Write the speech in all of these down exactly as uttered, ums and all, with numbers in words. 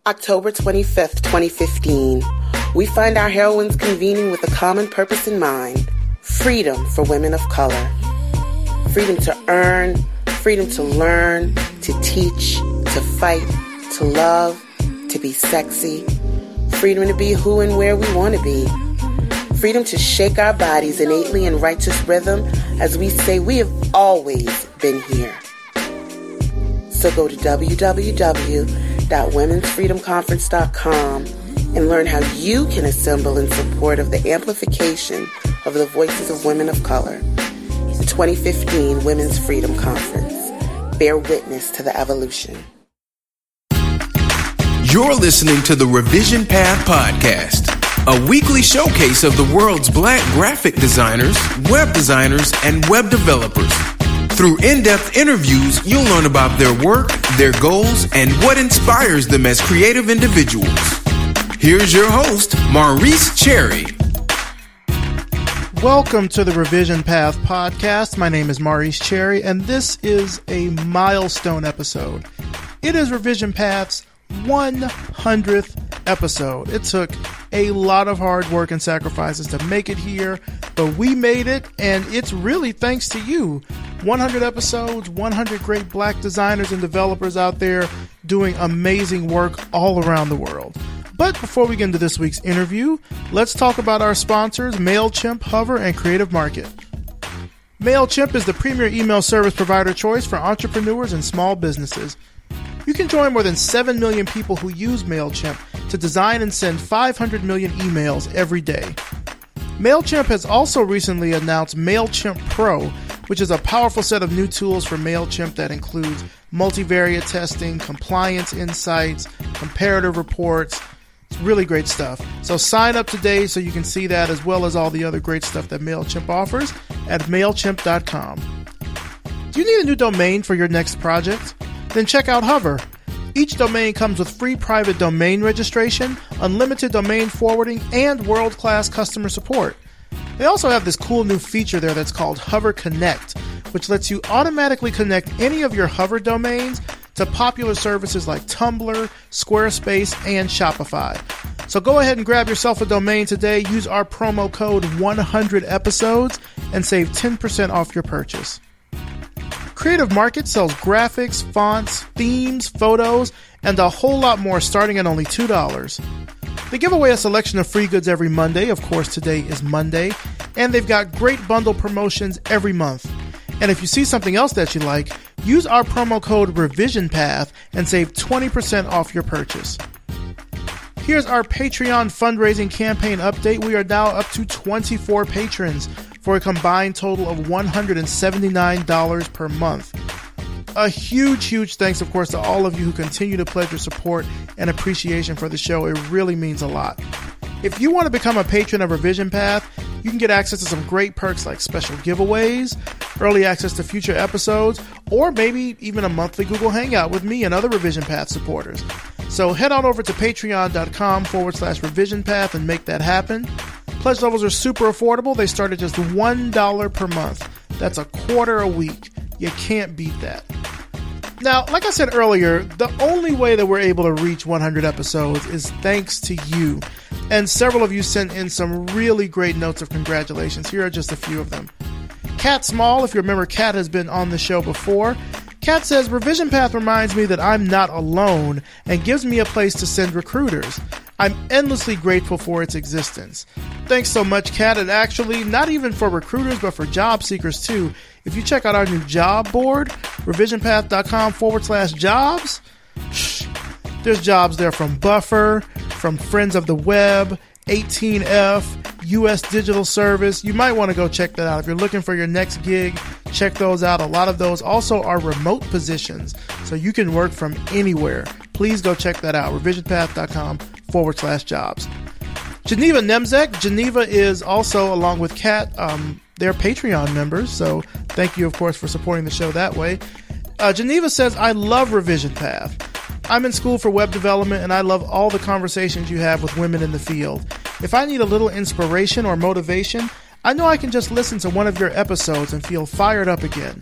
October twenty-fifth, twenty fifteen, we find our heroines convening with a common purpose in mind: freedom for women of color. Freedom to earn, freedom to learn, to teach, to fight, to love, to be sexy. Freedom to be who and where we want to be. Freedom to shake our bodies innately in righteous rhythm as we say we have always been here. So go to w w w dot women's freedom conference dot com and learn how you can assemble in support of the amplification of the voices of women of color. The twenty fifteen Women's Freedom Conference. Bear witness to the evolution. You're listening to the Revision Path Podcast, a weekly showcase of the world's black graphic designers, web designers, and web developers. Through in-depth interviews, you'll learn about their work, their goals, and what inspires them as creative individuals. Here's your host, Maurice Cherry. Welcome to the Revision Path Podcast. My name is Maurice Cherry, and this is a milestone episode. It is Revision Path's one hundredth episode. It took a lot of hard work and sacrifices to make it here, but we made it, and it's really thanks to you. one hundred episodes, one hundred great black designers and developers out there doing amazing work all around the world. But before we get into this week's interview, let's talk about our sponsors, MailChimp, Hover, and Creative Market. MailChimp is the premier email service provider choice for entrepreneurs and small businesses. You can join more than seven million people who use MailChimp to design and send five hundred million emails every day. MailChimp has also recently announced MailChimp Pro, which is a powerful set of new tools for MailChimp that includes multivariate testing, compliance insights, comparative reports. It's really great stuff. So sign up today so you can see that, as well as all the other great stuff that MailChimp offers at MailChimp dot com. Do you need a new domain for your next project? Then check out Hover. Each domain comes with free private domain registration, unlimited domain forwarding, and world-class customer support. They also have this cool new feature there that's called Hover Connect, which lets you automatically connect any of your Hover domains to popular services like Tumblr, Squarespace, and Shopify. So go ahead and grab yourself a domain today, use our promo code one hundred episodes, and save ten percent off your purchase. Creative Market sells graphics, fonts, themes, photos, and a whole lot more starting at only two dollars. They give away a selection of free goods every Monday. Of course, today is Monday. And they've got great bundle promotions every month. And if you see something else that you like, use our promo code RevisionPath and save twenty percent off your purchase. Here's our Patreon fundraising campaign update. We are now up to twenty-four patrons for a combined total of one hundred seventy-nine dollars per month. A huge, huge thanks, of course, to all of you who continue to pledge your support and appreciation for the show. It really means a lot. If you want to become a patron of Revision Path, you can get access to some great perks like special giveaways, early access to future episodes, or maybe even a monthly Google Hangout with me and other Revision Path supporters. So head on over to patreon.com forward slash Revision Path and make that happen. Pledge levels are super affordable. They start at just one dollar per month. That's a quarter a week. You can't beat that. Now, like I said earlier, the only way that we're able to reach one hundred episodes is thanks to you. And several of you sent in some really great notes of congratulations. Here are just a few of them. Kat Small, if you remember, Kat has been on the show before. Kat says, Revision Path reminds me that I'm not alone and gives me a place to send recruiters. I'm endlessly grateful for its existence. Thanks so much, Kat. And actually, not even for recruiters, but for job seekers too. If you check out our new job board, revisionpath.com forward slash jobs, there's jobs there from Buffer, from Friends of the Web, eighteen F, U S Digital Service. You might want to go check that out. If you're looking for your next gig, check those out. A lot of those also are remote positions, so you can work from anywhere. Please go check that out. revisionpath.com forward slash jobs. Geneva Nemzek. Geneva is also, along with Kat, um, they're Patreon members, so thank you, of course, for supporting the show that way. Uh, Geneva says, I love Revision Path. I'm in school for web development, and I love all the conversations you have with women in the field. If I need a little inspiration or motivation, I know I can just listen to one of your episodes and feel fired up again.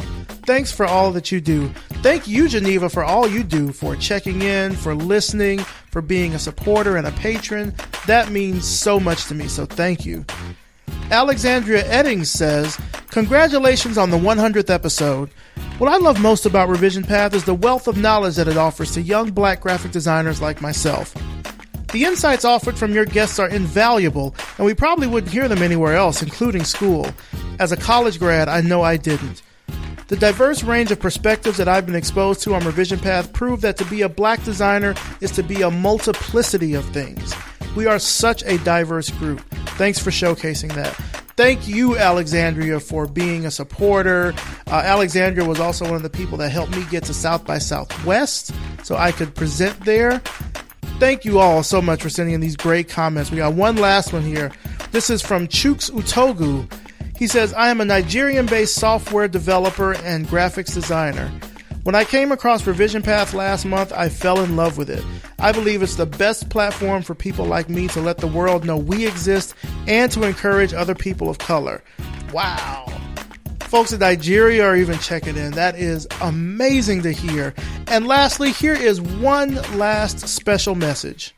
thanks for all that you do. Thank you, Geneva, for all you do, for checking in, for listening, for being a supporter and a patron. That means so much to me, so thank you. Alexandria Eddings says, congratulations on the one hundredth episode. What I love most about Revision Path is the wealth of knowledge that it offers to young black graphic designers like myself. The insights offered from your guests are invaluable, and we probably wouldn't hear them anywhere else, including school. As a college grad, I know I didn't. The diverse range of perspectives that I've been exposed to on Revision Path prove that to be a black designer is to be a multiplicity of things. We are such a diverse group. Thanks for showcasing that. Thank you, Alexandria, for being a supporter. Uh, Alexandria was also one of the people that helped me get to South by Southwest so I could present there. Thank you all so much for sending in these great comments. We got one last one here. This is from Chooks Utogu. He says, I am a Nigerian-based software developer and graphics designer. When I came across Revision Path last month, I fell in love with it. I believe it's the best platform for people like me to let the world know we exist and to encourage other people of color. Wow. Folks in Nigeria are even checking in. That is amazing to hear. And lastly, here is one last special message.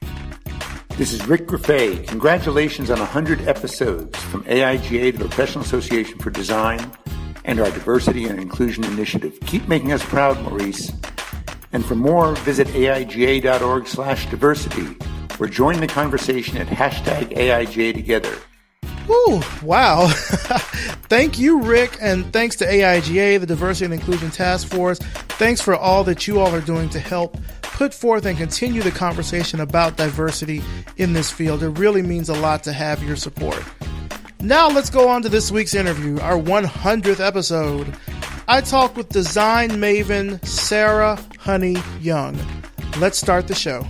This is Rick Graffet. Congratulations on one hundred episodes from A I G A, the Professional Association for Design, and our Diversity and Inclusion Initiative. Keep making us proud, Maurice. And for more, visit aiga.org slash diversity or join the conversation at hashtag A I G A together. Ooh, wow. Thank you, Rick, and thanks to A I G A, the Diversity and Inclusion Task Force. Thanks for all that you all are doing to help put forth and continue the conversation about diversity in this field. It really means a lot to have your support. Now let's go on to this week's interview, our one hundredth episode. I talked with design maven Sarah Honey Young. Let's start the show.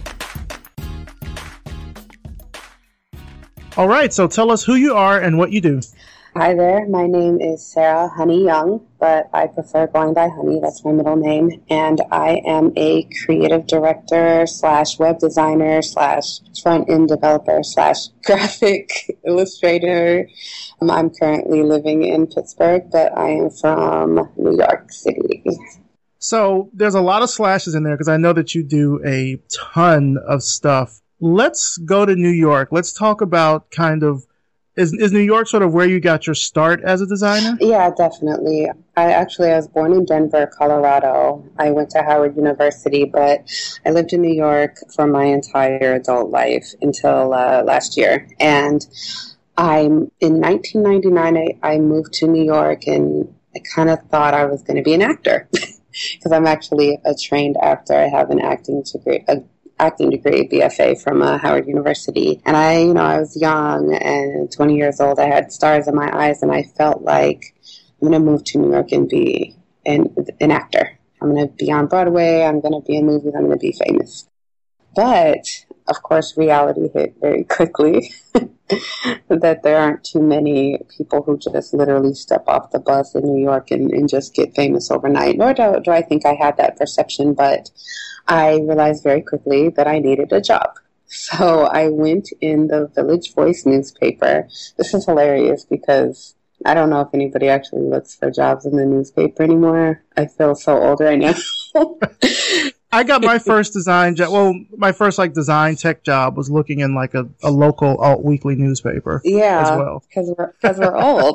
All right, so tell us who you are and what you do. Hi there, my name is Sarah Honey Young, but I prefer going by Honey, that's my middle name, and I am a creative director slash web designer slash front-end developer slash graphic illustrator. Um, I'm currently living in Pittsburgh, but I am from New York City. So there's a lot of slashes in there because I know that you do a ton of stuff. Let's go to New York. Let's talk about kind of Is is New York sort of where you got your start as a designer? Yeah, definitely. I actually, I was born in Denver, Colorado. I went to Howard University, but I lived in New York for my entire adult life until uh, last year. And I'm in nineteen ninety-nine, I, I moved to New York, and I kind of thought I was going to be an actor because I'm actually a trained actor. I have an acting degree, a acting degree, B F A from uh, Howard University. And I, you know, I was young and twenty years old. I had stars in my eyes, and I felt like I'm going to move to New York and be an, an actor. I'm going to be on Broadway. I'm going to be in movies. I'm going to be famous. But, of course, reality hit very quickly that there aren't too many people who just literally step off the bus in New York and, and just get famous overnight. Nor do, do I think I had that perception, but I realized very quickly that I needed a job. So I went in the Village Voice newspaper. This is hilarious because I don't know if anybody actually looks for jobs in the newspaper anymore. I feel so old right now. I got my first design job. Well, my first like design tech job was looking in like a, a local alt weekly newspaper. Yeah, as well, because we're because we're old.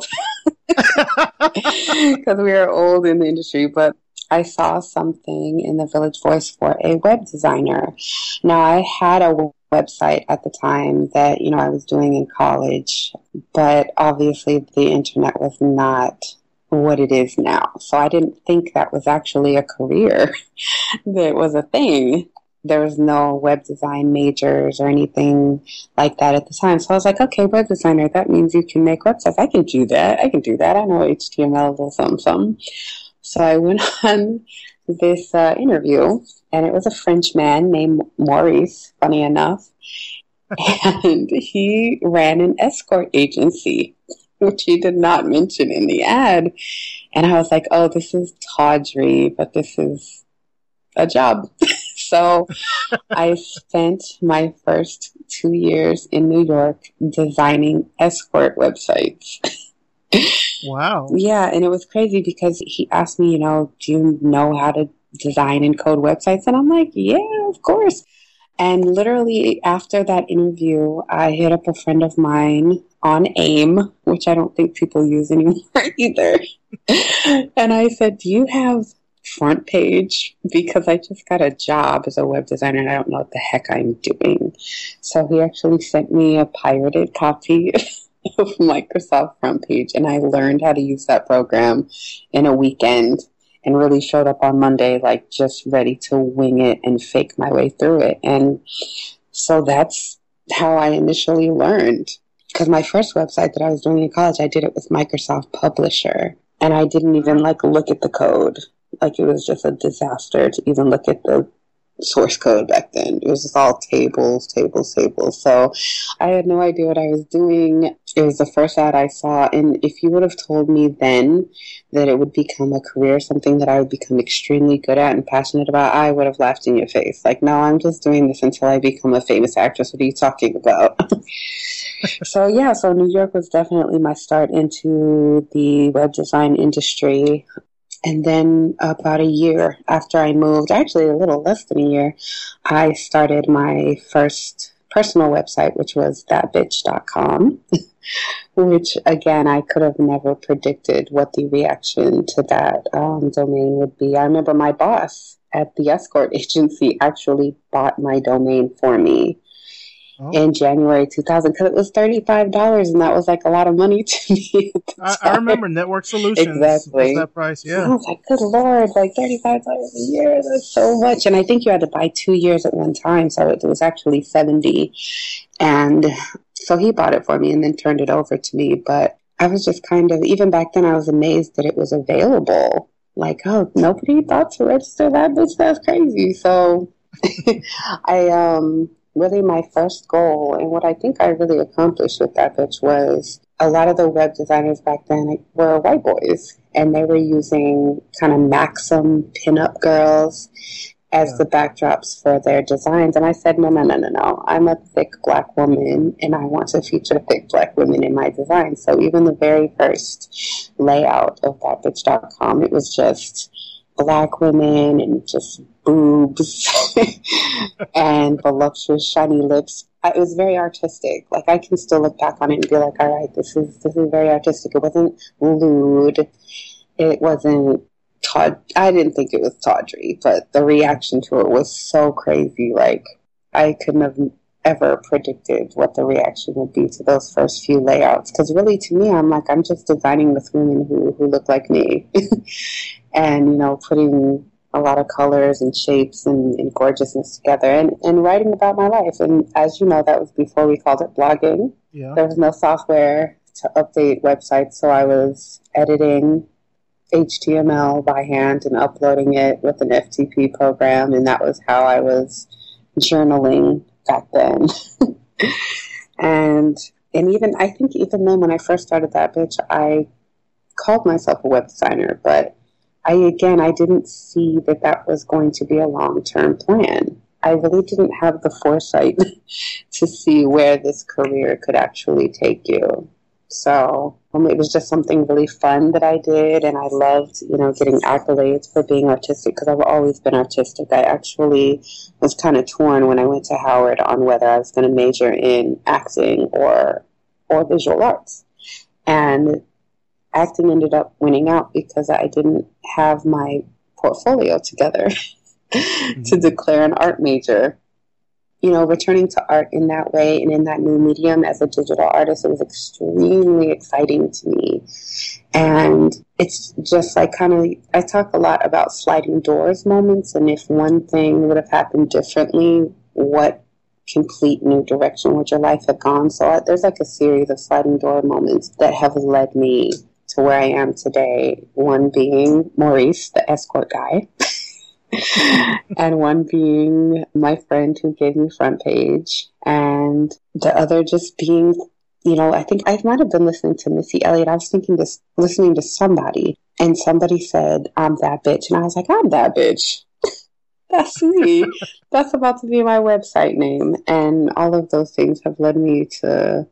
Because we are old in the industry, but I saw something in the Village Voice for a web designer. Now, I had a website at the time that, you know, I was doing in college, but obviously the internet was not what it is now. So I didn't think that was actually a career that was a thing. There was no web design majors or anything like that at the time. So I was like, okay, web designer, that means you can make websites. I can do that. I can do that. I know H T M L, a little something, something. So I went on this uh, interview, and it was a French man named Maurice, funny enough, and he ran an escort agency, which he did not mention in the ad. And I was like, oh, this is tawdry, but this is a job. So I spent my first two years in New York designing escort websites. Wow. Yeah, and it was crazy because he asked me, you know, do you know how to design and code websites? And I'm like, yeah, of course. And literally after that interview, I hit up a friend of mine on AIM, which I don't think people use anymore either. And I said, do you have Front Page? Because I just got a job as a web designer and I don't know what the heck I'm doing. So he actually sent me a pirated copy of Microsoft Front Page, and I learned how to use that program in a weekend. And really showed up on Monday, like just ready to wing it and fake my way through it. And so that's how I initially learned. Because my first website that I was doing in college, I did it with Microsoft Publisher. And I didn't even like look at the code. Like it was just a disaster to even look at the source code back then. It was just all tables, tables, tables. So I had no idea what I was doing. It was the first ad I saw. And if you would have told me then that it would become a career, something that I would become extremely good at and passionate about, I would have laughed in your face. Like, no, I'm just doing this until I become a famous actress. What are you talking about? So yeah, so New York was definitely my start into the web design industry. And then about a year after I moved, actually a little less than a year, I started my first personal website, which was that bitch dot com, which, again, I could have never predicted what the reaction to that um, domain would be. I remember my boss at the escort agency actually bought my domain for me. Oh. In January two thousand, because it was thirty-five dollars, and that was like a lot of money to me. I, I remember Network Solutions. Exactly. Was that price, yeah. I was like, good Lord, like thirty-five dollars a year, that's so much. And I think you had to buy two years at one time, so it was actually seventy dollars. And so he bought it for me and then turned it over to me. But I was just kind of, even back then, I was amazed that it was available. Like, oh, nobody thought to register that, bitch, that's crazy. So I, um... really my first goal, and what I think I really accomplished with that bitch, was a lot of the web designers back then were white boys, and they were using kind of Maxim pinup girls as yeah. the backdrops for their designs. And I said, no, no, no, no, no. I'm a thick black woman, and I want to feature thick black women in my design. So even the very first layout of that bitch dot com, it was just black women and just boobs and voluptuous shiny lips. It was very artistic. Like, I can still look back on it and be like, all right, this is this is very artistic. It wasn't lewd. It wasn't taud. I didn't think it was tawdry, but the reaction to it was so crazy. Like, I couldn't have ever predicted what the reaction would be to those first few layouts. Because really, to me, I'm like, I'm just designing with women who, who look like me. And, you know, putting a lot of colors and shapes and, and gorgeousness together, and, and writing about my life. And as you know, that was before we called it blogging. Yeah. There was no software to update websites, so I was editing H T M L by hand and uploading it with an F T P program, and that was how I was journaling back then. and and even, I think even then when I first started that bitch, I called myself a web designer, but I, again, I didn't see that that was going to be a long-term plan. I really didn't have the foresight to see where this career could actually take you. So um, it was just something really fun that I did, and I loved, you know, getting accolades for being artistic, because I've always been artistic. I actually was kind of torn when I went to Howard on whether I was going to major in acting or or visual arts. And acting ended up winning out because I didn't have my portfolio together mm-hmm. to declare an art major. You know, returning to art in that way and in that new medium as a digital artist, it was extremely exciting to me. And it's just like kind of, I talk a lot about sliding doors moments, and if one thing would have happened differently, what complete new direction would your life have gone? So I, there's like a series of sliding door moments that have led me to where I am today. One being Maurice, the escort guy. And one being my friend who gave me Front Page, and the other just being, you know, I think I might have been listening to Missy Elliott. I was thinking this, listening to somebody, and somebody said, I'm that bitch. And I was like, I'm that bitch. That's me. That's about to be my website name. And all of those things have led me to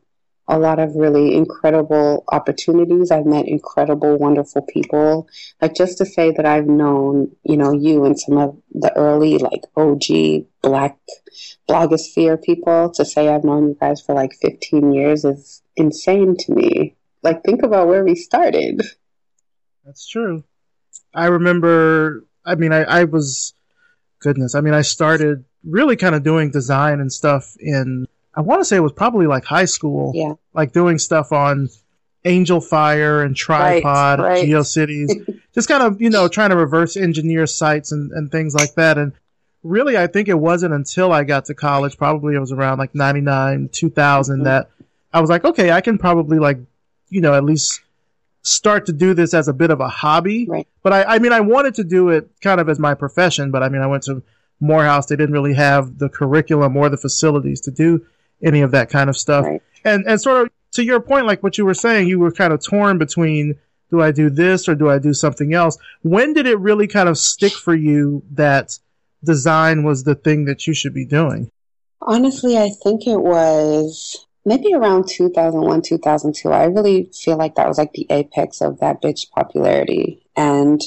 a lot of really incredible opportunities. I've met incredible, wonderful people. Like, just to say that I've known, you know, you and some of the early, like, O G Black blogosphere people, to say I've known you guys for like fifteen years is insane to me. Like, think about where we started. That's true. I remember, I mean, I, I was, goodness, I mean, I started really kind of doing design and stuff in, I want to say it was probably like high school. Yeah. Like doing stuff on Angel Fire and Tripod, right, right. GeoCities, just kind of, you know, trying to reverse engineer sites and, and things like that. And really, I think it wasn't until I got to college, probably it was around like ninety-nine, two thousand, mm-hmm. that I was like, okay, I can probably like, you know, at least start to do this as a bit of a hobby. Right. But I, I mean, I wanted to do it kind of as my profession, but I mean, I went to Morehouse. They didn't really have the curriculum or the facilities to do any of that kind of stuff. Right. And, and sort of to your point, like what you were saying, you were kind of torn between, do I do this or do I do something else? When did it really kind of stick for you that design was the thing that you should be doing? Honestly, I think it was maybe around two thousand one, two thousand two. I really feel like that was like the apex of that bitch popularity. And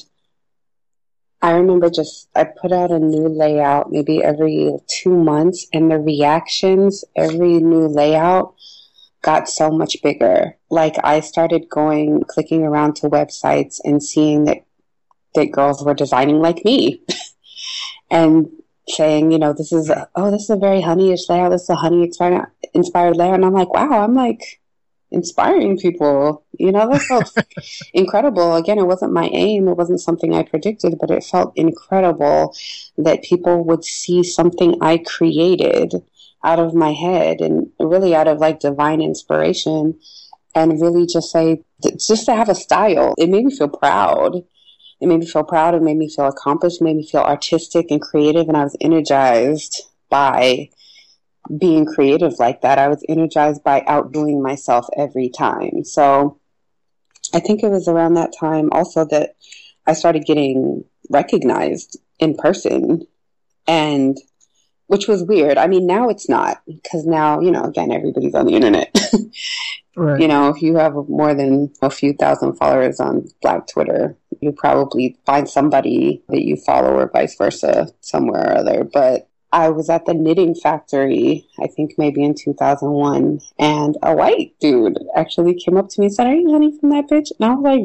I remember just, I put out a new layout maybe every two months, and the reactions, every new layout got so much bigger. Like, I started going, clicking around to websites and seeing that, that girls were designing like me and saying, you know, this is, a, oh, this is a very honeyish layout. This is a honey inspired, inspired layout. And I'm like, wow, I'm like inspiring people. You know, that felt incredible. Again, it wasn't my aim. It wasn't something I predicted, but it felt incredible that people would see something I created out of my head and really out of like divine inspiration, and really just say, just to have a style. It made me feel proud. It made me feel proud. It made me feel accomplished. It made me feel artistic and creative. And I was energized by being creative like that. I was energized by outdoing myself every time. So I think it was around that time also that I started getting recognized in person, and which was weird. I mean, now it's not, because now, you know, again, everybody's on the internet. Right. You know, if you have more than a few thousand followers on Black Twitter, you probably find somebody that you follow or vice versa somewhere or other. But I was at the Knitting Factory, I think maybe in two thousand one, and a white dude actually came up to me and said, "Are you Honey from that bitch?" And I was like,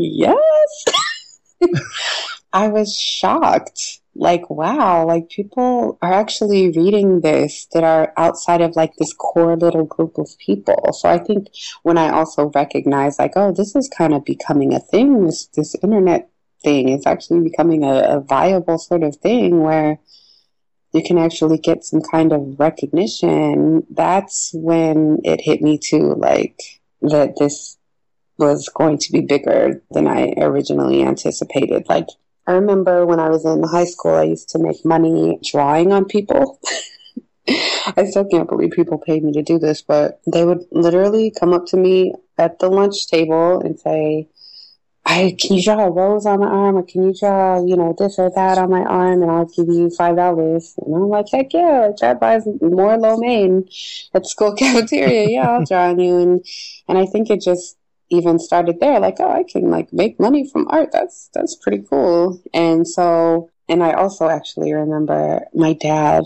yes. I was shocked. Like, wow, like people are actually reading this that are outside of like this core little group of people. So I think when I also recognize like, oh, this is kind of becoming a thing, this, this internet thing is actually becoming a, a viable sort of thing where you can actually get some kind of recognition. That's when it hit me too, like that this was going to be bigger than I originally anticipated. Like, I remember when I was in high school, I used to make money drawing on people. I still can't believe people paid me to do this, but they would literally come up to me at the lunch table and say, "I can you draw a rose on my arm, or can you draw, you know, this or that on my arm, and I'll give you five dollars." And I'm like, heck yeah, that buys more lo mein at the school cafeteria. Yeah, I'll draw on you. And, and I think it just even started there, like, oh, I can like make money from art. That's that's pretty cool. And so, and I also actually remember my dad,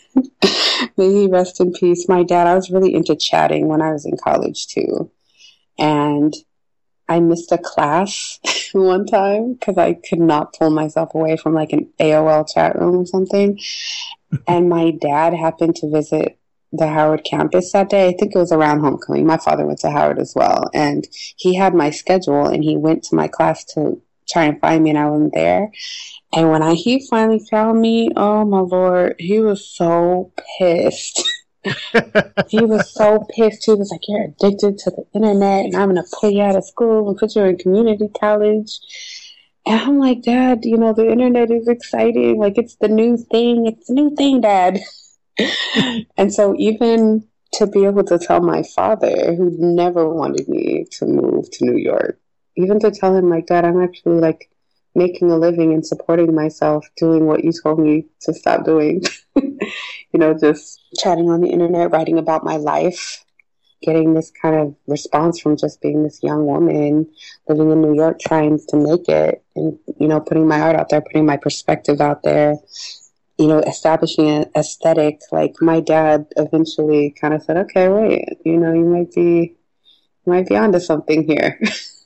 may he rest in peace. My dad, I was really into chatting when I was in college too, and I missed a class one time because I could not pull myself away from like an A O L chat room or something. And my dad happened to visit the Howard campus that day. I think it was around homecoming. My father went to Howard as well. And he had my schedule and he went to my class to try and find me, and I wasn't there. And when I he finally found me, oh my Lord, he was so pissed. He was so pissed. He was like, "You're addicted to the internet and I'm going to pull you out of school and put you in community college." And I'm like, "Dad, you know, the internet is exciting. Like, it's the new thing. It's the new thing, Dad." And so even to be able to tell my father, who never wanted me to move to New York, even to tell him like, "Dad, I'm actually like making a living and supporting myself doing what you told me to stop doing." You know, just chatting on the internet, writing about my life. getting this kind of response from just being this young woman living in New York, trying to make it, and, you know, putting my art out there, putting my perspective out there, you know, establishing an aesthetic. Like, my dad eventually kind of said, okay, wait, you know, you might be, you might be onto something here.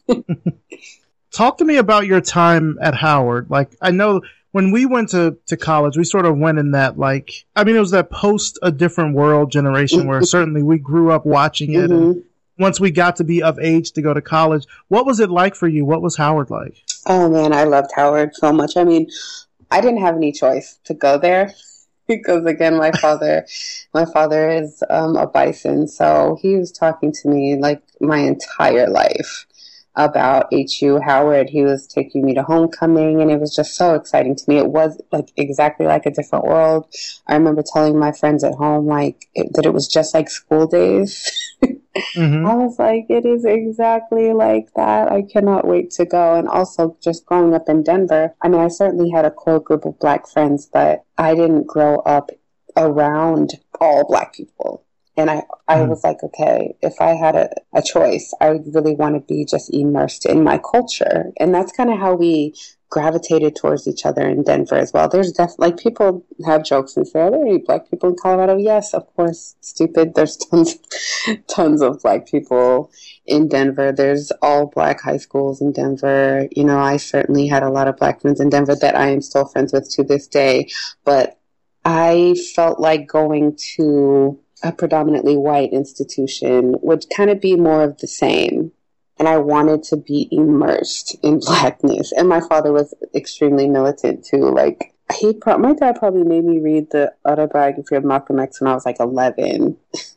Talk to me about your time at Howard. Like, I know when we went to, to college, we sort of went in that, like, I mean, it was that post A Different World generation where certainly we grew up watching it. Mm-hmm. And once we got to be of age to go to college, what was it like for you? What was Howard like? Oh, man, I loved Howard so much. I mean, I didn't have any choice to go there because, again, my father, my father is um, a Bison. So he was talking to me like my entire life about H U Howard. He was taking me to homecoming, and it was just so exciting to me. It was like exactly like A Different World. I remember telling my friends at home like it, that it was just like school days. Mm-hmm. I was like, it is exactly like that. I cannot wait to go. And also just growing up in Denver, I mean, I certainly had a core group of Black friends, but I didn't grow up around all Black people. And I, I mm. was like, okay, if I had a, a choice, I would really want to be just immersed in my culture. And that's kind of how we gravitated towards each other in Denver as well. There's definitely, like, people have jokes and say, are there any Black people in Colorado? Yes, of course, stupid. There's tons, tons of Black people in Denver. There's all Black high schools in Denver. You know, I certainly had a lot of Black friends in Denver that I am still friends with to this day. But I felt like going to a predominantly white institution would kind of be more of the same. And I wanted to be immersed in Blackness. And my father was extremely militant too. Like, he, pro- my dad probably made me read the autobiography of Malcolm X when I was like eleven.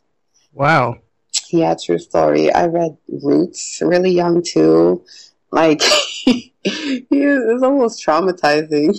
Wow. Yeah, true story. I read Roots really young too. Like, it was almost traumatizing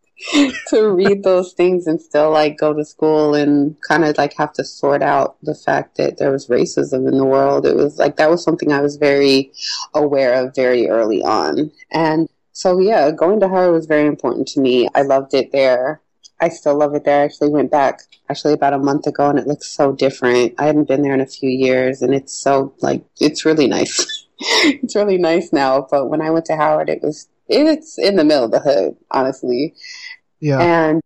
to read those things and still like go to school and kind of like have to sort out the fact that there was racism in the world. It was like, that was something I was very aware of very early on. And so, yeah, going to Howard was very important to me. I loved it there. I still love it there. I actually went back actually about a month ago and it looks so different. I hadn't been there in a few years and it's so like, it's really nice. It's really nice now. But when I went to Howard, it was, it's in the middle of the hood, honestly. Yeah. And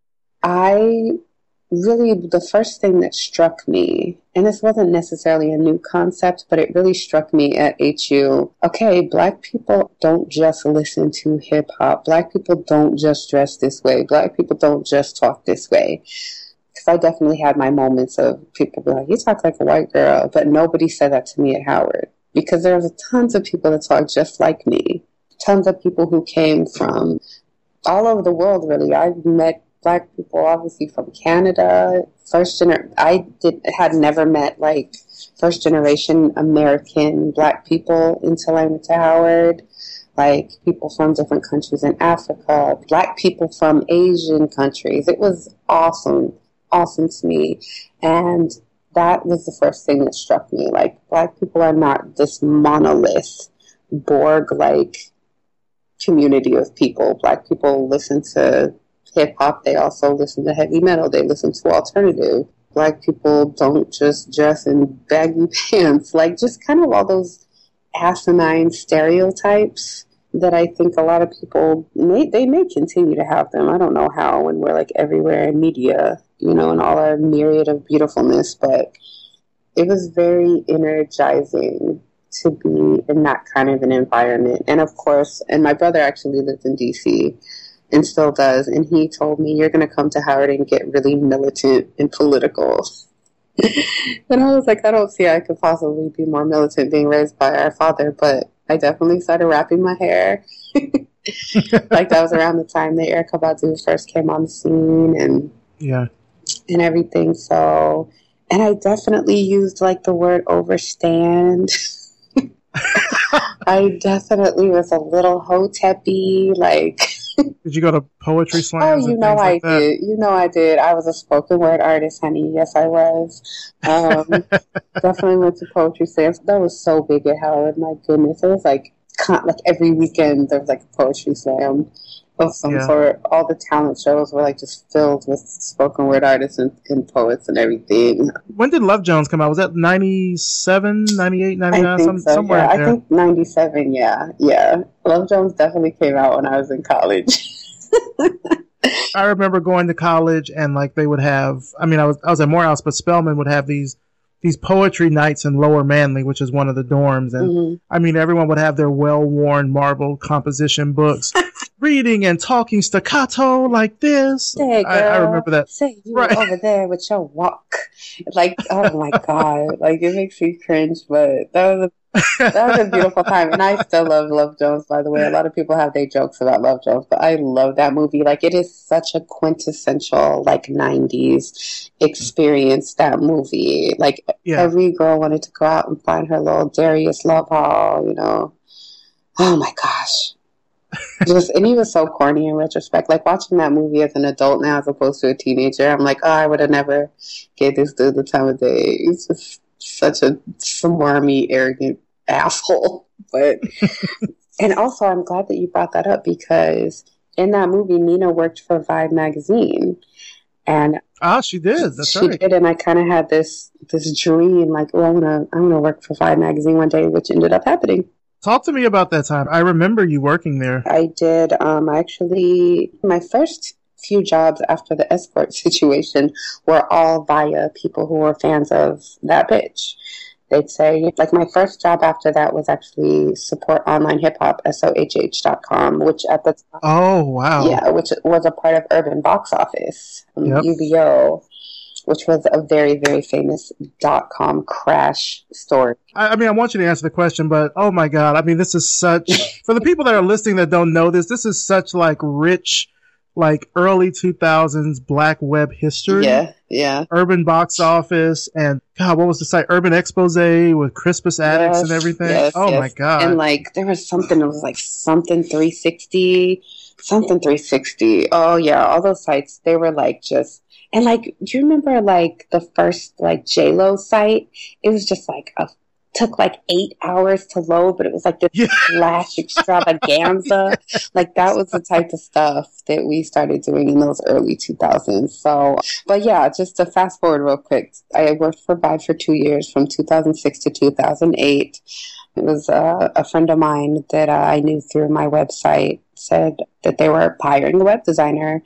I really, the first thing that struck me, and this wasn't necessarily a new concept, but it really struck me at H U, okay, Black people don't just listen to hip hop. Black people don't just dress this way. Black people don't just talk this way. Because I definitely had my moments of people be like, you talk like a white girl, but nobody said that to me at Howard. Because there was tons of people that talk just like me. Tons of people who came from all over the world, really. I've met Black people, obviously, from Canada. First gener- I did had never met, like, first-generation American Black people until I went to Howard. Like, people from different countries in Africa. Black people from Asian countries. It was awesome. Awesome to me. And that was the first thing that struck me. Like, Black people are not this monolith, Borg-like community of people. Black people listen to hip hop. They also listen to heavy metal. They listen to alternative. Black people don't just dress in baggy pants. Like, just kind of all those asinine stereotypes that I think a lot of people may, they may continue to have them. I don't know how when we're like everywhere in media, you know, and all our myriad of beautifulness, but it was very energizing to be in that kind of an environment. And of course, and my brother actually lived in D C and still does, and he told me, you're going to come to Howard and get really militant and political. And I was like, I don't see how I could possibly be more militant being raised by our father, but I definitely started wrapping my hair. Like, that was around the time that Erykah Badu first came on the scene and yeah, and everything. So, and I definitely used like the word overstand. I definitely was a little hotep-y, like. Did you go to poetry slams? Oh, you know I like did. You know I did. I was a spoken word artist, honey. Yes, I was. Um, definitely went to poetry slams. That was so big at Howard. My goodness, it was like like every weekend there was like a poetry slam. of some Yeah. sort. All the talent shows were like just filled with spoken word artists and, and poets and everything. When did Love Jones come out? Was that ninety-seven, ninety-eight, ninety-nine? I think Some, so. somewhere Yeah, in there. I think ninety-seven. Yeah, yeah. Love Jones definitely came out when I was in college. I remember going to college and like they would have, I mean, I was, I was at Morehouse, but Spelman would have these, these poetry nights in Lower Manly, which is one of the dorms. And Mm-hmm. I mean, everyone would have their well-worn marble composition books, reading and talking staccato like this. Hey, girl, I, I remember that. Say you Right. over there with your walk. Like, oh my God. Like, it makes me cringe, but that was a that was a beautiful time. And I still love Love Jones, by the way. A lot of people have their jokes about Love Jones, but I love that movie. Like, it is such a quintessential, like, nineties experience, that movie. Like, Yeah. every girl wanted to go out and find her little Darius Love Hall, you know. Oh my gosh. Just, and he was so corny in retrospect. Like, watching that movie as an adult now as opposed to a teenager, I'm like, oh, I would have never gave this dude the time of day. He's just such a smarmy, arrogant asshole. But and also, I'm glad that you brought that up, because in that movie, Nina worked for Vibe magazine, and Ah, she did. That's she right. did. And I kind of had this this dream, like, oh, I'm gonna I'm gonna work for Vibe magazine one day, which ended up happening. Talk to me about that time. I remember you working there. I did. Um, actually, my first few jobs after the escort situation were all via people who were fans of that bitch. They'd say, like, my first job after that was actually support online hip hop, S O H H dot com, which at the time, Oh, wow. yeah, which was a part of Urban Box Office, um, Yep. U B O, which was a very, very famous dot com crash story. I, I mean, I want you to answer the question, but oh my God. I mean, this is such, for the people that are listening that don't know this, this is such like rich, like early two thousands black web history. Yeah, yeah. Urban Box Office and God, what was the site? Urban Expose with Crispus Attucks Yes, and everything. yes, oh yes. my God. And like there was something that was like something three sixty, something three sixty. Oh yeah, all those sites, they were like just, and like, do you remember like the first like J-Lo site? It was just like a took like eight hours to load, but it was like this Yeah. flash extravaganza. Like that was the type of stuff that we started doing in those early two thousands. So, but yeah, just to fast forward real quick, I worked for Vibe for two years from two thousand six to two thousand eight. It was uh, a friend of mine that uh, I knew through my website said that they were hiring a web designer.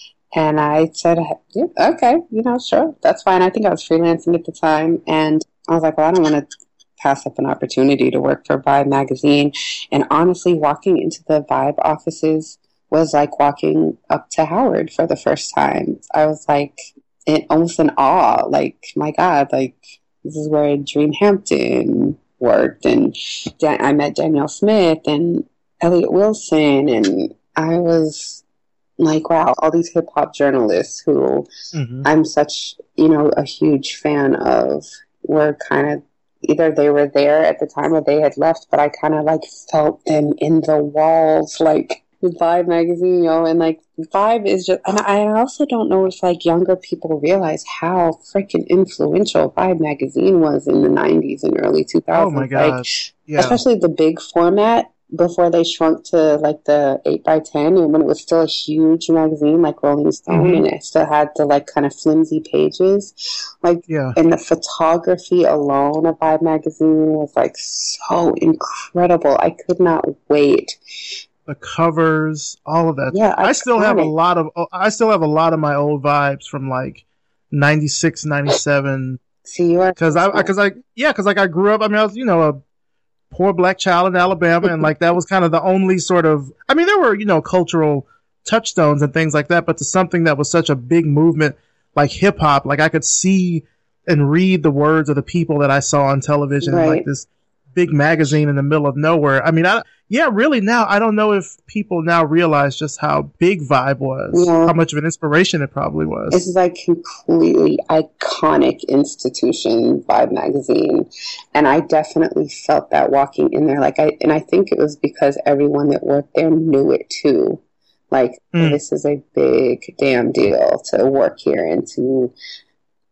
And I said, yeah, okay, you know, sure, that's fine. I think I was freelancing at the time. And I was like, well, I don't want to pass up an opportunity to work for Vibe magazine. And honestly, walking into the Vibe offices was like walking up to Howard for the first time. I was like in, almost in awe. Like, my God, like this is where Dream Hampton worked. And Dan- I met Danielle Smith and Elliot Wilson. And I was like, wow, all these hip hop journalists who Mhm. I'm such, you know, a huge fan of were kind of either they were there at the time or they had left, but I kind of like felt them in the walls, like with Vibe magazine, yo, and like Vibe is just, and I also don't know if like younger people realize how freaking influential Vibe magazine was in the nineties and early two thousands. Oh my Like, gosh. Yeah. especially the big format before they shrunk to like the eight by ten, and when it was still a huge magazine like Rolling Stone, Mhm. and it still had the like kind of flimsy pages, like, Yeah. and the photography alone of Vibe magazine was like so incredible. I could not wait. The covers, all of that. Yeah, I still have a iconic. lot of, I still have a lot of my old vibes from like ninety-six, ninety-seven. See, you are Cause I, I- cause I, yeah, cause like I grew up, I mean, I was, you know, a poor black child in Alabama, and like that was kind of the only sort of, I mean, there were, you know, cultural touchstones and things like that, but to something that was such a big movement like hip hop, like I could see and read the words of the people that I saw on television, in, like Right. this big magazine in the middle of nowhere. I mean, I, yeah, really now, I don't know if people now realize just how big Vibe was, Yeah. how much of an inspiration it probably was. It's like completely iconic institution, Vibe magazine, and I definitely felt that walking in there. Like I, and I think it was because everyone that worked there knew it too. Like Mm. this is a big damn deal to work here and to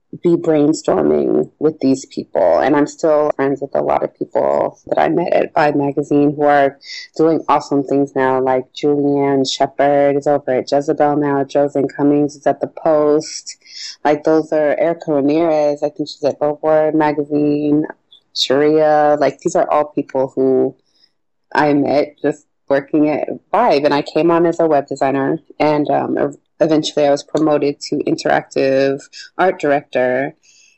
be brainstorming with these people. And I'm still friends with a lot of people that I met at Vibe Magazine who are doing awesome things now, like Julianne Shepard is over at Jezebel now, Josephine Cummings is at The Post. Like, those are Erica Ramirez, I think she's at Billboard Magazine, Sharia. Like, these are all people who I met just working at Vibe. And I came on as a web designer, and um, eventually I was promoted to interactive art director,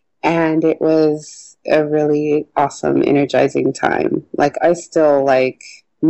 and it was a really awesome, energizing time. Like, I still like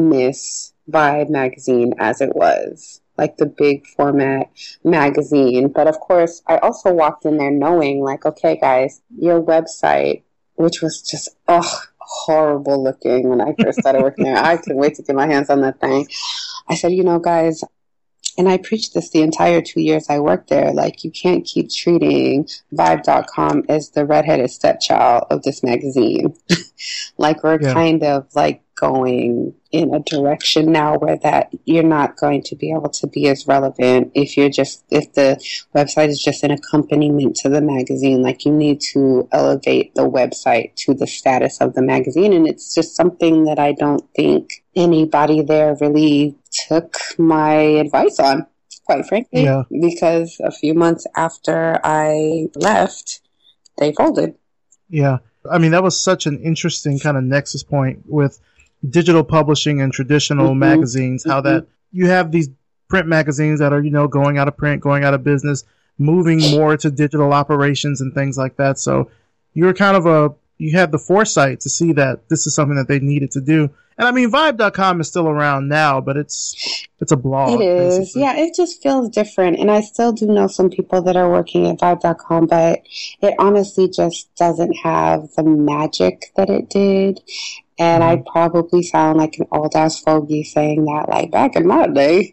miss Vibe Magazine as it was, like the big format magazine. But of course, I also walked in there knowing, like, okay, guys, your website, which was just, oh, horrible looking when I first started working there. I couldn't wait to get my hands on that thing. I said, you know, guys, and I preached this the entire two years I worked there, like, you can't keep treating Vibe dot com as the redheaded stepchild of this magazine. Like, we're yeah. kind of like going in a direction now where that you're not going to be able to be as relevant if you're just, if the website is just an accompaniment to the magazine. Like, you need to elevate the website to the status of the magazine. And it's just something that I don't think anybody there really took my advice on, quite frankly, yeah. because a few months after I left, they folded. Yeah. I mean, that was such an interesting kind of nexus point with digital publishing and traditional mm-hmm. magazines, how mm-hmm. that you have these print magazines that are, you know, going out of print, going out of business, moving more to digital operations and things like that. So you're kind of a, you had the foresight to see that this is something that they needed to do. And I mean, Vibe dot com is still around now, but it's it's a blog. It is. Basically. Yeah, it just feels different. And I still do know some people that are working at Vibe dot com, but it honestly just doesn't have the magic that it did. And mm-hmm. I probably sound like an old-ass fogey saying that, like, back in my day.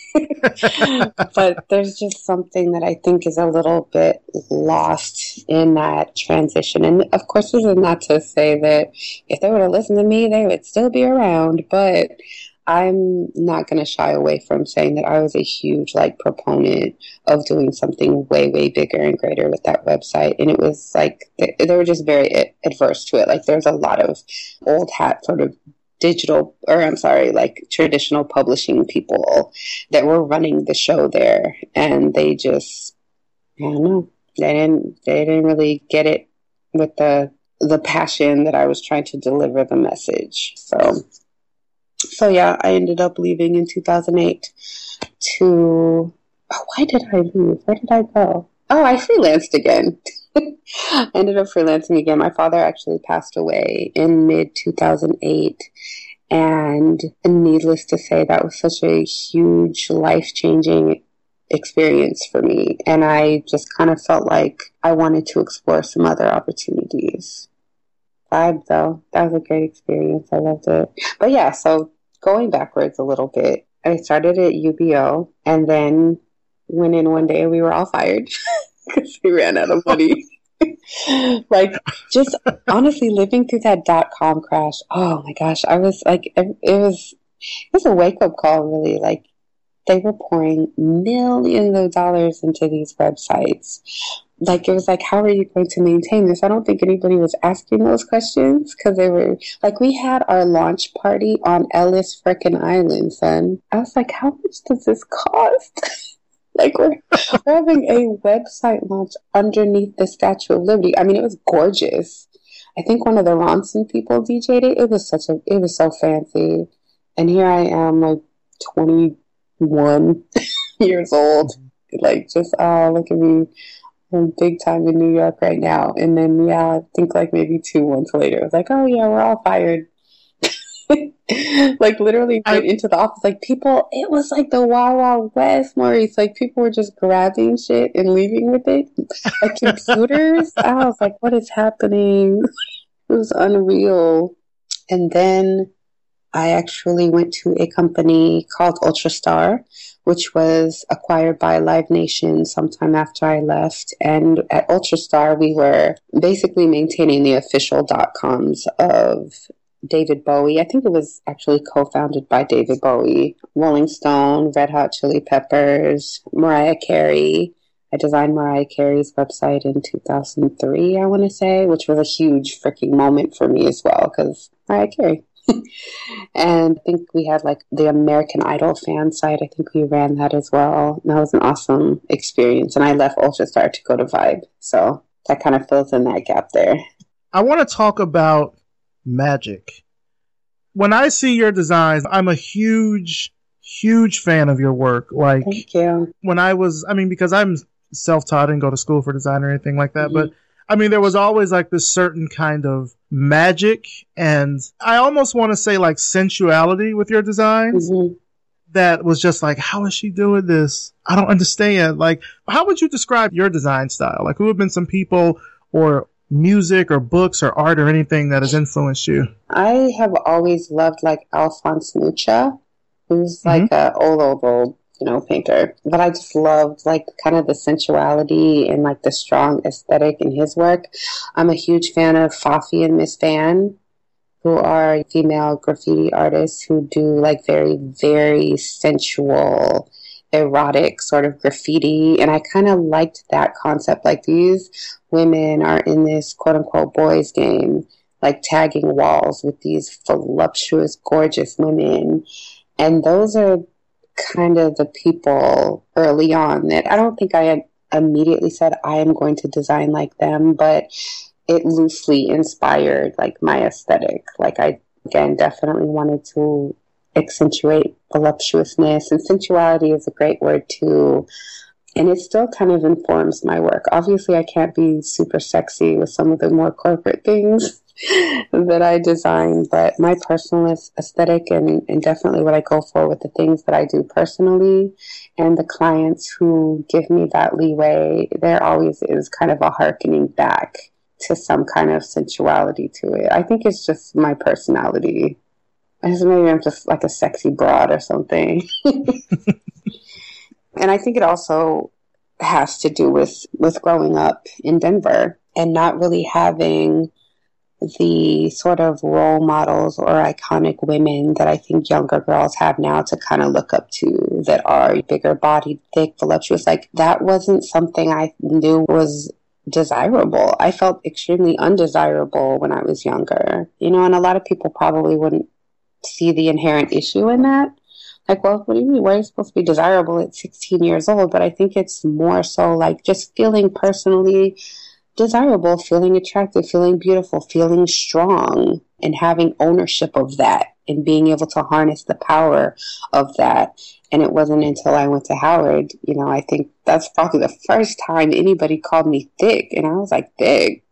But there's just something that I think is a little bit lost in that transition. And of course, this is not to say that if they would have listened to me, they would still be around. But I'm not going to shy away from saying that I was a huge, like, proponent of doing something way, way bigger and greater with that website. And it was like, they, they were just very adverse to it. Like, there's a lot of old hat sort of digital, or I'm sorry, like traditional publishing people that were running the show there, and they just, I don't know, they didn't, they didn't really get it with the the passion that I was trying to deliver the message. So, so yeah, I ended up leaving in two thousand eight to, oh, why did I leave? Where did I go? Oh, I freelanced again. I ended up freelancing again. My father actually passed away in mid two thousand eight. And needless to say, that was such a huge life-changing experience for me. And I just kind of felt like I wanted to explore some other opportunities. Vibe, though, that was a great experience. I loved it. But yeah, so going backwards a little bit, I started at U B O and then went in one day and we were all fired because we ran out of money. Like, just honestly living through that dot-com crash, oh my gosh, I was like, it, it was it was a wake-up call, really. Like, they were pouring millions of dollars into these websites. Like, it was like, how are you going to maintain this? I don't think anybody was asking those questions because they were, like, we had our launch party on Ellis frickin' Island, son. I was like, how much does this cost? Like, we're, we're having a website launch underneath the Statue of Liberty. I mean, it was gorgeous. I think one of the Ronson people D J'd it. It was such a, it was so fancy. And here I am, like, twenty-one years old. Like, just, oh, look at me. I'm big time in New York right now. And then, yeah, I think, like, maybe two months later, it was like, oh, yeah, we're all fired. Like, literally went into the office, like, people, it was like the Wild Wild West, Maurice. Like, people were just grabbing shit and leaving with it. Like, computers. I was like, what is happening? It was unreal. And then I actually went to a company called UltraStar, which was acquired by Live Nation sometime after I left. And at UltraStar, we were basically maintaining the official dot-coms of David Bowie. I think it was actually co-founded by David Bowie, Rolling Stone, Red Hot Chili Peppers, Mariah Carey, I designed Mariah Carey's website in two thousand three, I want to say, which was a huge freaking moment for me as well, because Mariah Carey. And I think we had like the American Idol fan site. I think we ran that as well. And that was an awesome experience. And I left Ultrastar to go to Vibe. So that kind of fills in that gap there. I want to talk about magic. When I see your designs, I'm a huge, huge fan of your work. Like, thank you. When I was, I mean, because I'm self-taught, I didn't go to school for design or anything like that, Mm-hmm. but I mean, there was always like this certain kind of magic, and I almost want to say like sensuality with your designs. Mm-hmm. That was just like, how is she doing this? I don't understand. Like, how would you describe your design style? Like, who have been some people or music or books or art or anything that has influenced you? I have always loved like Alphonse Mucha, who's like Mm-hmm. a old, old, old, you know, painter. But I just loved like kind of the sensuality and like the strong aesthetic in his work. I'm a huge fan of Fafi and Miss Van, who are female graffiti artists who do like very, very sensual, erotic sort of graffiti. And I kind of liked that concept. Like, these women are in this quote unquote boys game, like tagging walls with these voluptuous, gorgeous women. And those are kind of the people early on that I don't think I had immediately said I am going to design like them, but it loosely inspired like my aesthetic. Like, I, again, definitely wanted to accentuate voluptuousness, and sensuality is a great word too. And it still kind of informs my work. Obviously, I can't be super sexy with some of the more corporate things that I design, but my personal aesthetic and, and definitely what I go for with the things that I do personally, and the clients who give me that leeway, there always is kind of a hearkening back to some kind of sensuality to it. I think it's just my personality. I just, maybe I'm just like a sexy broad or something. And I think it also has to do with, with growing up in Denver and not really having the sort of role models or iconic women that I think younger girls have now to kind of look up to, that are bigger bodied, thick, voluptuous. Like, that wasn't something I knew was desirable. I felt extremely undesirable when I was younger, you know, and a lot of people probably wouldn't see the inherent issue in that. Like, well, what do you mean? Why are you supposed to be desirable at sixteen years old? But I think it's more so like just feeling personally desirable, feeling attractive, feeling beautiful, feeling strong, and having ownership of that and being able to harness the power of that. And it wasn't until I went to Howard, you know, I think that's probably the first time anybody called me thick. And I was like, thick?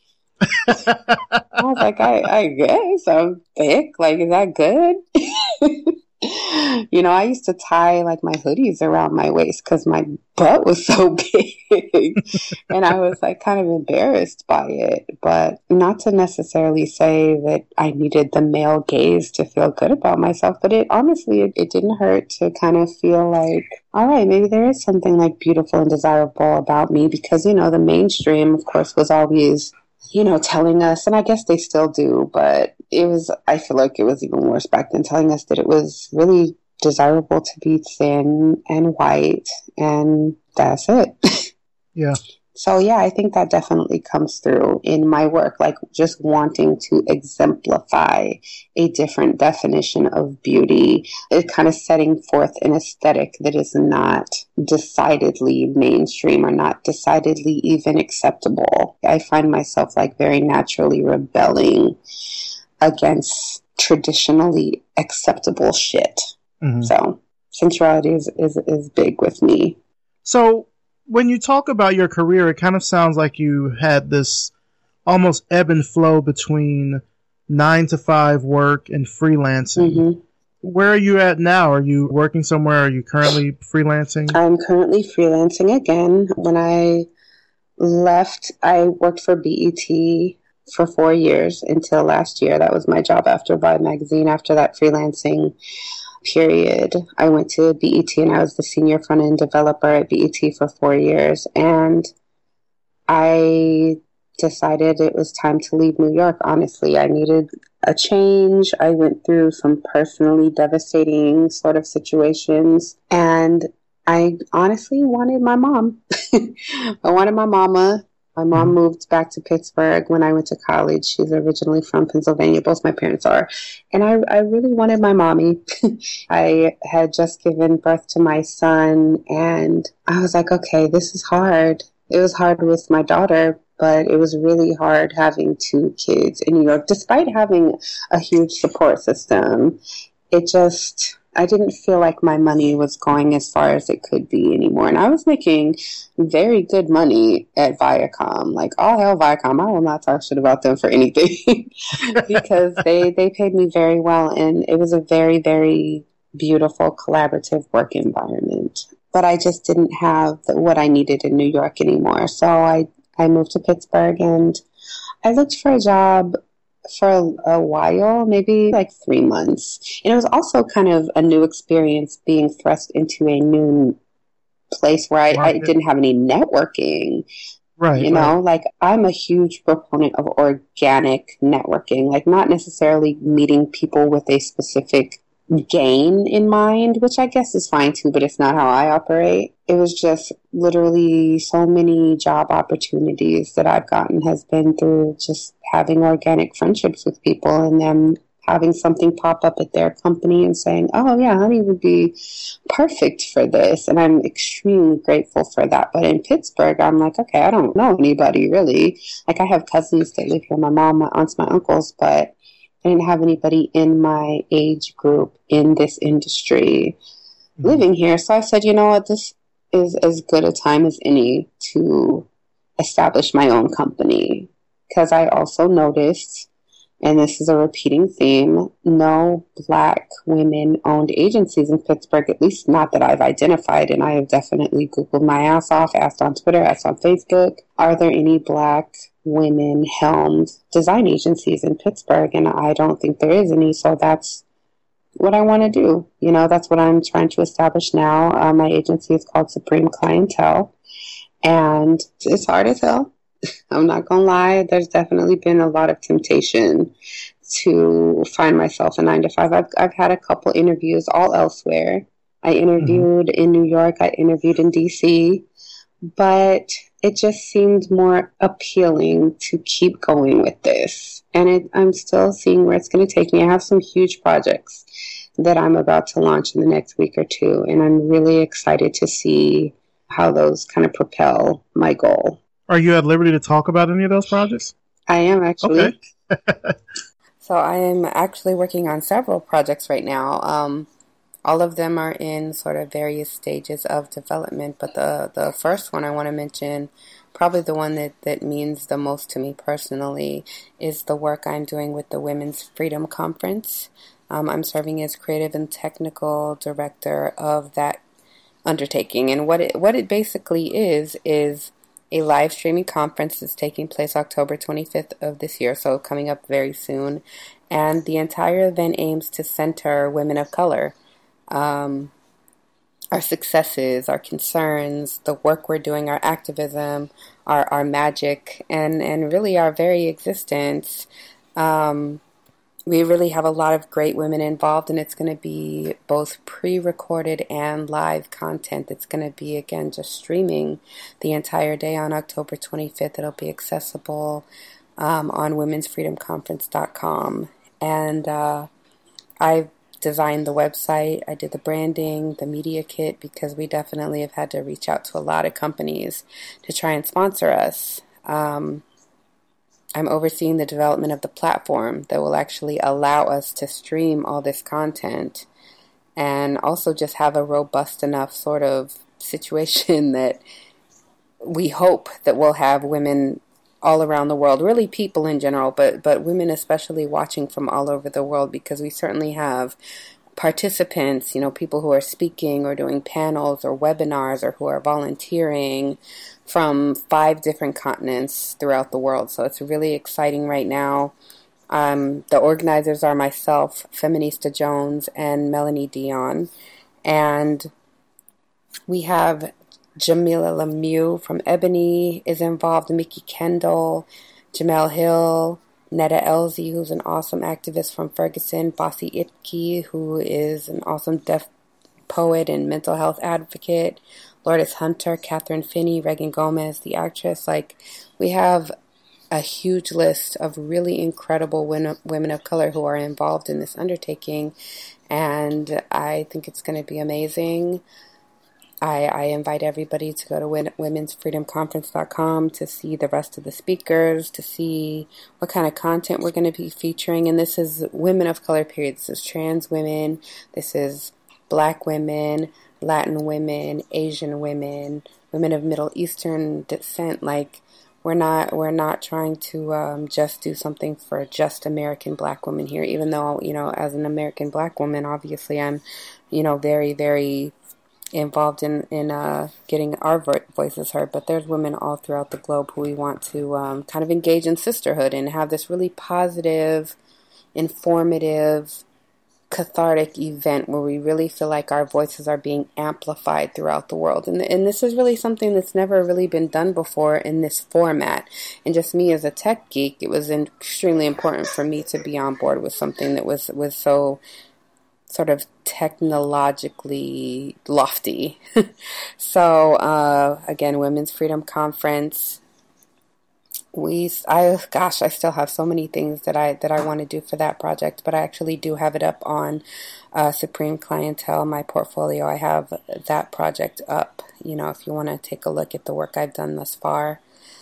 I was like, I, I guess I'm thick. Like, is that good? You know, I used to tie like my hoodies around my waist because my butt was so big. And I was like kind of embarrassed by it. But not to necessarily say that I needed the male gaze to feel good about myself. But it honestly, it, it didn't hurt to kind of feel like, all right, maybe there is something like beautiful and desirable about me. Because, you know, the mainstream, of course, was always, you know, telling us, and I guess they still do, but it was, I feel like it was even worse back then, telling us that it was really desirable to be thin and white, and that's it. Yeah. So, yeah, I think that definitely comes through in my work, like just wanting to exemplify a different definition of beauty, it kind of setting forth an aesthetic that is not decidedly mainstream or not decidedly even acceptable. I find myself like very naturally rebelling against traditionally acceptable shit. Mm-hmm. So sensuality is, is, is big with me. So when you talk about your career, it kind of sounds like you had this almost ebb and flow between nine to five work and freelancing. Mm-hmm. Where are you at now? Are you working somewhere? Are you currently freelancing? I'm currently freelancing again. When I left, I worked for B E T for four years until last year. That was my job after Vibe magazine. After that freelancing period, I went to B E T and I was the senior front-end developer at B E T for four years. And I decided it was time to leave New York, honestly. I needed a change. I went through some personally devastating sort of situations, and I honestly wanted my mom. I wanted my mama. My mom mm-hmm. moved back to Pittsburgh when I went to college. She's originally from Pennsylvania. Both my parents are. And I, I really wanted my mommy. I had just given birth to my son, and I was like, okay, this is hard. It was hard with my daughter, but it was really hard having two kids in New York. Despite having a huge support system, it just... I didn't feel like my money was going as far as it could be anymore. And I was making very good money at Viacom. Like, oh, hell, Viacom, I will not talk shit about them for anything because they, they paid me very well. And it was a very, very beautiful collaborative work environment. But I just didn't have the, what I needed in New York anymore. So I, I moved to Pittsburgh, and I looked for a job for a, a while, maybe like three months. And it was also kind of a new experience being thrust into a new place where I, I didn't have any networking. Right. You know, right. like I'm a huge proponent of organic networking, like not necessarily meeting people with a specific gain in mind, which I guess is fine too, but it's not how I operate. It was just literally so many job opportunities that I've gotten has been through just having organic friendships with people and them having something pop up at their company and saying, oh yeah, honey would be perfect for this. And I'm extremely grateful for that. But in Pittsburgh, I'm like, okay, I don't know anybody really. Like I have cousins that live here, my mom, my aunts, my uncles, but I didn't have anybody in my age group in this industry mm-hmm. living here. So I said, you know what, this is as good a time as any to establish my own company. Because I also noticed, and this is a repeating theme, no Black women-owned agencies in Pittsburgh, at least not that I've identified, and I have definitely Googled my ass off, asked on Twitter, asked on Facebook, are there any Black women-helmed design agencies in Pittsburgh? And I don't think there is any, so that's what I want to do. You know, that's what I'm trying to establish now. Uh, my agency is called Supreme Clientele, and it's hard as hell. I'm not going to lie. There's definitely been a lot of temptation to find myself a nine to five. I've, I've had a couple interviews all elsewhere. I interviewed mm-hmm. in New York. I interviewed in D C, but it just seemed more appealing to keep going with this. And it, I'm still seeing where it's going to take me. I have some huge projects that I'm about to launch in the next week or two. And I'm really excited to see how those kind of propel my goal. Are you at liberty to talk about any of those projects? I am, actually. Okay. So I am actually working on several projects right now. Um, all of them are in sort of various stages of development, but the, the first one I want to mention, probably the one that, that means the most to me personally, is the work I'm doing with the Women's Freedom Conference. Um, I'm serving as creative and technical director of that undertaking. And what it, what it basically is, is a live streaming conference that's taking place October twenty-fifth of this year, so coming up very soon. And the entire event aims to center women of color, um, our successes, our concerns, the work we're doing, our activism, our, our magic, and, and really our very existence. Um, we really have a lot of great women involved, and it's going to be both pre-recorded and live content. It's going to be, again, just streaming the entire day on October twenty-fifth. It'll be accessible um, on womens freedom conference dot com. And uh, I've designed the website. I did the branding, the media kit, because we definitely have had to reach out to a lot of companies to try and sponsor us. Um, I'm overseeing the development of the platform that will actually allow us to stream all this content and also just have a robust enough sort of situation that we hope that we'll have women all around the world, really people in general, but, but women especially watching from all over the world, because we certainly have participants, you know, people who are speaking or doing panels or webinars or who are volunteering from five different continents throughout the world. So it's really exciting right now. Um, the organizers are myself, Feminista Jones, and Melanie Dion. And we have Jamila Lemieux from Ebony is involved, Mickey Kendall, Jamel Hill, Netta Elzy, who's an awesome activist from Ferguson, Bossy Itke, who is an awesome deaf poet and mental health advocate, Lourdes Hunter, Catherine Finney, Regan Gomez, the actress. Like, we have a huge list of really incredible women of color who are involved in this undertaking, and I think it's going to be amazing. I, I invite everybody to go to women's freedom conference dot com to see the rest of the speakers, to see what kind of content we're going to be featuring. And this is women of color, period. This is trans women. This is Black women, Latin women, Asian women, women of Middle Eastern descent. Like, we're not we're not trying to um, just do something for just American Black women here. Even though, you know, as an American Black woman, obviously I'm, you know, very very involved in, in uh, getting our vo- voices heard, but there's women all throughout the globe who we want to um, kind of engage in sisterhood and have this really positive, informative, cathartic event where we really feel like our voices are being amplified throughout the world. And, and this is really something that's never really been done before in this format. And just me as a tech geek, it was extremely important for me to be on board with something that was, was so sort of technologically lofty. So, uh, again, Women's Freedom Conference. We, I, gosh, I still have so many things that I, that I want to do for that project, but I actually do have it up on, uh, Supreme Clientele, my portfolio. I have that project up, you know, if you want to take a look at the work I've done thus far.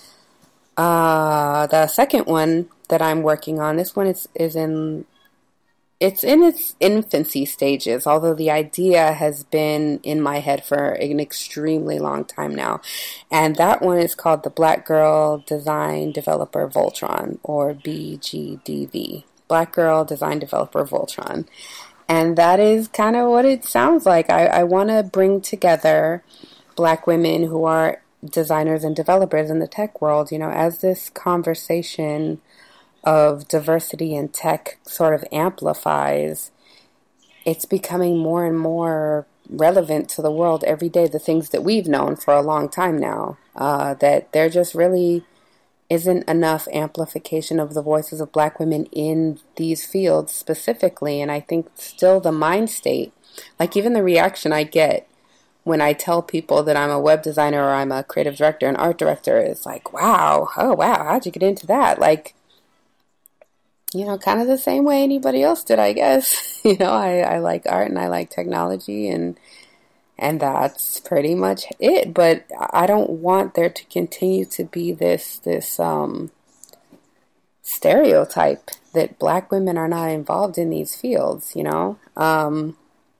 Uh, the second one that I'm working on, this one is, is in, It's in its infancy stages, although the idea has been in my head for an extremely long time now. And that one is called the Black Girl Design Developer Voltron, or B G D V. Black Girl Design Developer Voltron. And that is kind of what it sounds like. I, I want to bring together Black women who are designers and developers in the tech world, you know, as this conversation of diversity in tech sort of amplifies. It's becoming more and more relevant to the world every day, the things that we've known for a long time now, uh, that there just really isn't enough amplification of the voices of Black women in these fields specifically. And I think still the mind state, like even the reaction I get when I tell people that I'm a web designer or I'm a creative director and art director, is like, wow, oh wow, how'd you get into that? Like, you know, kind of the same way anybody else did, I guess. You know, I, I like art and I like technology, and and that's pretty much it. But I don't want there to continue to be this this um, stereotype that Black women are not involved in these fields, you know. Um,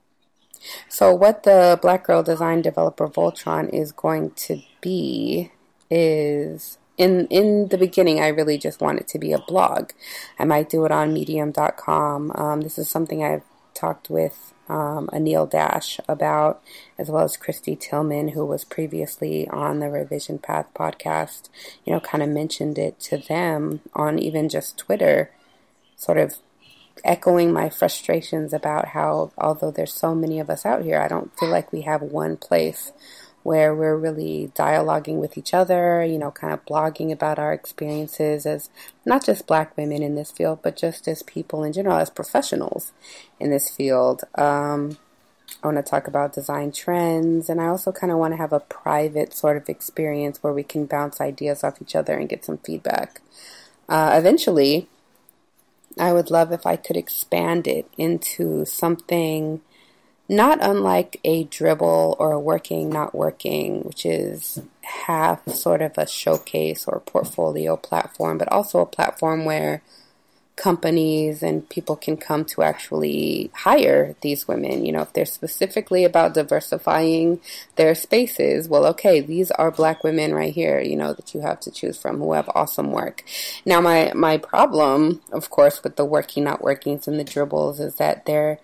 so what the Black Girl Design Developer Voltron is going to be is... In in the beginning, I really just want it to be a blog. I might do it on medium dot com. Um, this is something I've talked with um, Anil Dash about, as well as Christy Tillman, who was previously on the Revision Path podcast. You know, kind of mentioned it to them on even just Twitter, sort of echoing my frustrations about how, although there's so many of us out here, I don't feel like we have one place where we're really dialoguing with each other, you know, kind of blogging about our experiences as not just Black women in this field, but just as people in general, as professionals in this field. Um, I want to talk about design trends, and I also kind of want to have a private sort of experience where we can bounce ideas off each other and get some feedback. Uh, eventually, I would love if I could expand it into something not unlike a Dribbble or a Working Not Working, which is half sort of a showcase or portfolio platform, but also a platform where companies and people can come to actually hire these women. You know, if they're specifically about diversifying their spaces, well, okay, these are Black women right here, you know, that you have to choose from who have awesome work. Now, my, my problem, of course, with the Working Not Workings and the Dribbles is that they're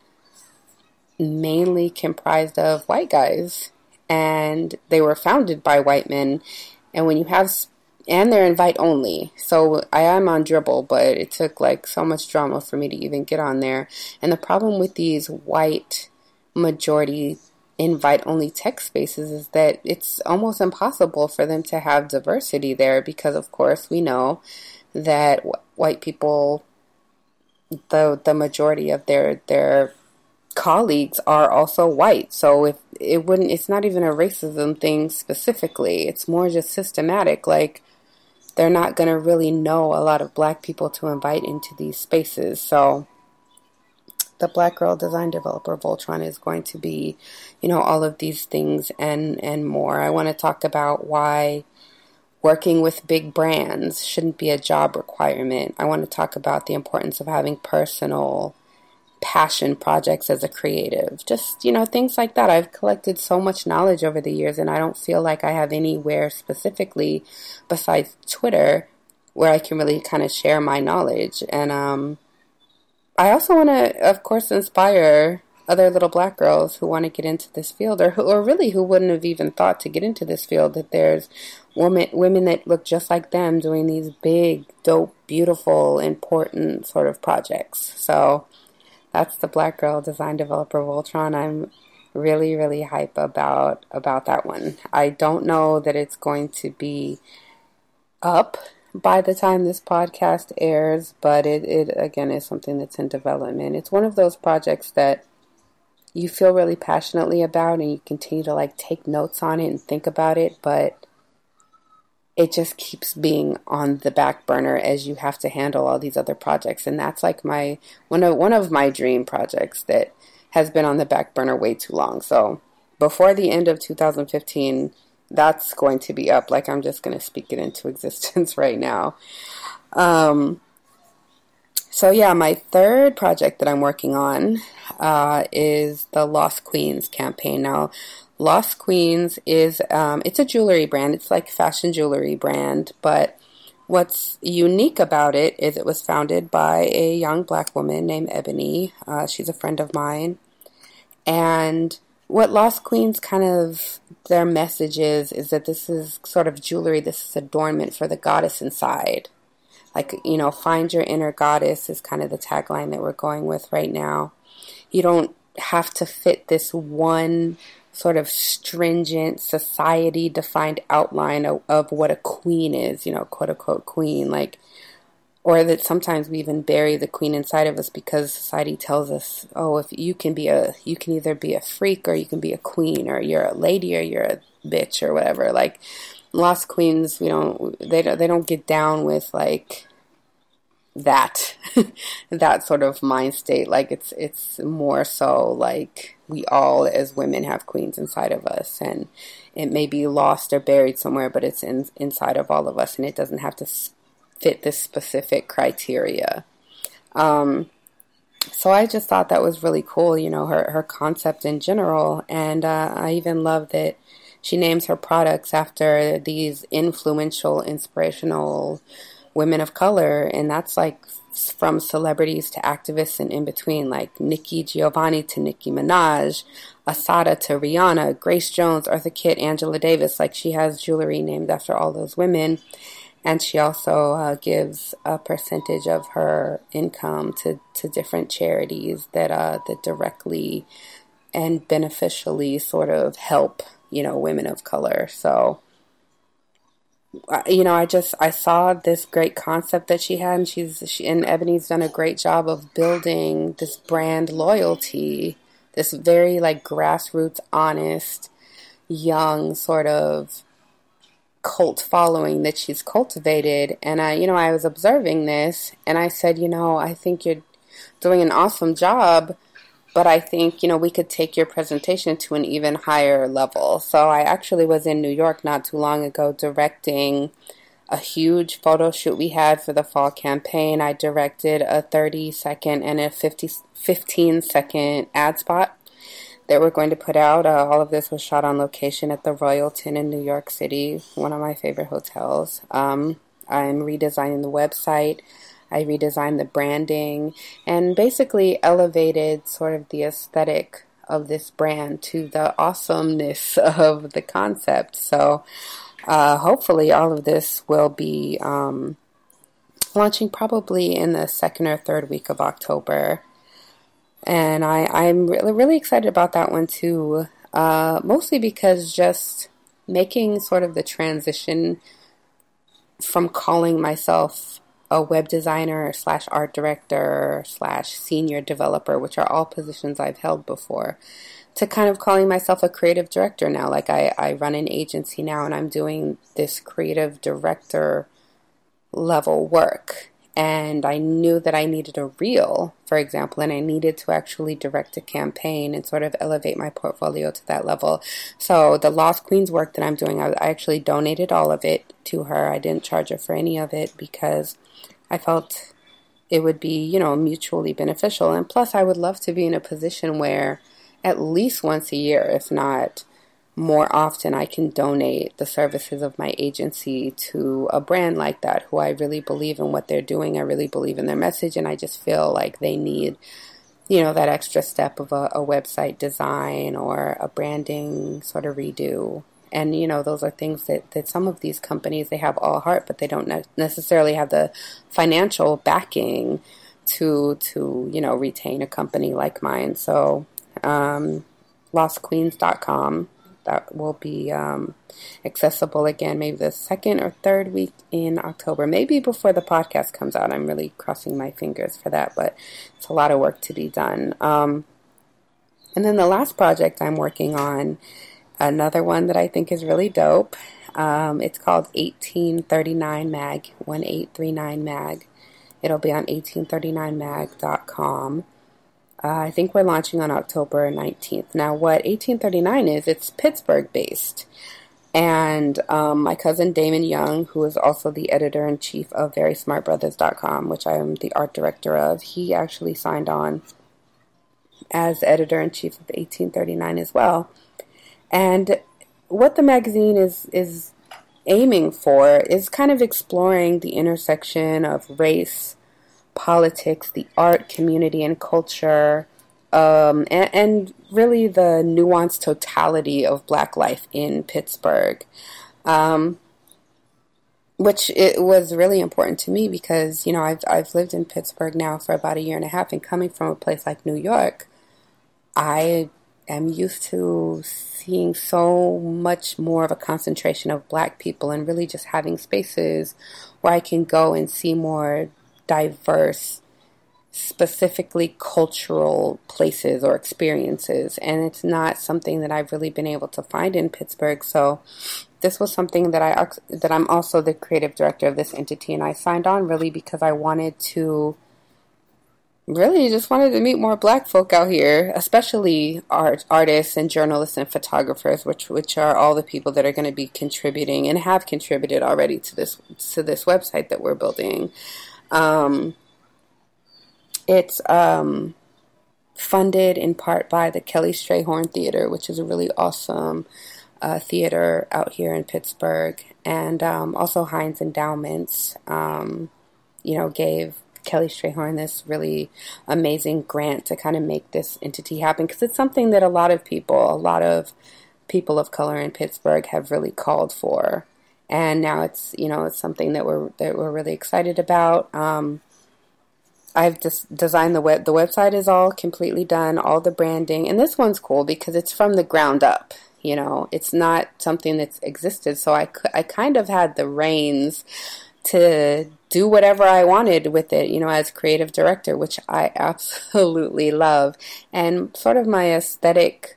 mainly comprised of white guys, and they were founded by white men. And when you have, and they're invite only. So I am on Dribbble, but it took like so much drama for me to even get on there. And the problem with these white majority invite only tech spaces is that it's almost impossible for them to have diversity there, because of course we know that white people, the the majority of their their colleagues are also white. So if it wouldn't, it's not even a racism thing specifically. It's more just systematic. Like, they're not going to really know a lot of black people to invite into these spaces. So the Black Girl Design Developer Voltron is going to be, you know, all of these things and, and more. I want to talk about why working with big brands shouldn't be a job requirement. I want to talk about the importance of having personal passion projects as a creative. Just, you know, things like that. I've collected so much knowledge over the years, and I don't feel like I have anywhere specifically besides Twitter where I can really kind of share my knowledge. And um, I also want to, of course, inspire other little black girls who want to get into this field, or who, or really who wouldn't have even thought to get into this field, that there's women, women that look just like them doing these big, dope, beautiful, important sort of projects. So that's the Black Girl Design Developer Voltron. I'm really, really hype about about that one. I don't know that it's going to be up by the time this podcast airs, but it, it again is something that's in development. It's one of those projects that you feel really passionately about, and you continue to like take notes on it and think about it, but it just keeps being on the back burner as you have to handle all these other projects. And that's like my one of one of my dream projects that has been on the back burner way too long. So before the end of two thousand fifteen, that's going to be up. Like, I'm just going to speak it into existence right now. Um, so yeah, my third project that I'm working on uh, is the Lost Queens campaign. Now, Lost Queens is, um, it's a jewelry brand. It's like fashion jewelry brand, but what's unique about it is it was founded by a young black woman named Ebony. Uh, she's a friend of mine. And what Lost Queens kind of, their message is, is that this is sort of jewelry, this is adornment for the goddess inside. Like, you know, find your inner goddess is kind of the tagline that we're going with right now. You don't have to fit this one sort of stringent society-defined outline of, of what a queen is, you know, quote-unquote queen, like, or that sometimes we even bury the queen inside of us because society tells us, oh, if you can be a, you can either be a freak or you can be a queen, or you're a lady or you're a bitch or whatever. Like, Lost Queens, we don't, they don't, they don't get down with, like, that, that sort of mind state. Like, it's, it's more so like we all as women have queens inside of us, and it may be lost or buried somewhere, but it's in, inside of all of us, and it doesn't have to fit this specific criteria. Um, so I just thought that was really cool, you know, her, her concept in general. And uh, I even love that she names her products after these influential, inspirational women of color, and that's like from celebrities to activists and in between, like Nikki Giovanni to Nicki Minaj, Asada to Rihanna, Grace Jones, Eartha Kitt, Angela Davis. Like, she has jewelry named after all those women, and she also uh, gives a percentage of her income to, to different charities that uh, that directly and beneficially sort of help, you know, women of color. So, you know, I just, I saw this great concept that she had, and she's, she, and Ebony's done a great job of building this brand loyalty, this very, like, grassroots, honest, young sort of cult following that she's cultivated. And I, you know, I was observing this, and I said, you know, I think you're doing an awesome job, but I think, you know, we could take your presentation to an even higher level. So I actually was in New York not too long ago directing a huge photo shoot we had for the fall campaign. I directed a thirty second and a fifty, fifteen second ad spot that we're going to put out. Uh, all of this was shot on location at the Royalton in New York City, one of my favorite hotels. Um, I'm redesigning the website. I redesigned the branding and basically elevated sort of the aesthetic of this brand to the awesomeness of the concept. So uh, hopefully all of this will be um, launching probably in the second or third week of October. And I, I'm really, really excited about that one too, uh, mostly because just making sort of the transition from calling myself a web designer slash art director slash senior developer, which are all positions I've held before, to kind of calling myself a creative director now. Like I, I run an agency now and I'm doing this creative director level work. And I knew that I needed a reel, for example, and I needed to actually direct a campaign and sort of elevate my portfolio to that level. So the Lost Queens work that I'm doing, I, I actually donated all of it to her. I didn't charge her for any of it because I felt it would be, you know, mutually beneficial. And plus, I would love to be in a position where at least once a year, if not more often, I can donate the services of my agency to a brand like that who I really believe in what they're doing. I really believe in their message, and I just feel like they need, you know, that extra step of a, a website design or a branding sort of redo. And, you know, those are things that, that some of these companies, they have all heart, but they don't ne- necessarily have the financial backing to, to, you know, retain a company like mine. So, um, lost queens dot com. That will be um, accessible again, maybe the second or third week in October, maybe before the podcast comes out. I'm really crossing my fingers for that, but it's a lot of work to be done. Um, and then the last project I'm working on, another one that I think is really dope. Um, it's called eighteen thirty-nine mag, eighteen thirty-nine mag. It'll be on eighteen thirty-nine mag dot com. Uh, I think we're launching on October nineteenth. Now, what eighteen thirty-nine is, it's Pittsburgh-based. And um, my cousin Damon Young, who is also the editor-in-chief of very smart brothers dot com, which I am the art director of, he actually signed on as editor-in-chief of eighteen thirty-nine as well. And what the magazine is, is aiming for is kind of exploring the intersection of race, politics, the art, community, and culture, um, and, and really the nuanced totality of Black life in Pittsburgh, um, which it was really important to me because, you know, I've I've lived in Pittsburgh now for about a year and a half, and coming from a place like New York, I am used to seeing so much more of a concentration of Black people and really just having spaces where I can go and see more diverse, specifically cultural places or experiences, and it's not something that I've really been able to find in Pittsburgh. So this was something that I that I'm also the creative director of this entity, and I signed on really because I wanted to really just wanted to meet more Black folk out here, especially art artists and journalists and photographers, which which are all the people that are going to be contributing and have contributed already to this to this website that we're building. Um, it's um, funded in part by the Kelly Strayhorn Theater, which is a really awesome uh, theater out here in Pittsburgh, and um, also Heinz Endowments, um, you know, gave Kelly Strayhorn this really amazing grant to kind of make this entity happen, because it's something that a lot of people, a lot of people of color in Pittsburgh have really called for. And now it's, you know, it's something that we're that we're really excited about. Um, I've just designed the web. The website is all completely done, all the branding. And this one's cool because it's from the ground up. You know, it's not something that's existed. So I, I kind of had the reins to do whatever I wanted with it, you know, as creative director, which I absolutely love. And sort of my aesthetic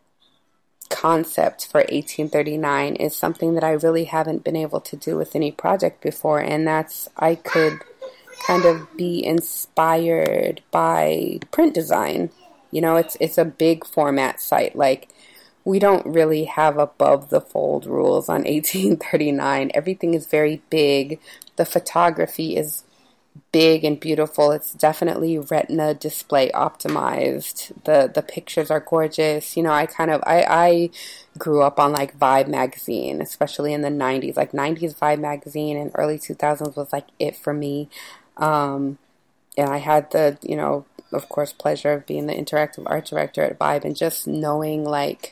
concept for eighteen thirty-nine is something that I really haven't been able to do with any project before, and that's I could kind of be inspired by print design. You know, it's it's a big format site. Like, we don't really have above the fold rules on eighteen thirty-nine. Everything is very big. The photography is big and beautiful. It's definitely retina display optimized. The the pictures are gorgeous. You know, I kind of I, I grew up on like Vibe magazine, especially in the nineties. Like nineties Vibe magazine and early two thousands was like it for me. Um, and I had the, you know, of course, pleasure of being the interactive art director at Vibe, and just knowing like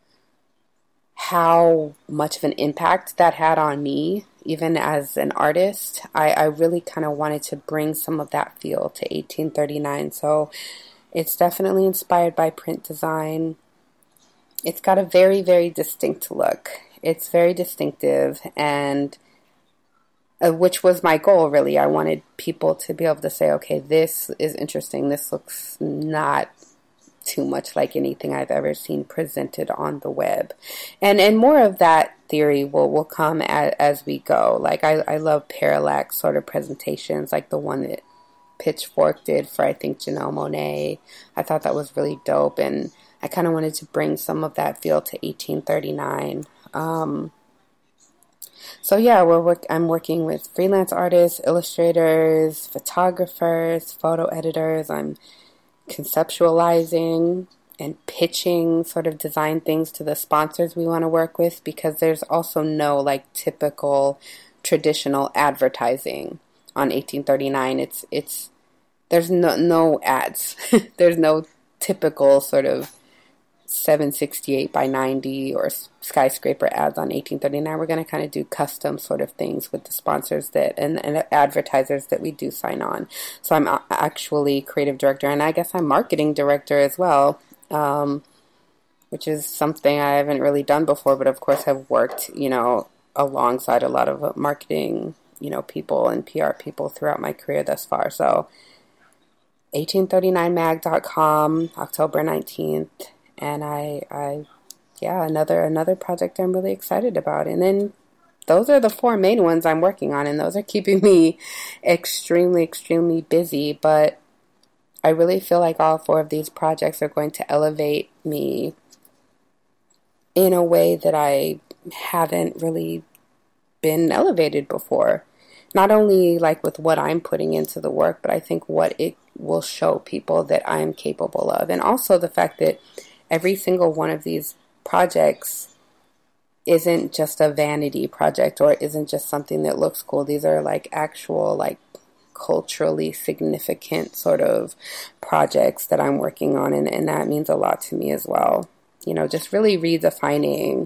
how much of an impact that had on me, even as an artist. I, I really kind of wanted to bring some of that feel to eighteen thirty-nine. So it's definitely inspired by print design. It's got a very, very distinct look. It's very distinctive, and uh, which was my goal, really. I wanted people to be able to say, okay, this is interesting. This looks not too much like anything I've ever seen presented on the web. And and more of that theory will, will come as, as we go. Like, I, I love parallax sort of presentations, like the one that Pitchfork did for, I think, Janelle Monáe. I thought that was really dope, and I kind of wanted to bring some of that feel to eighteen thirty-nine. Um, so yeah, we're work- I'm working with freelance artists, illustrators, photographers, photo editors. I'm conceptualizing and pitching sort of design things to the sponsors we want to work with, because there's also no like typical traditional advertising on eighteen thirty-nine. It's it's there's no no ads. There's no typical sort of seven sixty-eight by ninety or skyscraper ads on eighteen thirty-nine. We're going to kind of do custom sort of things with the sponsors that and, and advertisers that we do sign on. So I'm actually creative director, and I guess I'm marketing director as well, um, which is something I haven't really done before, but of course have worked, you know, alongside a lot of marketing, you know, people and P R people throughout my career thus far. So eighteen thirty-nine mag dot com, October nineteenth. And I, I, yeah, another another project I'm really excited about. And then those are the four main ones I'm working on, and those are keeping me extremely, extremely busy. But I really feel like all four of these projects are going to elevate me in a way that I haven't really been elevated before. Not only like with what I'm putting into the work, but I think what it will show people that I'm capable of. And also the fact that every single one of these projects isn't just a vanity project or isn't just something that looks cool. These are like actual, like culturally significant sort of projects that I'm working on. And, and that means a lot to me as well. You know, just really redefining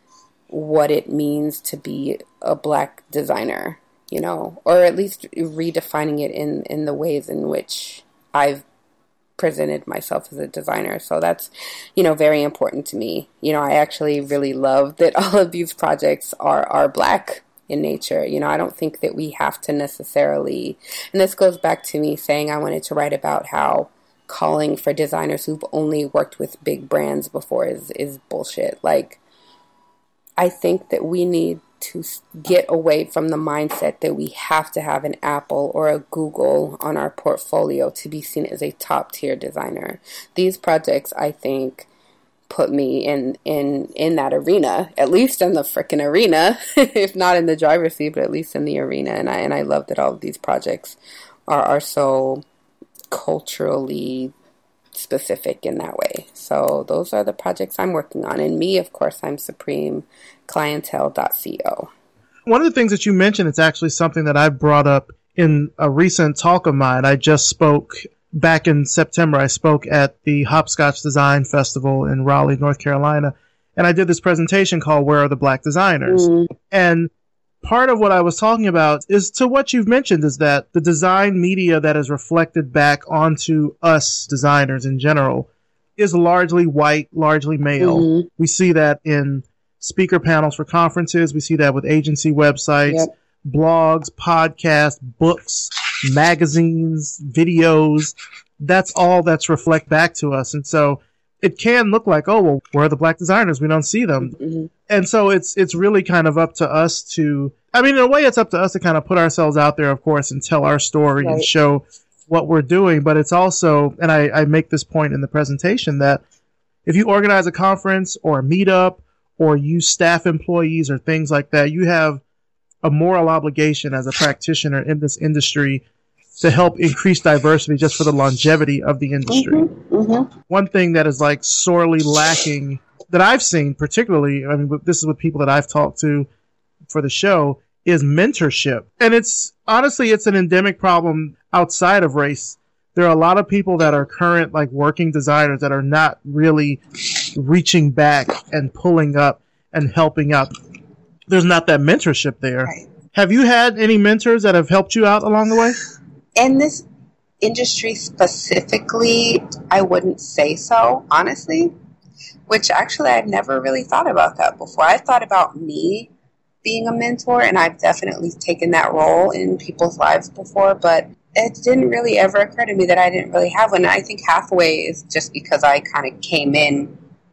what it means to be a Black designer, you know, or at least redefining it in, in the ways in which I've presented myself as a designer. So that's, you know, very important to me. You know, I actually really love that all of these projects are, are Black in nature. You know, I don't think that we have to necessarily, and this goes back to me saying I wanted to write about how calling for designers who've only worked with big brands before is, is bullshit. Like, I think that we need to get away from the mindset that we have to have an Apple or a Google on our portfolio to be seen as a top tier designer. These projects, I think, put me in, in, in that arena, at least in the frickin' arena, if not in the driver's seat, but at least in the arena. And I, and I love that all of these projects are, are so culturally specific in that way. So those are the projects I'm working on. And me, of course, I'm supreme clientele dot co. One of the things that you mentioned, it's actually something that I brought up in a recent talk of mine. I just spoke back in September. I spoke at the Hopscotch Design Festival in Raleigh, North Carolina. And I did this presentation called Where Are the Black Designers? Mm. And part of what I was talking about is to what you've mentioned, is that the design media that is reflected back onto us designers in general is largely white, largely male. Mm-hmm. We see that in speaker panels for conferences. We see that with agency websites, yep. blogs, podcasts, books, magazines, videos. That's all that's reflect back to us. And so it can look like, oh, well, where are the Black designers? We don't see them. Mm-hmm. And so it's it's really kind of up to us to, I mean, in a way, it's up to us to kind of put ourselves out there, of course, and tell our story right. and show what we're doing. But it's also, and I, I make this point in the presentation, that if you organize a conference or a meetup or you staff employees or things like that, you have a moral obligation as a practitioner in this industry to help increase diversity just for the longevity of the industry. Mm-hmm, mm-hmm. One thing that is like sorely lacking that I've seen, particularly, I mean, this is with people that I've talked to for the show, is mentorship. And it's honestly, it's an endemic problem outside of race. There are a lot of people that are current, like working designers, that are not really reaching back and pulling up and helping out. There's not that mentorship there. Right. Have you had any mentors that have helped you out along the way? In this industry specifically, I wouldn't say so, honestly, which actually I've never really thought about that before. I thought about me being a mentor, and I've definitely taken that role in people's lives before, but it didn't really ever occur to me that I didn't really have one. And I think halfway is just because I kind of came in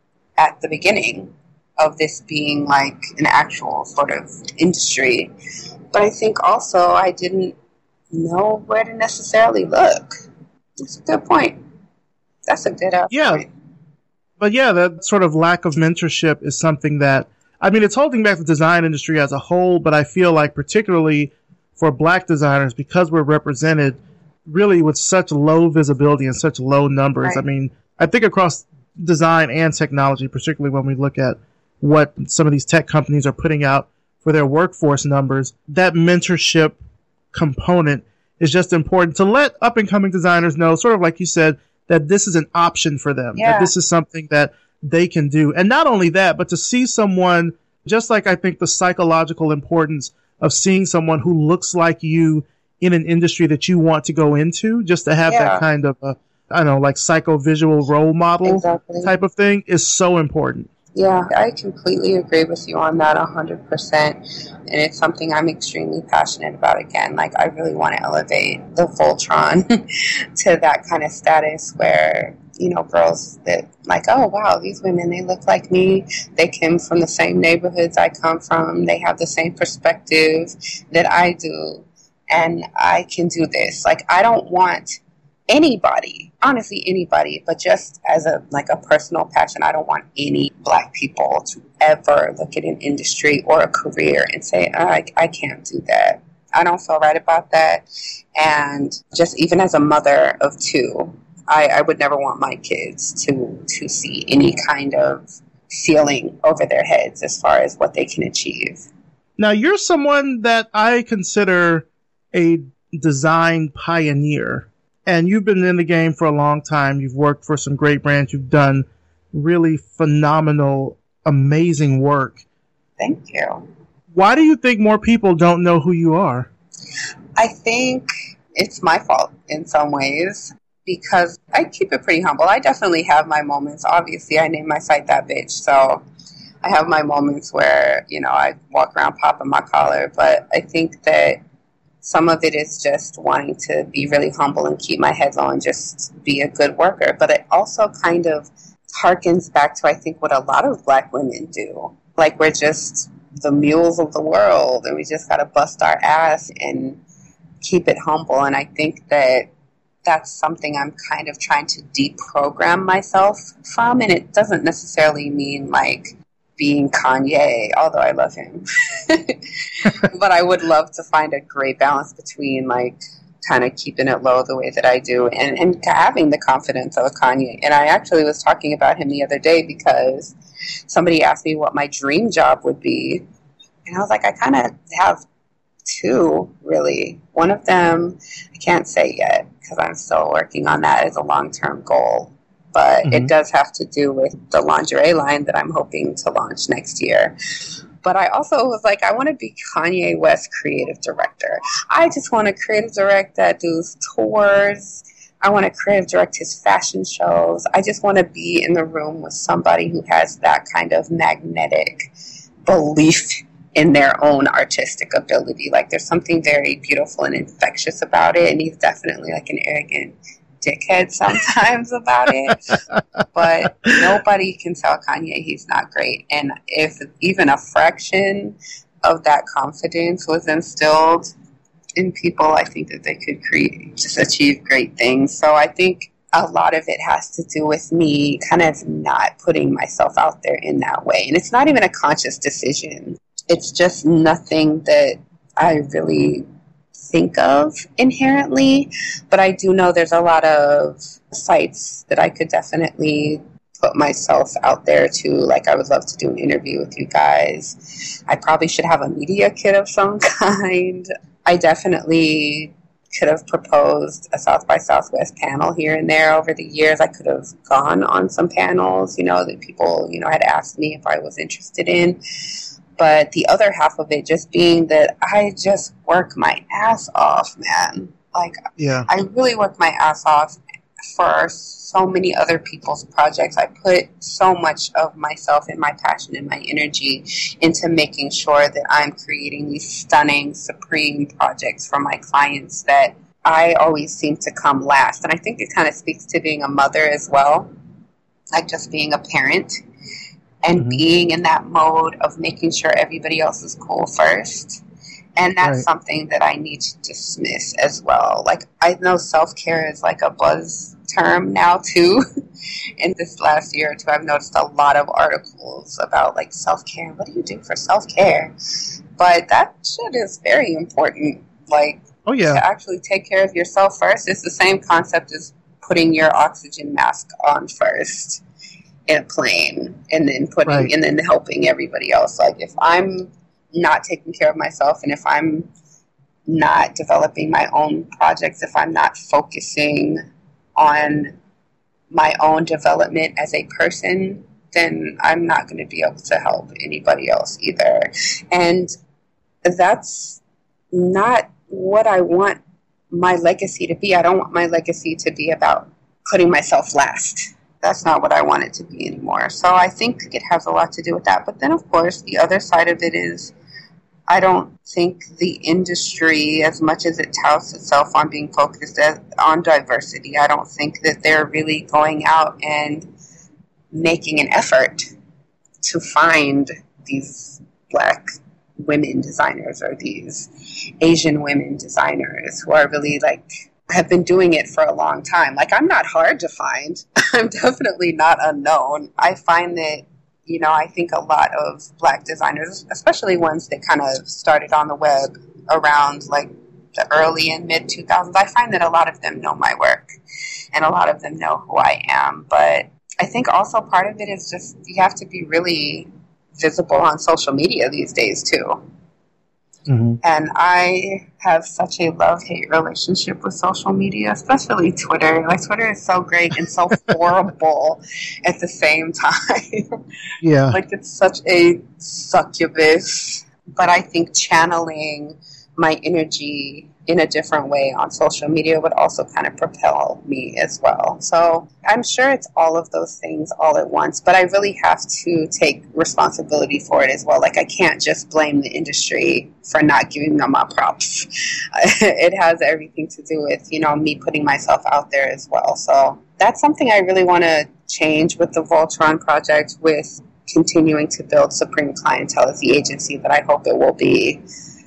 at the beginning of this being like an actual sort of industry. But I think also I didn't know where to necessarily look. That's a good point. That's a good uh, yeah. point. But yeah, that sort of lack of mentorship is something that, I mean, it's holding back the design industry as a whole, but I feel like particularly for Black designers, because we're represented really with such low visibility and such low numbers. Right. I mean, I think across design and technology, particularly when we look at what some of these tech companies are putting out for their workforce numbers, that mentorship component is just important to let up-and-coming designers know, sort of like you said, that this is an option for them, yeah. that this is something that they can do. And not only that, but to see someone, just like I think the psychological importance of seeing someone who looks like you in an industry that you want to go into, just to have yeah. that kind of, a, I don't know, like psycho-visual role model exactly. type of thing is so important. Yeah, I completely agree with you on that one hundred percent. And it's something I'm extremely passionate about again. Like, I really want to elevate the Voltron to that kind of status where, you know, girls that like, oh, wow, these women, they look like me. They came from the same neighborhoods I come from. They have the same perspective that I do. And I can do this. Like, I don't want anybody, honestly anybody, but just as a like a personal passion, I don't want any Black people to ever look at an industry or a career and say, oh, I, I can't do that. I don't feel right about that. And just even as a mother of two, I, I would never want my kids to to see any kind of ceiling over their heads as far as what they can achieve. Now, you're someone that I consider a design pioneer. And you've been in the game for a long time. You've worked for some great brands. You've done really phenomenal, amazing work. Thank you. Why do you think more people don't know who you are? I think it's my fault in some ways because I keep it pretty humble. I definitely have my moments. Obviously, I named my site That Bitch, so I have my moments where, you know, I walk around popping my collar. But I think that some of it is just wanting to be really humble and keep my head low and just be a good worker. But it also kind of harkens back to, I think, what a lot of Black women do. Like, we're just the mules of the world and we just got to bust our ass and keep it humble. And I think that that's something I'm kind of trying to deprogram myself from. And it doesn't necessarily mean like being Kanye, although I love him. But I would love to find a great balance between like kind of keeping it low the way that I do and, and having the confidence of a Kanye. And I actually was talking about him the other day because somebody asked me what my dream job would be. And I was like, I kind of have two, really. One of them, I can't say yet because I'm still working on that as a long-term goal. But mm-hmm. it does have to do with the lingerie line that I'm hoping to launch next year. But I also was like, I want to be Kanye West creative director. I just want to creative direct that dude's tours. I want to creative direct his fashion shows. I just want to be in the room with somebody who has that kind of magnetic belief in their own artistic ability. Like, there's something very beautiful and infectious about it. And he's definitely like an arrogant dickhead sometimes about it, but nobody can tell Kanye he's not great. And if even a fraction of that confidence was instilled in people, I think that they could create, just achieve great things. So I think a lot of it has to do with me kind of not putting myself out there in that way. And it's not even a conscious decision. It's just nothing that I really think of inherently, but I do know there's a lot of sites that I could definitely put myself out there to. Like, I would love to do an interview with you guys. I probably should have a media kit of some kind. I definitely could have proposed a South by Southwest panel here and there over the years. I could have gone on some panels, you know, that people, you know, had asked me if I was interested in. But the other half of it just being that I just work my ass off, man. Like, yeah. I really work my ass off for so many other people's projects. I put so much of myself and my passion and my energy into making sure that I'm creating these stunning, supreme projects for my clients that I always seem to come last. And I think it kind of speaks to being a mother as well, like just being a parent and mm-hmm. being in that mode of making sure everybody else is cool first. And that's right. something that I need to dismiss as well. Like, I know self-care is like a buzz term now too. In this last year or two, I've noticed a lot of articles about like self-care. What do you do for self-care? But that shit is very important. Like, oh yeah, to actually take care of yourself first. It's the same concept as putting your oxygen mask on first in a plane, and then putting right. and then helping everybody else. Like, if I'm not taking care of myself, and if I'm not developing my own projects, if I'm not focusing on my own development as a person, then I'm not going to be able to help anybody else either. And that's not what I want my legacy to be. I don't want my legacy to be about putting myself last. That's not what I want it to be anymore. So I think it has a lot to do with that. But then, of course, the other side of it is I don't think the industry, as much as it touts itself on being focused as, on diversity, I don't think that they're really going out and making an effort to find these Black women designers or these Asian women designers who are really like have been doing it for a long time. Like, I'm not hard to find. I'm definitely not unknown. I find that, you know, I think a lot of Black designers, especially ones that kind of started on the web around like the early and mid two thousands, I find that a lot of them know my work and a lot of them know who I am. But I think also part of it is just you have to be really visible on social media these days too. Mm-hmm. And I have such a love-hate relationship with social media, especially Twitter. Like, Twitter is so great and so horrible at the same time. Yeah. Like, it's such a succubus. But I think channeling my energy in a different way on social media would also kind of propel me as well. So I'm sure it's all of those things all at once, but I really have to take responsibility for it as well. Like, I can't just blame the industry for not giving them my props. It has everything to do with, you know, me putting myself out there as well. So that's something I really want to change with the Voltron project, with continuing to build Supreme Clientele as the agency that I hope it will be,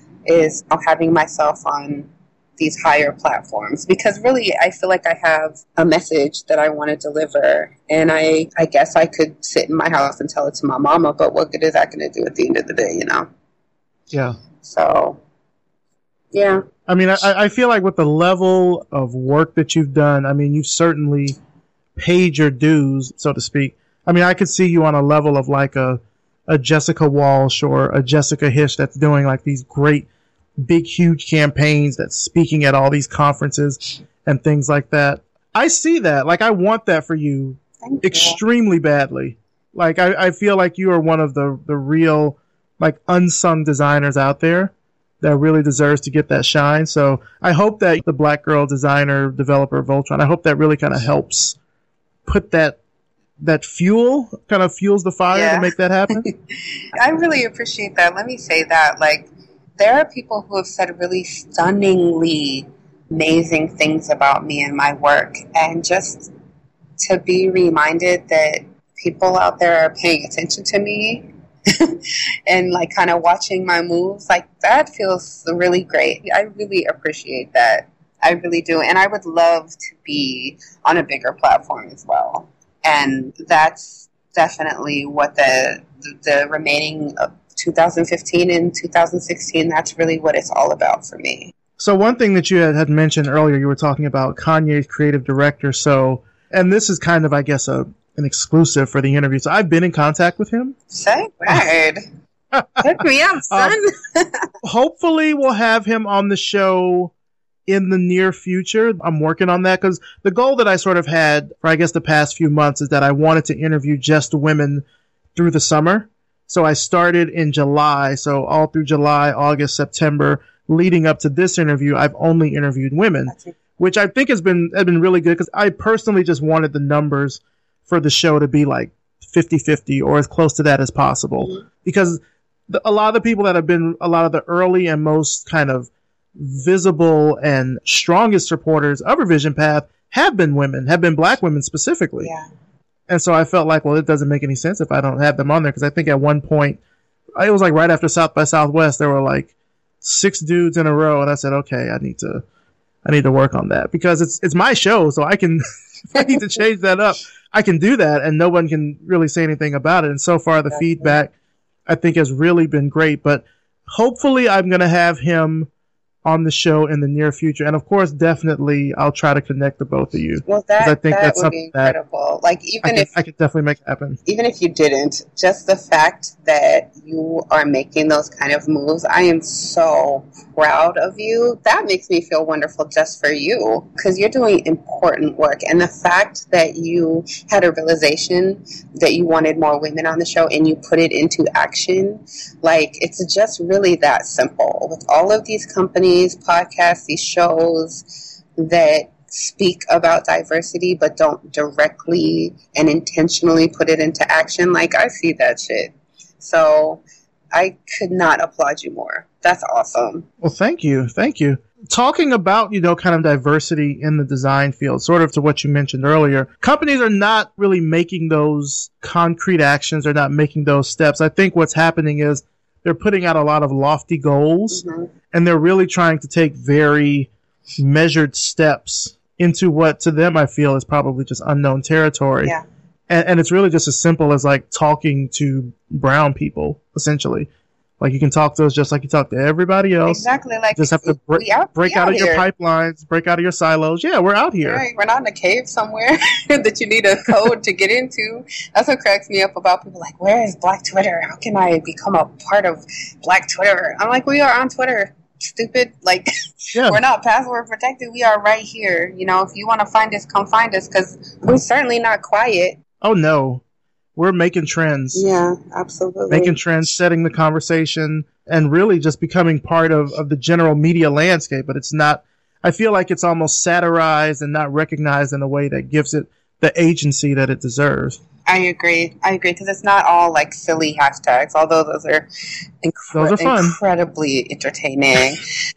is having myself on these higher platforms, because really I feel like I have a message that I want to deliver, and I, I guess I could sit in my house and tell it to my mama, but what good is that going to do at the end of the day, you know? Yeah. So, yeah. I mean, I, I feel like with the level of work that you've done, I mean, you've certainly paid your dues, so to speak. I mean, I could see you on a level of like a, a Jessica Walsh or a Jessica Hish that's doing like these great big, huge campaigns, that's speaking at all these conferences and things like that. I see that. Like, I want that for you Thank extremely you. badly. Like, I, I feel like you are one of the, the real, like, unsung designers out there that really deserves to get that shine. So I hope that the Black girl designer, developer, Voltron, I hope that really kind of helps put that that fuel, kind of fuels the fire yeah. to make that happen. I really appreciate that. Let me say that, like, there are people who have said really stunningly amazing things about me and my work. And just to be reminded that people out there are paying attention to me and like kind of watching my moves, like, that feels really great. I really appreciate that. I really do. And I would love to be on a bigger platform as well. And that's definitely what the the, the remaining of two thousand fifteen and two thousand sixteen, that's really what it's all about for me. So one thing that you had, had mentioned earlier, you were talking about Kanye's creative director. So, and this is kind of, I guess, a an exclusive for the interview. So I've been in contact with him. Say word. Hook me up, son. um, hopefully we'll have him on the show in the near future. I'm working on that, because the goal that I sort of had for, I guess, the past few months is that I wanted to interview just women through the summer. So I started in July. So all through July, August, September, leading up to this interview, I've only interviewed women, which I think has been has been really good because I personally just wanted the numbers for the show to be like fifty-fifty or as close to that as possible. Mm-hmm. Because the, a lot of the people that have been a lot of the early and most kind of visible and strongest supporters of Revision Path have been women, have been black women specifically. Yeah. And so I felt like, well, it doesn't make any sense if I don't have them on there because I think at one point, it was like right after South by Southwest, there were like six dudes in a row, and I said, okay, I need to, I need to work on that because it's it's my show, so I can, if I need to change that up, I can do that, and no one can really say anything about it. And so far, the Definitely. feedback I think has really been great. But hopefully, I'm going to have him on the show in the near future, and of course, definitely, I'll try to connect the both of you. Well, that, I think that that's would be incredible. Like even I could, if I could definitely make it happen. Even if you didn't, just the fact that you are making those kind of moves, I am so proud of you. That makes me feel wonderful just for you because you're doing important work, and the fact that you had a realization that you wanted more women on the show and you put it into action, like it's just really that simple. With all of these companies, podcasts, these shows that speak about diversity but don't directly and intentionally put it into action, like I see that shit. So I could not applaud you more. That's awesome. Well, thank you. Thank you. Talking about, you know, kind of diversity in the design field, sort of to what you mentioned earlier, companies are not really making those concrete actions. They're not making those steps. I think what's happening is they're putting out a lot of lofty goals, mm-hmm. and they're really trying to take very measured steps into what to them I feel is probably just unknown territory. Yeah. And, and it's really just as simple as like talking to brown people, essentially. Like you can talk to us just like you talk to everybody else. Exactly. Like you just have to bre- out, break out, out of here. your pipelines, break out of your silos. Yeah, we're out here. Right. We're not in a cave somewhere that you need a code to get into. That's what cracks me up about people like, where is Black Twitter? How can I become a part of Black Twitter? I'm like, we are on Twitter, stupid. Like, yeah. We're not password protected. We are right here. You know, if you want to find us, come find us because we're certainly not quiet. Oh, no. We're making trends. Yeah, absolutely. Making trends, setting the conversation, and really just becoming part of, of the general media landscape. But it's not, I feel like it's almost satirized and not recognized in a way that gives it the agency that it deserves. I agree. I agree because it's not all like silly hashtags, although those are, incre- those are fun. incredibly entertaining.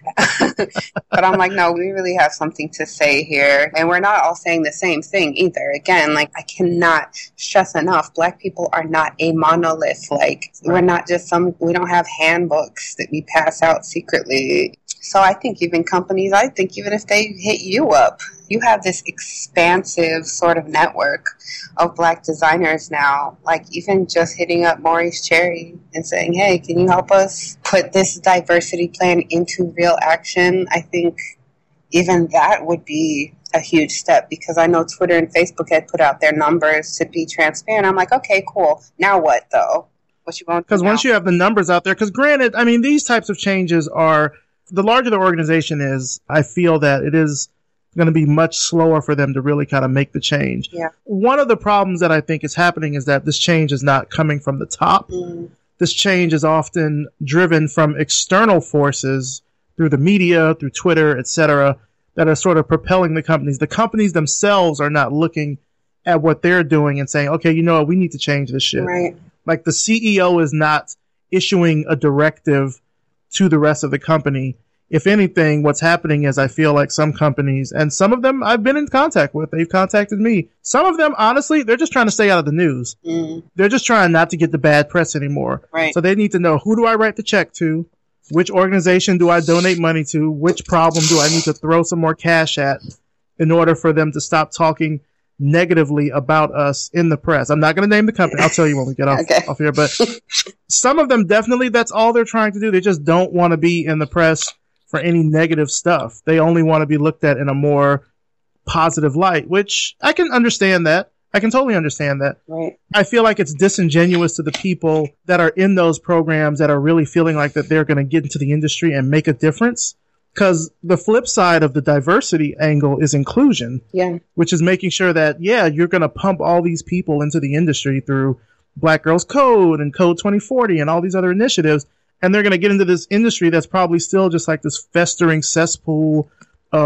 But I'm like, no, we really have something to say here. And we're not all saying the same thing either. Again, like I cannot stress enough, Black people are not a monolith. Like we're not just some, we don't have handbooks that we pass out secretly. So I think even companies, I think even if they hit you up, you have this expansive sort of network of Black designers now. Like even just hitting up Maurice Cherry and saying, hey, can you help us put this diversity plan into real action? I think even that would be a huge step because I know Twitter and Facebook had put out their numbers to be transparent. I'm like, okay, cool. Now what though? What you going to do? Because once you have the numbers out there, because granted, I mean, these types of changes are, the larger the organization is, I feel that it is going to be much slower for them to really kind of make the change. Yeah. One of the problems that I think is happening is that this change is not coming from the top. Mm. This change is often driven from external forces through the media, through Twitter, et cetera, that are sort of propelling the companies. The companies themselves are not looking at what they're doing and saying, okay, you know what, we need to change this shit. Right. Like the C E O is not issuing a directive to the rest of the company. If anything, what's happening is I feel like some companies, and some of them I've been in contact with, they've contacted me. Some of them, honestly, they're just trying to stay out of the news. Mm. They're just trying not to get the bad press anymore. Right. So they need to know, who do I write the check to? Which organization do I donate money to? Which problem do I need to throw some more cash at in order for them to stop talking negatively about us in the press? I'm not going to name the company. I'll tell you when we get off, okay. off here. But some of them definitely, that's all they're trying to do. They just don't want to be in the press for any negative stuff. They only want to be looked at in a more positive light, which I can understand that. I can totally understand that. Right. I feel like it's disingenuous to the people that are in those programs that are really feeling like that they're going to get into the industry and make a difference. Because the flip side of the diversity angle is inclusion, yeah, which is making sure that, yeah, you're going to pump all these people into the industry through Black Girls Code and Code twenty forty and all these other initiatives. And they're going to get into this industry that's probably still just like this festering cesspool of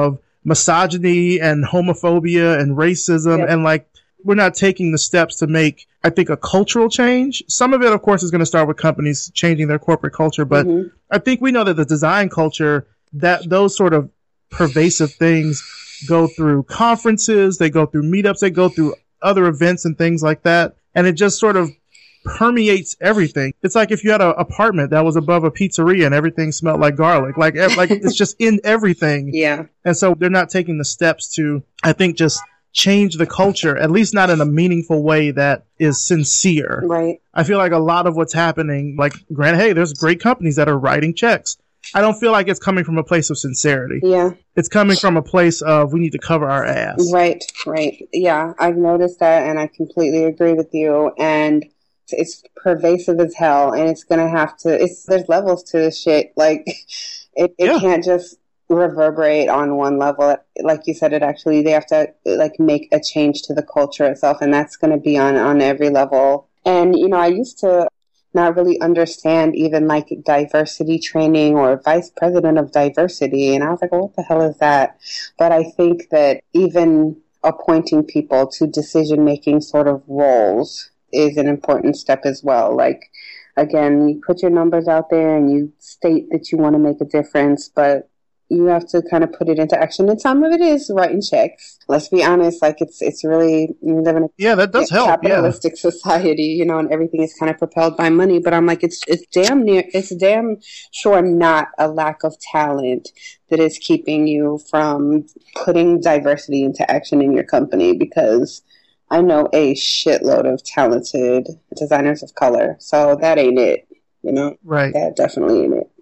misogyny and homophobia and racism. Yep. And like, we're not taking the steps to make, I think, a cultural change. Some of it, of course, is going to start with companies changing their corporate culture. But mm-hmm. I think we know that the design culture, that those sort of pervasive things go through conferences, they go through meetups, they go through other events and things like that. And it just sort of permeates everything. It's like if you had an apartment that was above a pizzeria and everything smelled like garlic, like, like it's just in everything. Yeah. And so they're not taking the steps to, I think, just change the culture, at least not in a meaningful way that is sincere. Right. I feel like a lot of what's happening, like, granted, hey, there's great companies that are writing checks. I don't feel like it's coming from a place of sincerity. Yeah. It's coming from a place of we need to cover our ass. Right, right. Yeah, I've noticed that and I completely agree with you. And it's pervasive as hell and it's going to have to, it's, there's levels to this shit. Like, it, it yeah. can't just reverberate on one level. Like you said, it actually, they have to like make a change to the culture itself. And that's going to be on, on every level. And, you know, I used to not really understand even like diversity training or vice president of diversity. And I was like, well, what the hell is that? But I think that even appointing people to decision-making sort of roles is an important step as well. Like, again, you put your numbers out there and you state that you want to make a difference, but you have to kind of put it into action. And some of it is writing checks. Let's be honest, like it's it's really, you live in a yeah, that does help. capitalistic yeah. society, you know, and everything is kind of propelled by money. But I'm like, it's it's damn near, it's damn sure not a lack of talent that is keeping you from putting diversity into action in your company, because I know a shitload of talented designers of color. So that ain't it, you know? Right. That definitely ain't it.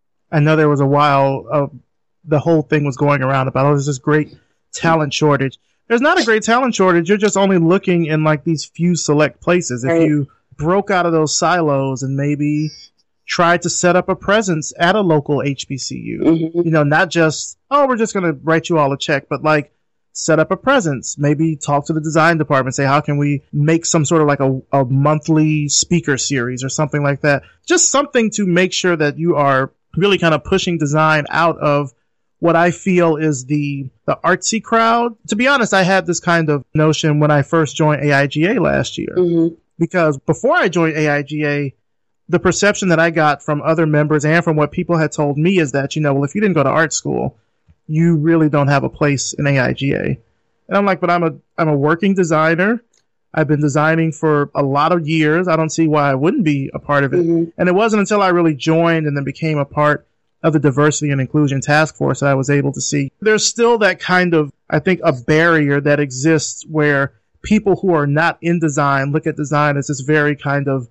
I know there was a while of the whole thing was going around about, oh, there's this great talent shortage. There's not a great talent shortage. You're just only looking in like these few select places. If right. you broke out of those silos and maybe tried to set up a presence at a local H B C U, mm-hmm. you know, not just, oh, we're just going to write you all a check, but like set up a presence, maybe talk to the design department, say, how can we make some sort of like a, a monthly speaker series or something like that? Just something to make sure that you are really kind of pushing design out of what I feel is the the artsy crowd. To be honest, I had this kind of notion when I first joined A I G A last year. Mm-hmm. Because before I joined A I G A, the perception that I got from other members and from what people had told me is that, you know, well, if you didn't go to art school, you really don't have a place in A I G A. And I'm like, but I'm a I'm a working designer. I've been designing for a lot of years. I don't see why I wouldn't be a part of it. Mm-hmm. And it wasn't until I really joined and then became a part of the diversity and inclusion task force that I was able to see there's still that kind of, I think, a barrier that exists where people who are not in design look at design as this very kind of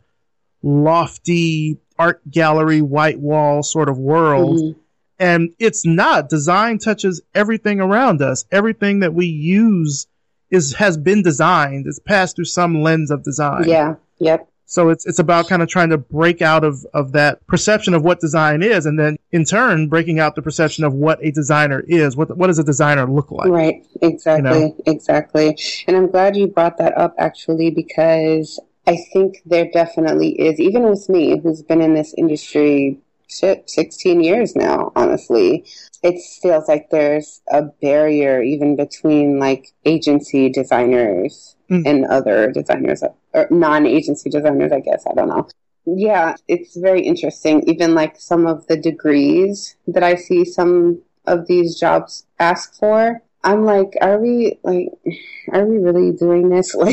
lofty art gallery, white wall sort of world. Mm-hmm. And it's not. Design touches everything around us. Everything that we use is has been designed. It's passed through some lens of design. Yeah. Yep. So it's it's about kind of trying to break out of, of that perception of what design is, and then in turn breaking out the perception of what a designer is. What what does a designer look like? Right. Exactly. You know? Exactly. And I'm glad you brought that up, actually, because I think there definitely is, even with me, who's been in this industry shit, sixteen years now, honestly, it feels like there's a barrier even between like agency designers mm. and other designers, or non-agency designers, I guess. I don't know. Yeah, it's very interesting. Even like some of the degrees that I see some of these jobs ask for, I'm like, are we like, are we really doing this? Like,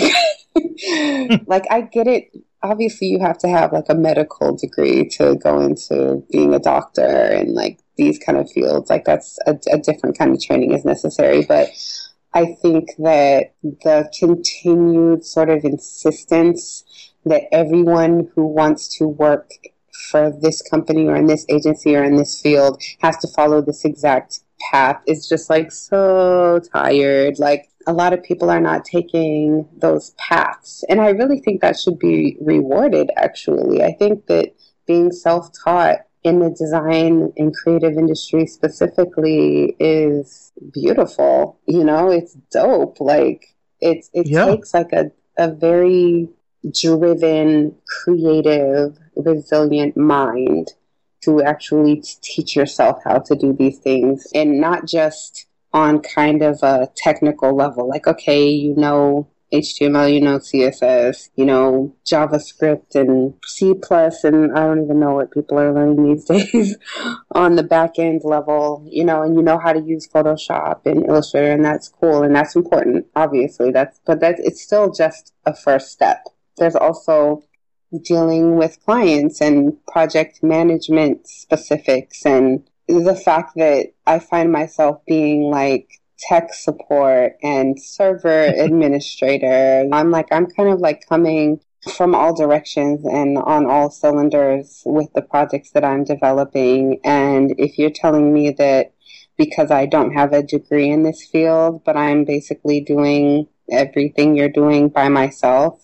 like I get it. Obviously, you have to have like a medical degree to go into being a doctor and like these kind of fields. Like that's a, a different kind of training is necessary. But I think that the continued sort of insistence that everyone who wants to work for this company or in this agency or in this field has to follow this exact path is just like so tired. Like a lot of people are not taking those paths. And I really think that should be rewarded, actually. I think that being self-taught in the design and creative industry specifically is beautiful. You know, it's dope. Like it's, it yeah. takes like a, a very driven, creative, resilient mind to actually teach yourself how to do these things, and not just on kind of a technical level. Like, okay, you know H T M L, you know C S S, you know JavaScript and C plus, and I don't even know what people are learning these days on the back end level, you know, and you know how to use Photoshop and Illustrator, and that's cool, and that's important, obviously. That's but that it's still just a first step. There's also dealing with clients and project management specifics, and the fact that I find myself being like tech support and server administrator. I'm like, I'm kind of like coming from all directions and on all cylinders with the projects that I'm developing. And if you're telling me that because I don't have a degree in this field, but I'm basically doing everything you're doing by myself,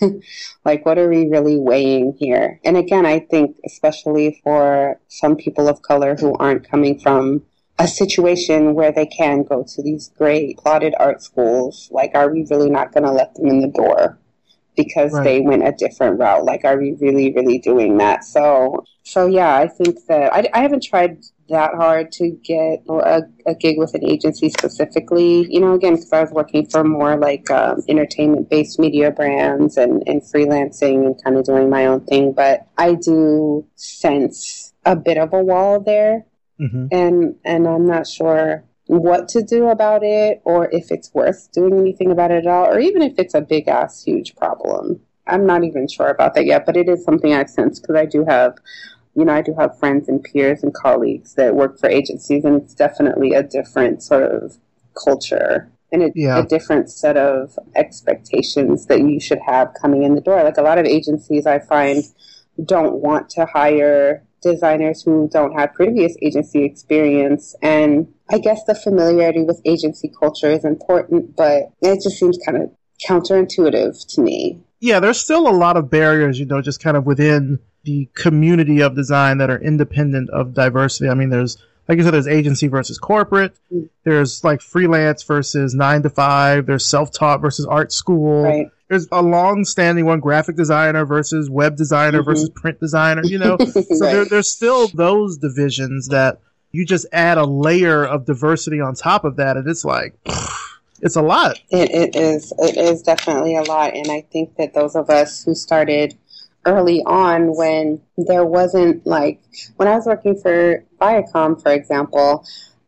like, what are we really weighing here? And again, I think especially for some people of color who aren't coming from a situation where they can go to these great plotted art schools, like, are we really not going to let them in the door because right. they went a different route? Like, are we really, really doing that? So, so yeah, I think that I, I haven't tried that hard to get a, a gig with an agency specifically, you know, again, because I was working for more like um, entertainment-based media brands and, and freelancing and kind of doing my own thing. But I do sense a bit of a wall there, mm-hmm. and and I'm not sure what to do about it, or if it's worth doing anything about it at all, or even if it's a big-ass, huge problem. I'm not even sure about that yet, but it is something I've sensed because I do have You know, I do have friends and peers and colleagues that work for agencies, and it's definitely a different sort of culture and a, yeah. a different set of expectations that you should have coming in the door. Like, a lot of agencies, I find, don't want to hire designers who don't have previous agency experience. And I guess the familiarity with agency culture is important, but it just seems kind of counterintuitive to me. Yeah, there's still a lot of barriers, you know, just kind of within the community of design that are independent of diversity. I mean, there's, like you said, there's agency versus corporate. Mm. There's like freelance versus nine to five. There's self-taught versus art school. Right. There's a long-standing one, graphic designer versus web designer mm-hmm. versus print designer, you know? So right. there, there's still those divisions that you just add a layer of diversity on top of that, and it's like, it's a lot. It, it is. It is definitely a lot, and I think that those of us who started early on, when there wasn't, like, when I was working for Viacom, for example,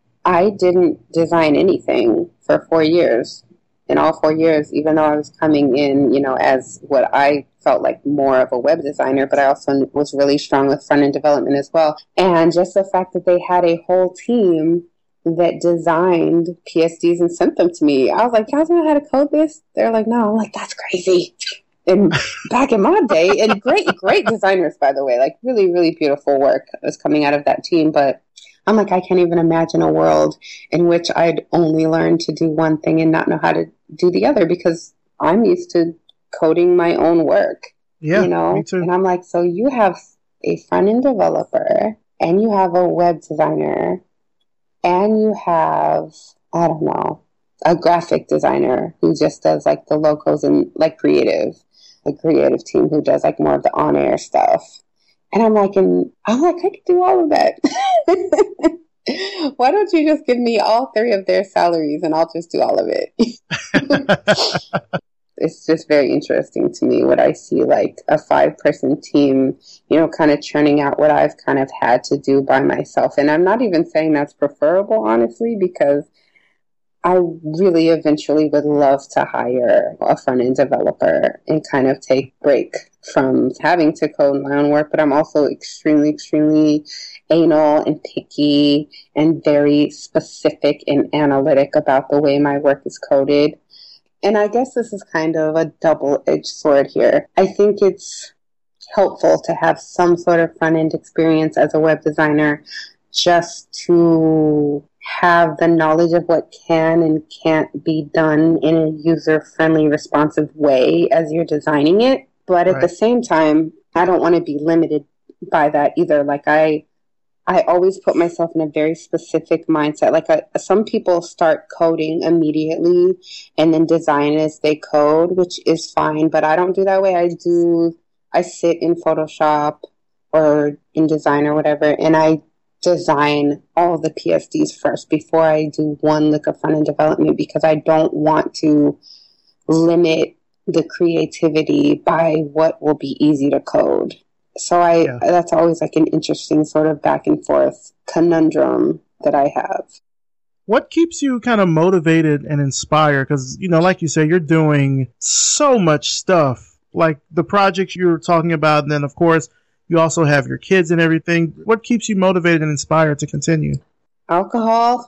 I didn't design anything for four years. In all four years, even though I was coming in, you know, as what I felt like more of a web designer, but I also was really strong with front-end development as well. And just the fact that they had a whole team that designed P S Ds and sent them to me. I was like, you guys know how to code this? They're like, no. I'm like, that's crazy. And back in my day, and great, great designers, by the way, like really, really beautiful work was coming out of that team. But I'm like, I can't even imagine a world in which I'd only learn to do one thing and not know how to do the other, because I'm used to coding my own work. Yeah, you know? Me too. And I'm like, so you have a front-end developer, and you have a web designer, and you have, I don't know, a graphic designer who just does like the logos and like creative. The creative team who does like more of the on-air stuff. And I'm like, and I'm like, I could do all of that. Why don't you just give me all three of their salaries and I'll just do all of it? It's just very interesting to me what I see, like a five-person team, you know, kind of churning out what I've kind of had to do by myself. And I'm not even saying that's preferable, honestly, because I really eventually would love to hire a front-end developer and kind of take a break from having to code my own work. But I'm also extremely, extremely anal and picky and very specific and analytic about the way my work is coded. And I guess this is kind of a double-edged sword here. I think it's helpful to have some sort of front-end experience as a web designer just to have the knowledge of what can and can't be done in a user-friendly, responsive way as you're designing it. But at right. the same time, I don't want to be limited by that either. Like, I I always put myself in a very specific mindset. Like, I, some people start coding immediately and then design as they code, which is fine, but I don't do that way. I do, I sit in Photoshop or in Design or whatever, and I design all the P S Ds first before I do one lick of front-end development, because I don't want to limit the creativity by what will be easy to code. So I yeah. that's always like an interesting sort of back and forth conundrum that I have. What keeps you kind of motivated and inspired? Because, you know, like you say, you're doing so much stuff, like the projects you were talking about, and then, of course, you also have your kids and everything. What keeps you motivated and inspired to continue? Alcohol.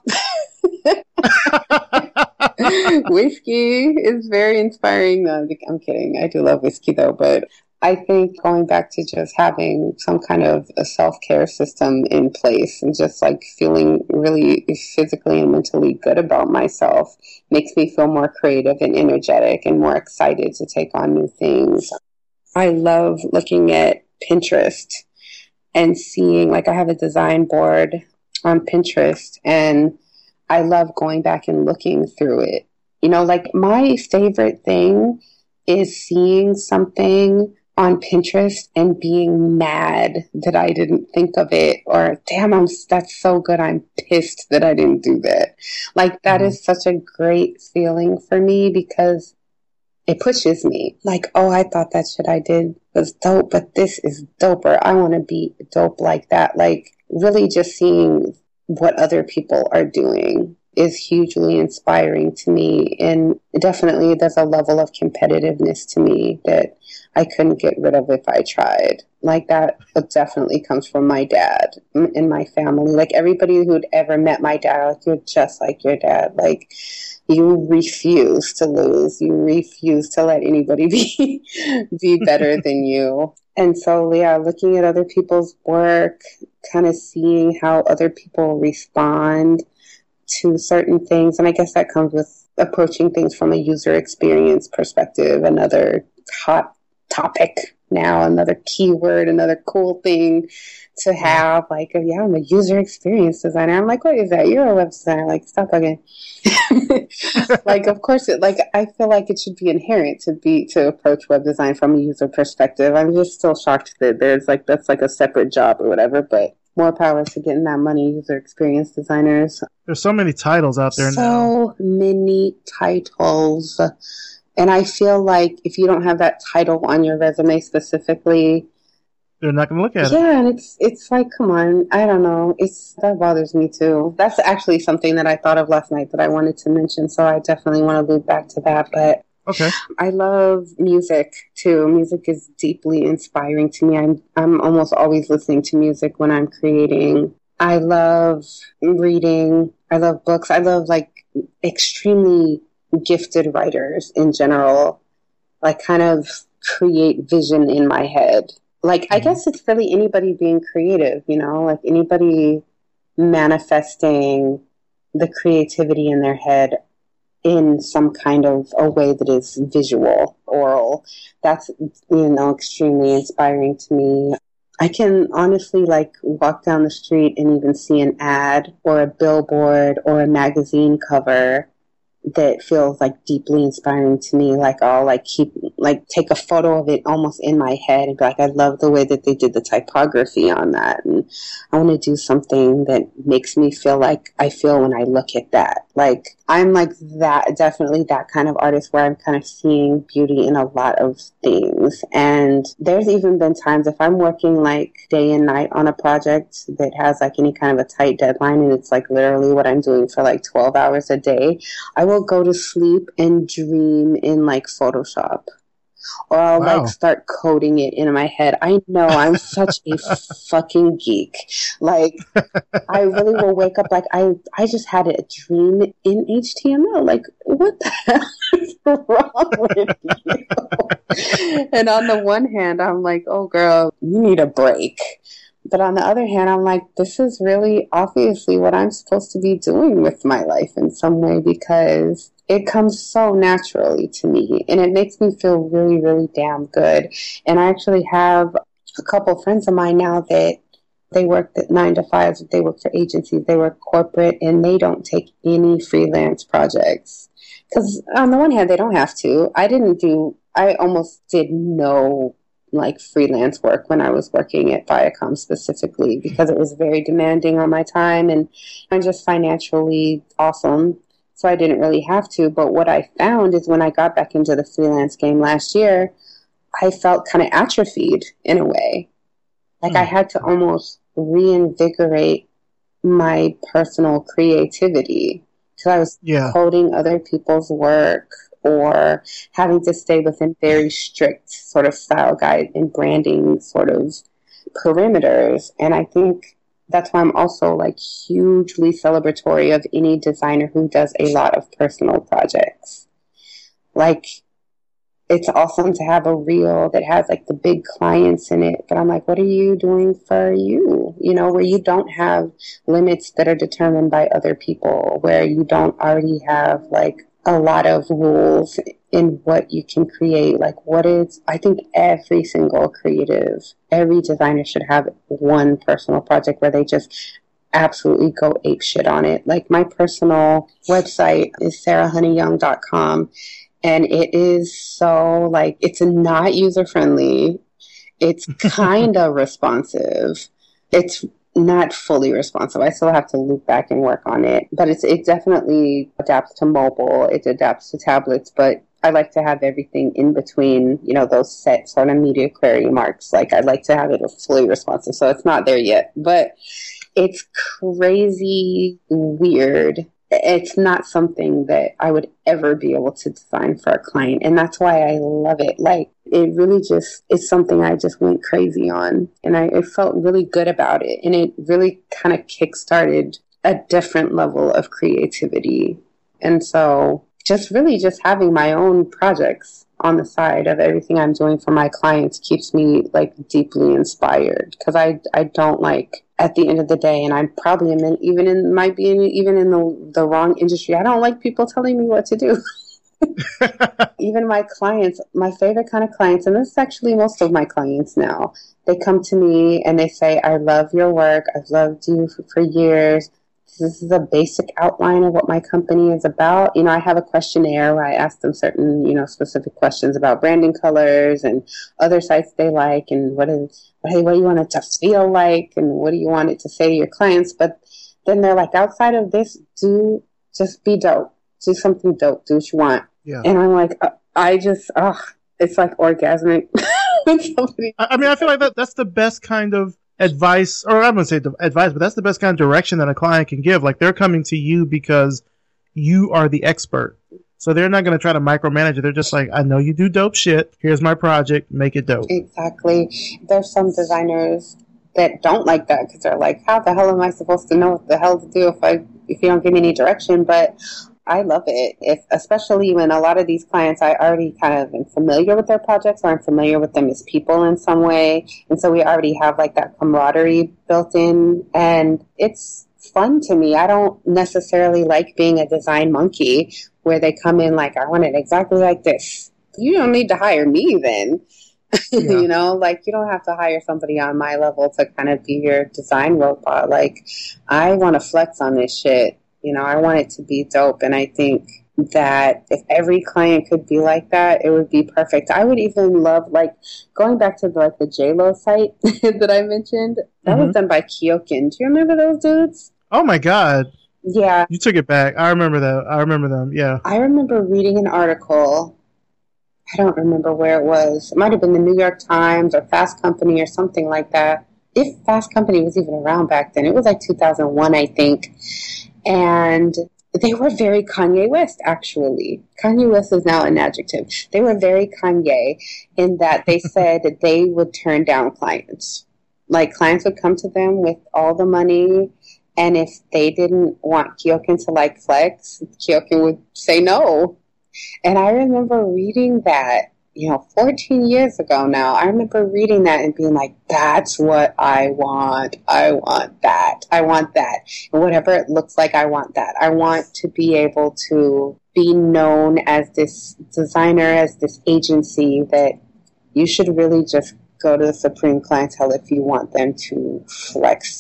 Whiskey is very inspiring. No, I'm kidding. I do love whiskey, though. But I think going back to just having some kind of a self-care system in place and just like feeling really physically and mentally good about myself makes me feel more creative and energetic and more excited to take on new things. I love looking at Pinterest and seeing, like, I have a design board on Pinterest, and I love going back and looking through it. You know, like, my favorite thing is seeing something on Pinterest and being mad that I didn't think of it, or damn, I'm that's so good, I'm pissed that I didn't do that. Like, that mm-hmm. is such a great feeling for me, because it pushes me. Like, oh, I thought that shit I did was dope, but this is doper. I want to be dope like that. Like, really just seeing what other people are doing is hugely inspiring to me. And definitely there's a level of competitiveness to me that I couldn't get rid of if I tried. Like, that definitely comes from my dad and my family. Like, everybody who'd ever met my dad, like, you're just like your dad. Like, you refuse to lose. You refuse to let anybody be be better than you. And so, yeah, looking at other people's work, kind of seeing how other people respond to certain things. And I guess that comes with approaching things from a user experience perspective, another hot topic now, another keyword, another cool thing to have. Like, yeah, I'm a user experience designer. I'm like, what is that? You're a web designer. Like, stop bugging. Like, of course, it, like, I feel like it should be inherent to be to approach web design from a user perspective. I'm just still shocked that there's like that's like a separate job or whatever, but more power to getting that money, user experience designers. There's so many titles out there so now. So many titles. And I feel like if you don't have that title on your resume specifically, they're not going to look at yeah, it. Yeah, and it's it's like, come on, I don't know. It's that bothers me too. That's actually something that I thought of last night that I wanted to mention, so I definitely want to loop back to that. But okay, I love music too. Music is deeply inspiring to me. I'm I'm almost always listening to music when I'm creating. I love reading. I love books. I love like extremely gifted writers in general, like kind of create vision in my head. Like, mm-hmm. I guess it's really anybody being creative, you know, like anybody manifesting the creativity in their head in some kind of a way that is visual, oral. That's, you know, extremely inspiring to me. I can honestly, like, walk down the street and even see an ad or a billboard or a magazine cover that feels like deeply inspiring to me. Like, I'll like keep like take a photo of it almost in my head and be like, I love the way that they did the typography on that, and I want to do something that makes me feel like I feel when I look at that. Like, I'm like that, definitely that kind of artist where I'm kind of seeing beauty in a lot of things. And there's even been times if I'm working like day and night on a project that has like any kind of a tight deadline, and it's like literally what I'm doing for like twelve hours a day, I will go to sleep and dream in like Photoshop, or I'll wow. like start coding it in my head. I know I'm such a fucking geek. Like, I really will wake up like I I just had a dream in H T M L. Like, what the hell is wrong with you? And on the one hand, I'm like, oh girl, you need a break. But on the other hand, I'm like, this is really obviously what I'm supposed to be doing with my life in some way, because it comes so naturally to me and it makes me feel really, really damn good. And I actually have a couple friends of mine now that they work at nine to fives, they work for agencies, they work corporate, and they don't take any freelance projects. Because on the one hand, they don't have to. I didn't do, I almost did no like freelance work when I was working at Viacom specifically, because it was very demanding on my time and, and just financially awesome. So I didn't really have to. But what I found is when I got back into the freelance game last year, I felt kind of atrophied in a way. Like mm. I had to almost reinvigorate my personal creativity, because I was yeah. coding other people's work or having to stay within very strict sort of style guide and branding sort of perimeters. And I think that's why I'm also like hugely celebratory of any designer who does a lot of personal projects. Like, it's awesome to have a reel that has like the big clients in it, but I'm like, what are you doing for you? You know, where you don't have limits that are determined by other people, where you don't already have like a lot of rules in what you can create. Like, what is, I think every single creative, every designer should have one personal project where they just absolutely go ape shit on it. Like, my personal website is sarah honey young dot com. And it is so, like, it's not user-friendly. It's kind of responsive. It's not fully responsive. I still have to loop back and work on it. But it's it definitely adapts to mobile. It adapts to tablets. But I like to have everything in between, you know, those set sort of media query marks. Like, I'd like to have it fully responsive. So it's not there yet. But it's crazy weird. It's not something that I would ever be able to design for a client. And that's why I love it. Like, it really just is something I just went crazy on. And I, I felt really good about it. And it really kind of kickstarted a different level of creativity. And so just really just having my own projects on the side of everything I'm doing for my clients keeps me like deeply inspired. Because I, I don't like... at the end of the day, and I'm probably in, even in might be in, even in the the wrong industry, I don't like people telling me what to do. Even my clients, my favorite kind of clients, and this is actually most of my clients now, they come to me and they say, I love your work. I've loved you for, for years. This is a basic outline of what my company is about. You know, I have a questionnaire where I ask them certain, you know, specific questions about branding colors and other sites they like, and what is, hey, what do you want it to feel like, and what do you want it to say to your clients? But then they're like, outside of this, do just be dope. Do something dope. Do what you want. Yeah. And I'm like, uh, I just, oh, it's like orgasmic. I mean, I feel like that that's the best kind of advice, or I'm going to say advice, but that's the best kind of direction that a client can give. Like, they're coming to you because you are the expert. So they're not going to try to micromanage it. They're just like, I know you do dope shit. Here's my project. Make it dope. Exactly. There's some designers that don't like that because they're like, how the hell am I supposed to know what the hell to do if I if you don't give me any direction? But I love it, if especially when a lot of these clients, I already kind of am familiar with their projects, or I'm familiar with them as people in some way. And so we already have like that camaraderie built in, and it's fun to me. I don't necessarily like being a design monkey where they come in like, I want it exactly like this. You don't need to hire me then. Yeah. You know, like, you don't have to hire somebody on my level to kind of be your design robot. Like, I want to flex on this shit. You know, I want it to be dope. And I think that if every client could be like that, it would be perfect. I would even love, like, going back to the, like the J-Lo site that I mentioned, that mm-hmm. was done by Kyokin. Do you remember those dudes? Oh my God. Yeah. You took it back. I remember that. I remember them. Yeah. I remember reading an article. I don't remember where it was. It might have been the New York Times or Fast Company or something like that. If Fast Company was even around back then. It was like two thousand one, I think. And they were very Kanye West, actually. Kanye West is now an adjective. They were very Kanye in that they said that they would turn down clients. Like, clients would come to them with all the money, and if they didn't want Kyokin to, like, flex, Kyokin would say no. And I remember reading that, you know, fourteen years ago now. I remember reading that and being like, that's what I want. I want that. I want that. And whatever it looks like, I want that. I want to be able to be known as this designer, as this agency that you should really just go to the supreme clientele if you want them to flex.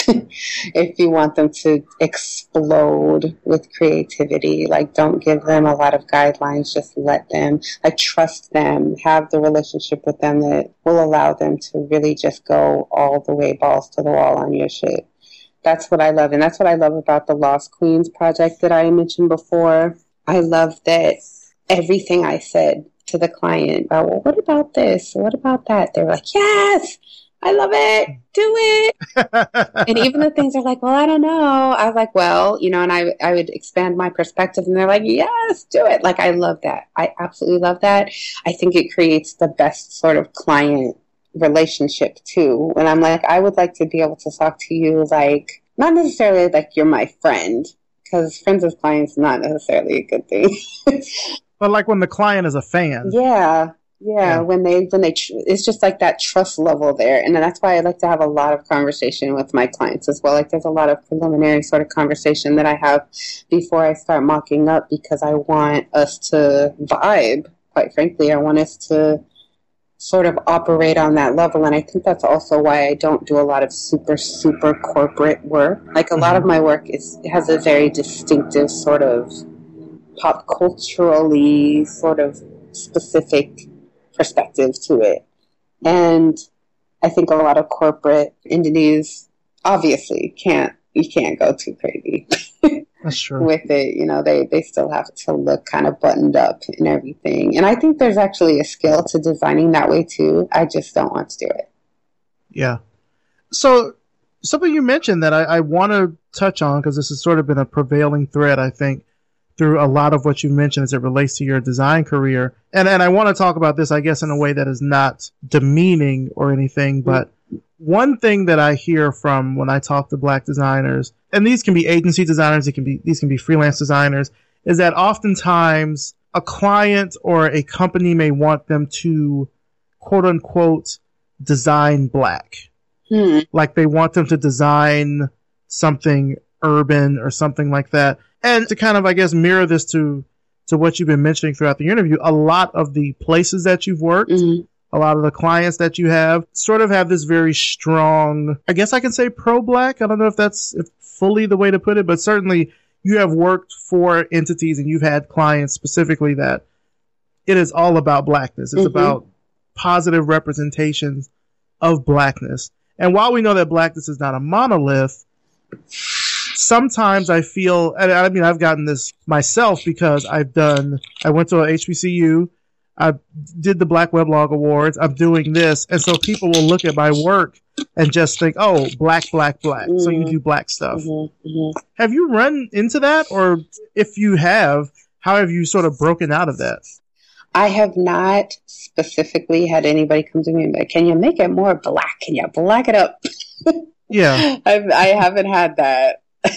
if you want them to explode with creativity, like don't give them a lot of guidelines, just let them, like trust them, have the relationship with them that will allow them to really just go all the way balls to the wall on your shit. That's what I love. And that's what I love about the Lost Queens project that I mentioned before. I love that everything I said to the client about, well, what about this? What about that? They were like, yes, I love it. Do it. And even the things are like, well, I don't know. I was like, well, you know, and I, I would expand my perspective and they're like, yes, do it. Like, I love that. I absolutely love that. I think it creates the best sort of client relationship too. When I'm like, I would like to be able to talk to you like, not necessarily like you're my friend, because friends with clients is not necessarily a good thing. But like when the client is a fan. Yeah. Yeah, yeah. when they, when they, tr- it's just like that trust level there. And then that's why I like to have a lot of conversation with my clients as well. Like there's a lot of preliminary sort of conversation that I have before I start mocking up, because I want us to vibe, quite frankly. I want us to sort of operate on that level. And I think that's also why I don't do a lot of super, super corporate work. Like a lot of my work is has a very distinctive sort of pop culturally sort of specific perspective to it. And I think a lot of corporate entities obviously can't, you can't go too crazy. That's true. With it, you know, they, they still have to look kind of buttoned up and everything. And I think there's actually a skill to designing that way too. I just don't want to do it. Yeah. So something you mentioned that I, I want to touch on, because this has sort of been a prevailing thread, I think, through a lot of what you mentioned as it relates to your design career. And and I want to talk about this, I guess, in a way that is not demeaning or anything, but one thing that I hear from when I talk to black designers, and these can be agency designers, it can be these can be freelance designers, is that oftentimes a client or a company may want them to, quote unquote, design black. Hmm. Like they want them to design something urban or something like that. And to kind of, I guess, mirror this to, to what you've been mentioning throughout the interview, a lot of the places that you've worked, mm-hmm. a lot of the clients that you have sort of have this very strong, I guess I can say pro-black. I don't know if that's if fully the way to put it, but certainly you have worked for entities and you've had clients specifically that it is all about blackness. It's mm-hmm. about positive representations of blackness. And while we know that blackness is not a monolith, sometimes I feel, and I mean, I've gotten this myself because I've done, I went to a H B C U, I did the Black Weblog Awards, I'm doing this, and so people will look at my work and just think, oh, black, black, black, mm-hmm. so you do black stuff. Mm-hmm. Mm-hmm. Have you run into that? Or if you have, how have you sort of broken out of that? I have not specifically had anybody come to me and be like, can you make it more black? Can you black it up? Yeah. I've, I haven't had that.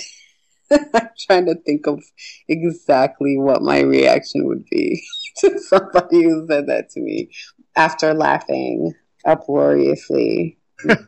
I'm trying to think of exactly what my reaction would be to somebody who said that to me after laughing uproariously.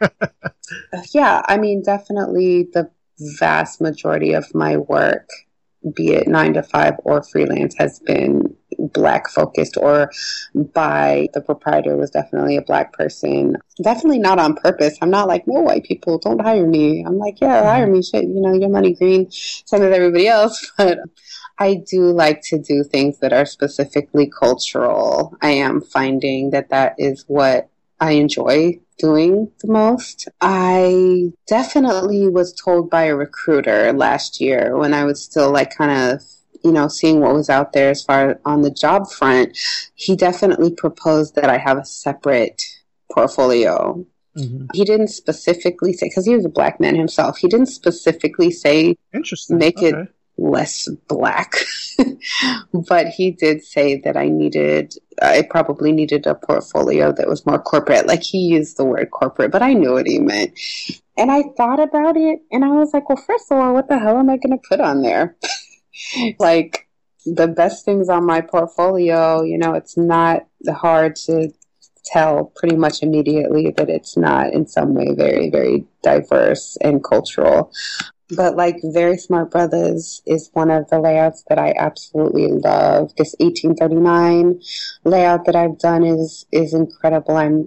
Yeah, I mean, definitely the vast majority of my work, be it nine to five or freelance, has been black focused, or by the proprietor was definitely a black person. Definitely not on purpose. I'm not like, no, white people, don't hire me. I'm like, yeah, hire me. Shit, you know, your money green, same as everybody else. But I do like to do things that are specifically cultural. I am finding that that is what I enjoy doing the most. I definitely was told by a recruiter last year when I was still like kind of, you know, seeing what was out there as far on the job front. He definitely proposed that I have a separate portfolio. Mm-hmm. He didn't specifically say, because he was a black man himself, he didn't specifically say, Interesting. make okay. it less black. But he did say that I needed, I probably needed a portfolio that was more corporate. Like he used the word corporate, but I knew what he meant. And I thought about it and I was like, well, first of all, what the hell am I going to put on there? Like the best things on my portfolio, you know, it's not hard to tell pretty much immediately that it's not in some way very, very diverse and cultural. But like Very Smart Brothers is one of the layouts that I absolutely love. This eighteen thirty-nine layout that I've done is is incredible. I'm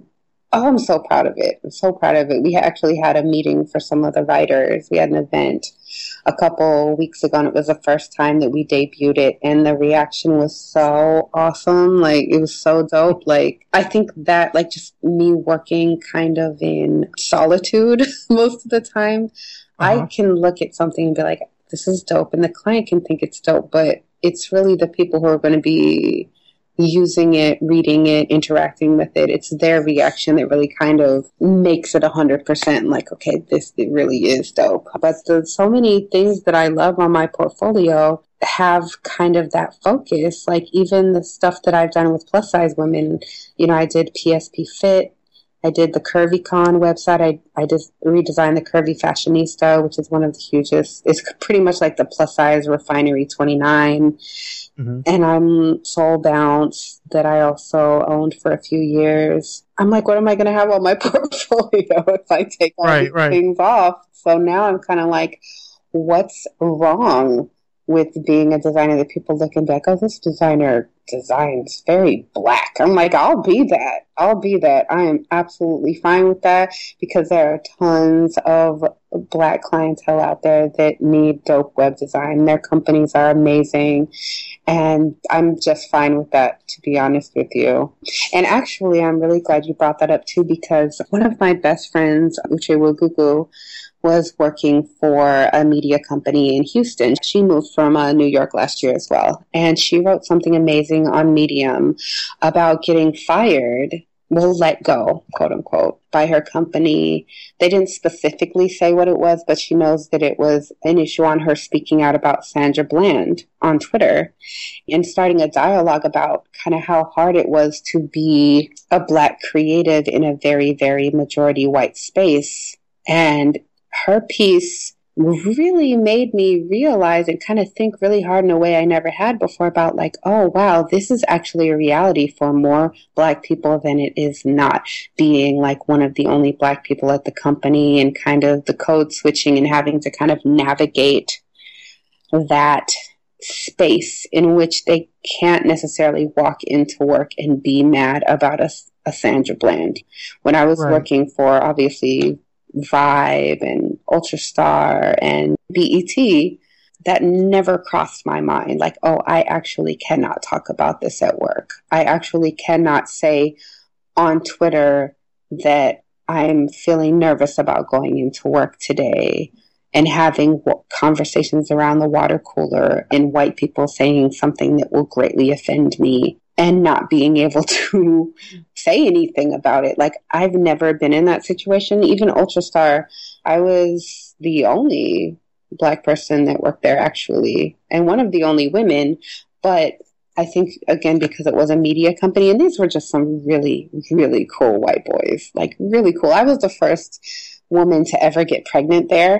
Oh, I'm so proud of it. I'm so proud of it. We actually had a meeting for some of the writers. We had an event a couple weeks ago, and it was the first time that we debuted it, and the reaction was so awesome. Like, it was so dope. Like, I think that, like, just me working kind of in solitude most of the time, uh-huh. I can look at something and be like, this is dope, and the client can think it's dope, but it's really the people who are going to be using it, reading it, interacting with it. It's their reaction that really kind of makes it one hundred percent like, okay, this it really is dope. But there's so many things that I love on my portfolio have kind of that focus. Like, even the stuff that I've done with plus size women, you know, I did P S P Fit. I did the CurvyCon website. I, I just redesigned the Curvy Fashionista, which is one of the hugest. It's pretty much like the plus size Refinery twenty-nine. Mm-hmm. And I'm Soul Bounce, that I also owned for a few years. I'm like, what am I going to have on my portfolio if I take all right, these right. things off? So now I'm kind of like, what's wrong with being a designer that people look and be like, oh, this designer designs very black. I'm like, I'll be that. I'll be that. I am absolutely fine with that, because there are tons of black clientele out there that need dope web design. Their companies are amazing, and I'm just fine with that, to be honest with you. And actually, I'm really glad you brought that up too, because one of my best friends, Uche Wagugu, was working for a media company in Houston. She moved from uh, New York last year as well. And she wrote something amazing on Medium about getting fired, well, let go, quote unquote, by her company. They didn't specifically say what it was, but she knows that it was an issue on her speaking out about Sandra Bland on Twitter and starting a dialogue about kind of how hard it was to be a black creative in a very, very majority white space. And her piece really made me realize and kind of think really hard in a way I never had before about like, oh, wow, this is actually a reality for more black people than it is not, being like one of the only black people at the company and kind of the code switching and having to kind of navigate that space in which they can't necessarily walk into work and be mad about a, a Sandra Bland. When I was right. working for, obviously, Vibe and Ultrastar and B E T, that never crossed my mind. Like, oh, I actually cannot talk about this at work. I actually cannot say on Twitter that I'm feeling nervous about going into work today and having w- conversations around the water cooler and white people saying something that will greatly offend me and not being able to say anything about it. Like, I've never been in that situation. Even Ultrastar, I was the only black person that worked there, actually, and one of the only women. But I think, again, because it was a media company, and these were just some really, really cool white boys, like really cool. I was the first woman to ever get pregnant there.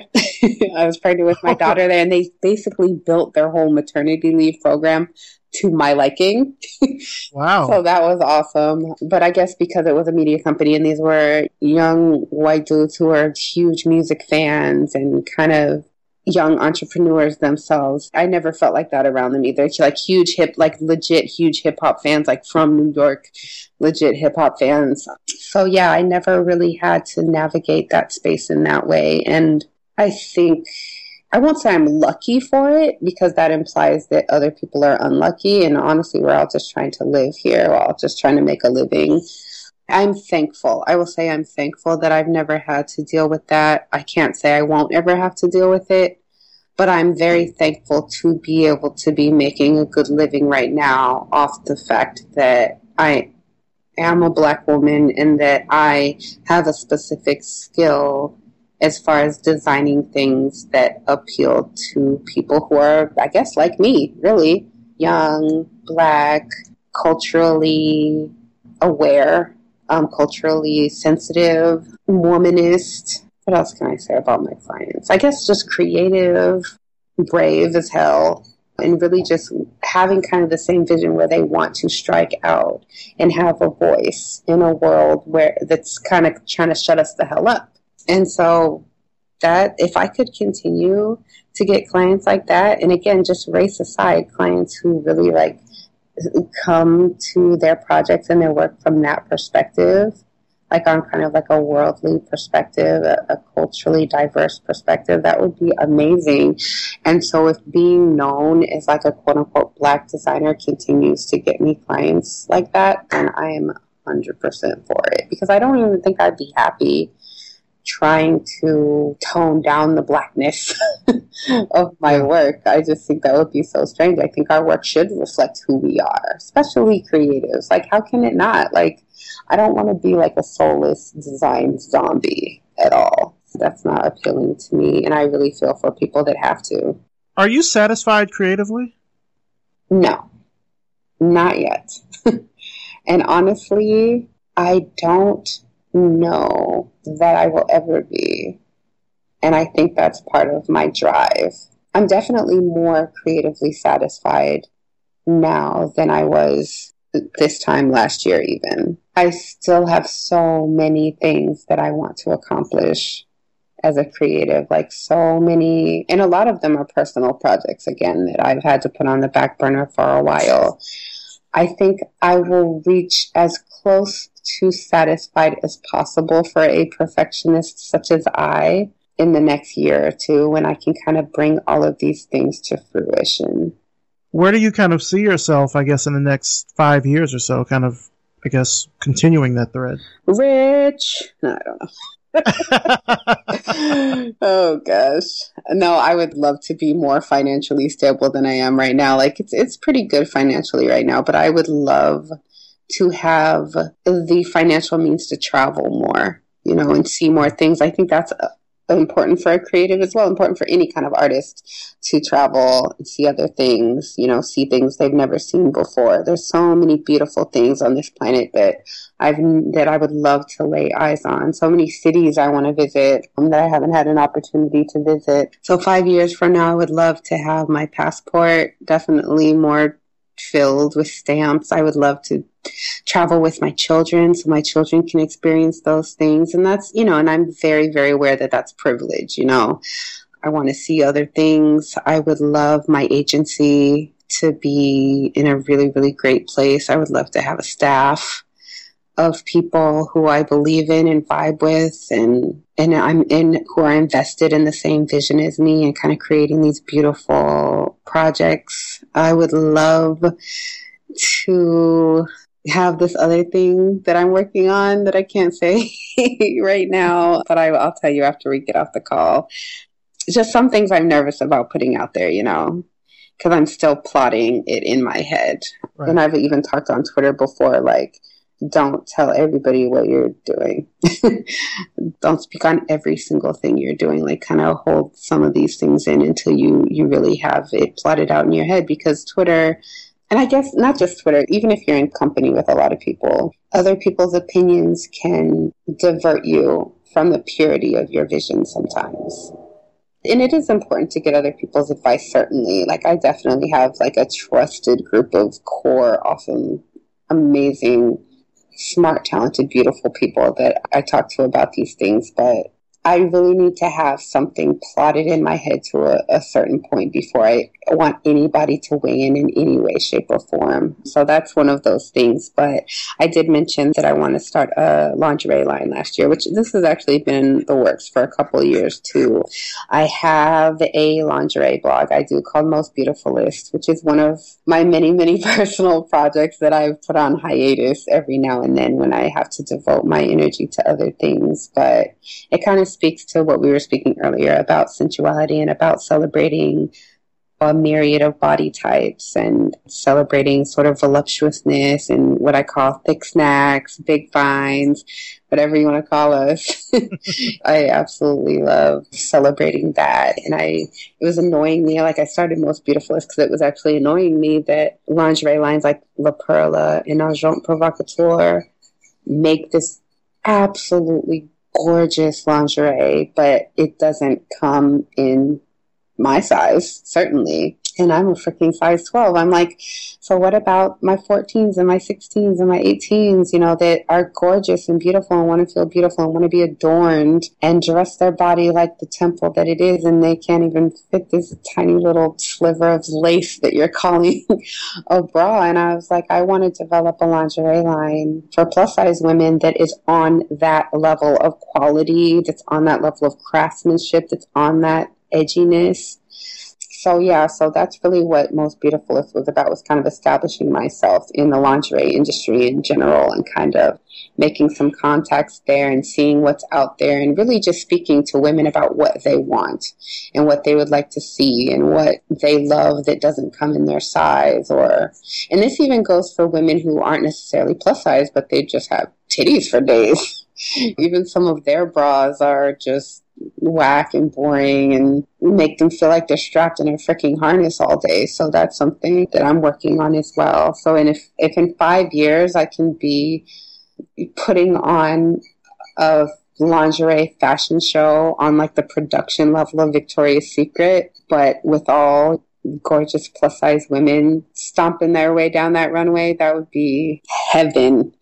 I was pregnant with my daughter there, and they basically built their whole maternity leave program to my liking. Wow. So that was awesome. But I guess because it was a media company and these were young white dudes who are huge music fans and kind of young entrepreneurs themselves, I never felt like that around them either. It's like huge hip, like legit huge hip hop fans, like from New York, legit hip hop fans. So yeah, I never really had to navigate that space in that way. And I think, I won't say I'm lucky for it, because that implies that other people are unlucky. And honestly, we're all just trying to live here. We're all just trying to make a living. I'm thankful. I will say I'm thankful that I've never had to deal with that. I can't say I won't ever have to deal with it, but I'm very thankful to be able to be making a good living right now off the fact that I am a black woman and that I have a specific skill as far as designing things that appeal to people who are, I guess, like me, really young, black, culturally aware, um, culturally sensitive, womanist. What else can I say about my clients? I guess just creative, brave as hell, and really just having kind of the same vision where they want to strike out and have a voice in a world where that's kind of trying to shut us the hell up. And so that, if I could continue to get clients like that, and again, just race aside, clients who really like come to their projects and their work from that perspective, like on kind of like a worldly perspective, a, a culturally diverse perspective, that would be amazing. And so if being known as like a quote unquote Black designer continues to get me clients like that, then I am one hundred percent for it, because I don't even think I'd be happy trying to tone down the Blackness of my work. I just think that would be so strange. I think our work should reflect who we are, especially creatives. Like, how can it not? Like, I don't want to be like a soulless design zombie at all. That's not appealing to me, and I really feel for people that have to. Are you satisfied creatively? No, not yet. And honestly, I don't know that I will ever be. And I think that's part of my drive. I'm definitely more creatively satisfied now than I was this time last year even. I still have so many things that I want to accomplish as a creative, like so many, and a lot of them are personal projects, again, that I've had to put on the back burner for a while. I think I will reach as close to satisfied as possible for a perfectionist such as I in the next year or two, when I can kind of bring all of these things to fruition. Where do you kind of see yourself, I guess, in the next five years or so, kind of, I guess, continuing that thread? Rich. No, I don't know. Oh, gosh. No, I would love to be more financially stable than I am right now. Like, it's it's pretty good financially right now, but I would love to have the financial means to travel more, you know, and see more things. I think that's uh, important for a creative as well, important for any kind of artist to travel and see other things, you know, see things they've never seen before. There's so many beautiful things on this planet that I've that I would love to lay eyes on. So many cities I want to visit um, that I haven't had an opportunity to visit. So five years from now, I would love to have my passport definitely more filled with stamps. I would love to travel with my children so my children can experience those things. And that's, you know, and I'm very, very aware that that's privilege, you know. I want to see other things. I would love my agency to be in a really, really great place. I would love to have a staff of people who I believe in and vibe with, and and I'm in who are invested in the same vision as me and kind of creating these beautiful projects. I would love to have this other thing that I'm working on that I can't say right now, but I, I'll tell you after we get off the call. Just some things I'm nervous about putting out there, you know, because I'm still plotting it in my head. Right. And I've even talked on Twitter before, like, don't tell everybody what you're doing. Don't speak on every single thing you're doing. Like, kind of hold some of these things in until you, you really have it plotted out in your head, because Twitter, and I guess not just Twitter, even if you're in company with a lot of people, other people's opinions can divert you from the purity of your vision sometimes. And it is important to get other people's advice, certainly. Like, I definitely have like a trusted group of core, awesome, amazing, smart, talented, beautiful people that I talk to about these things, but I really need to have something plotted in my head to a, a certain point before I want anybody to weigh in in any way, shape, or form. So that's one of those things. But I did mention that I want to start a lingerie line last year, which this has actually been in the works for a couple of years too. I have a lingerie blog I do called Most Beautiful List, which is one of my many, many personal projects that I've put on hiatus every now and then when I have to devote my energy to other things. But it kind of speaks to what we were speaking earlier about sensuality and about celebrating a myriad of body types and celebrating sort of voluptuousness and what I call thick snacks, big finds, whatever you want to call us. I absolutely love celebrating that. And I, it was annoying me, like I started Most Beautifulist because it was actually annoying me that lingerie lines like La Perla and Agent Provocateur make this absolutely gorgeous lingerie, but it doesn't come in my size, certainly. And I'm a freaking size twelve. I'm like, so what about my fourteens and my sixteens and my eighteens, you know, that are gorgeous and beautiful and want to feel beautiful and want to be adorned and dress their body like the temple that it is, and they can't even fit this tiny little sliver of lace that you're calling a bra. And I was like, I want to develop a lingerie line for plus size women that is on that level of quality, that's on that level of craftsmanship, that's on that edginess. So yeah, so that's really what Most Beautifulest was about, was kind of establishing myself in the lingerie industry in general and kind of making some contacts there and seeing what's out there and really just speaking to women about what they want and what they would like to see and what they love that doesn't come in their size. Or, and this even goes for women who aren't necessarily plus size, but they just have titties for days. Even some of their bras are just whack and boring and make them feel like they're strapped in a freaking harness all day. So that's something that I'm working on as well. So and if, if in five years I can be putting on a lingerie fashion show on like the production level of Victoria's Secret, but with all gorgeous plus size women stomping their way down that runway, that would be heaven.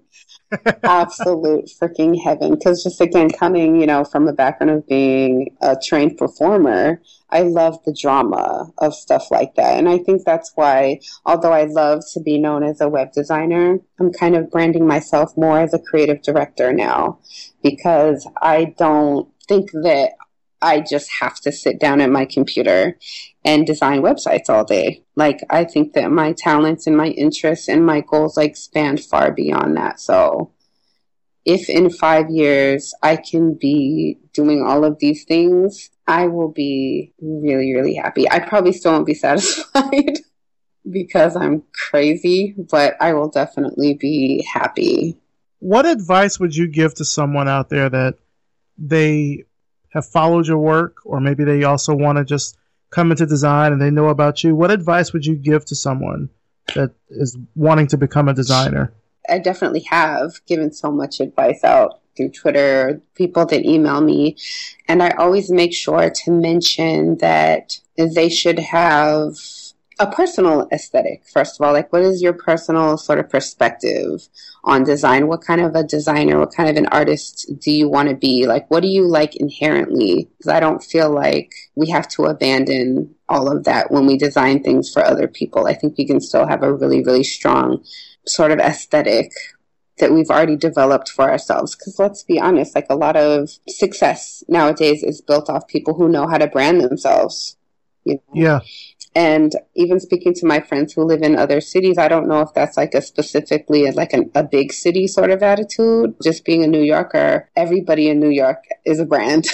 Absolute freaking heaven. Because just again, coming, you know, from a background of being a trained performer, I love the drama of stuff like that. And I think that's why, although I love to be known as a web designer, I'm kind of branding myself more as a creative director now, because I don't think that I just have to sit down at my computer and design websites all day. Like, I think that my talents and my interests and my goals like span far beyond that. So if in five years I can be doing all of these things, I will be really, really happy. I probably still won't be satisfied because I'm crazy, but I will definitely be happy. What advice would you give to someone out there that they have followed your work, or maybe they also want to just come into design and they know about you? What advice would you give to someone that is wanting to become a designer? I definitely have given so much advice out through Twitter, people that email me, and I always make sure to mention that they should have a personal aesthetic, first of all. Like, what is your personal sort of perspective on design? What kind of a designer, what kind of an artist do you want to be? Like, what do you like inherently? Because I don't feel like we have to abandon all of that when we design things for other people. I think we can still have a really, really strong sort of aesthetic that we've already developed for ourselves. Because let's be honest, like, a lot of success nowadays is built off people who know how to brand themselves. You know? Yeah. And even speaking to my friends who live in other cities, I don't know if that's like a specifically like an, a big city sort of attitude. Just being a New Yorker, everybody in New York is a brand,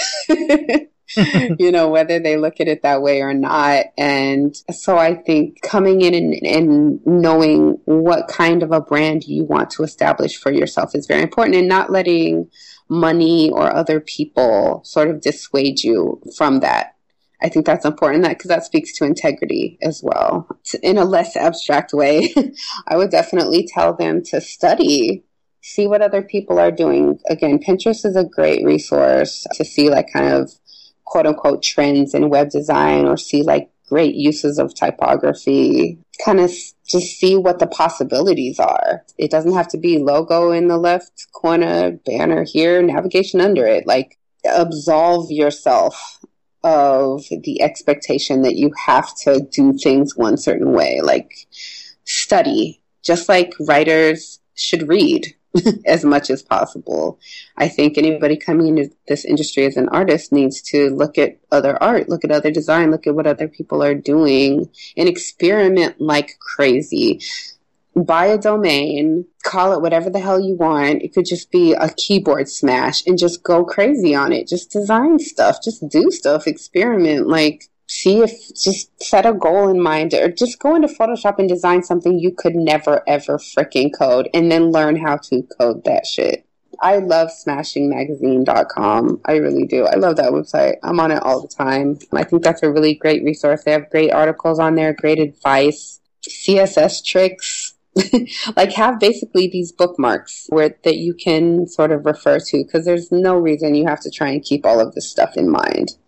you know, whether they look at it that way or not. And so I think coming in and, and knowing what kind of a brand you want to establish for yourself is very important, and not letting money or other people sort of dissuade you from that. I think that's important, that because that speaks to integrity as well. In a less abstract way, I would definitely tell them to study, see what other people are doing. Again, Pinterest is a great resource to see like kind of quote unquote trends in web design, or see like great uses of typography, kind of just see what the possibilities are. It doesn't have to be logo in the left corner, banner here, navigation under it. Like, absolve yourself of the expectation that you have to do things one certain way. Like, study, just like writers should read as much as possible. I think anybody coming into this industry as an artist needs to look at other art, look at other design, look at what other people are doing, and experiment like crazy. Buy a domain, call it whatever the hell you want. It could just be a keyboard smash, and just go crazy on it. Just design stuff, just do stuff, experiment, like see if, just set a goal in mind, or just go into Photoshop and design something you could never ever freaking code, and then learn how to code that shit. I love smashing magazine dot com. I really do. I love that website. I'm on it all the time. I think that's a really great resource. They have great articles on there, great advice, C S S tricks. Like, have basically these bookmarks where that you can sort of refer to, because there's no reason you have to try and keep all of this stuff in mind.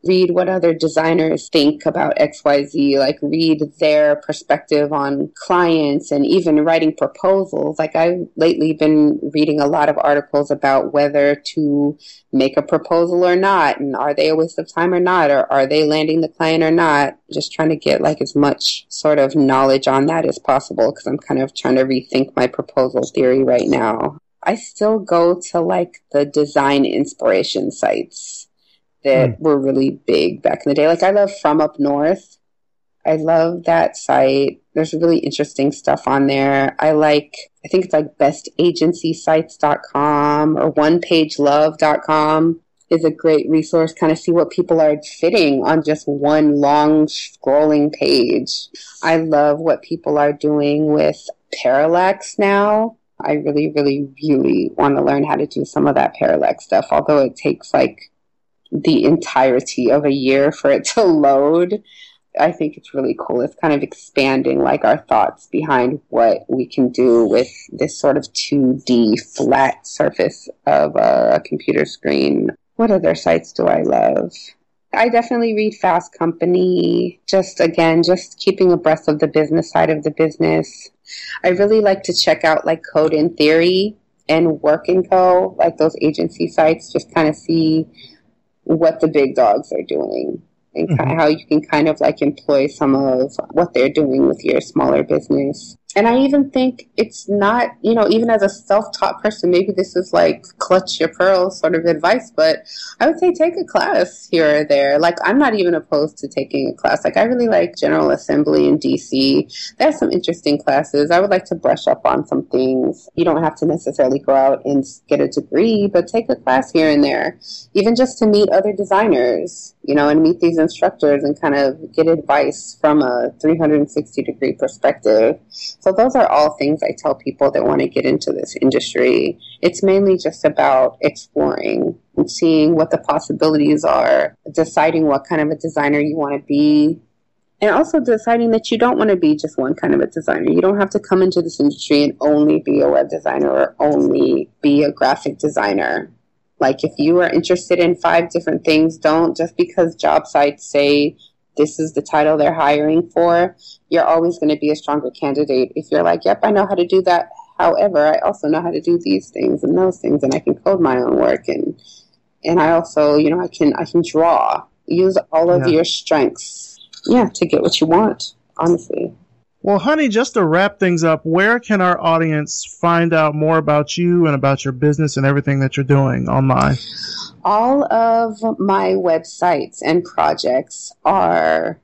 read what other designers think about X Y Z, like read their perspective on clients and even writing proposals. Like I've lately been reading a lot of articles about whether to make a proposal or not, and are they a waste of time or not, or are they landing the client or not. Just trying to get like as much sort of knowledge on that as possible, because I'm kind of trying to rethink my proposal theory right now. I still go to like the design inspiration sites that mm. were really big back in the day. Like I love From Up North. I love that site. There's really interesting stuff on there. I like, I think it's like best agency sites dot com or one page love dot com is a great resource. Kind of see what people are fitting on just one long scrolling page. I love what people are doing with parallax now. I really, really, really want to learn how to do some of that parallax stuff, although it takes like the entirety of a year for it to load. I think it's really cool. It's kind of expanding like our thoughts behind what we can do with this sort of two D flat surface of a computer screen. What other sites do I love? I definitely read Fast Company. Just, again, just keeping abreast of the business side of the business. I really like to check out like Code and Theory and Work and Co, like those agency sites, just kind of see what the big dogs are doing and mm-hmm. kind of how you can kind of like employ some of what they're doing with your smaller business. And I even think it's not, you know, even as a self-taught person, maybe this is like clutch your pearls sort of advice, but I would say take a class here or there. Like, I'm not even opposed to taking a class. Like, I really like General Assembly in D C. There's some interesting classes. I would like to brush up on some things. You don't have to necessarily go out and get a degree, but take a class here and there, even just to meet other designers, you know, and meet these instructors and kind of get advice from a three hundred sixty degree perspective. So those are all things I tell people that want to get into this industry. It's mainly just about exploring and seeing what the possibilities are, deciding what kind of a designer you want to be, and also deciding that you don't want to be just one kind of a designer. You don't have to come into this industry and only be a web designer or only be a graphic designer. Like, if you are interested in five different things, don't, just because job sites say this is the title they're hiring for, you're always going to be a stronger candidate if you're like, yep, I know how to do that. However, I also know how to do these things and those things, and I can code my own work, and and I also, you know, I can I can draw. Use all of yeah. your strengths, yeah, to get what you want, honestly. Well, honey, just to wrap things up, where can our audience find out more about you and about your business and everything that you're doing online? All of my websites and projects are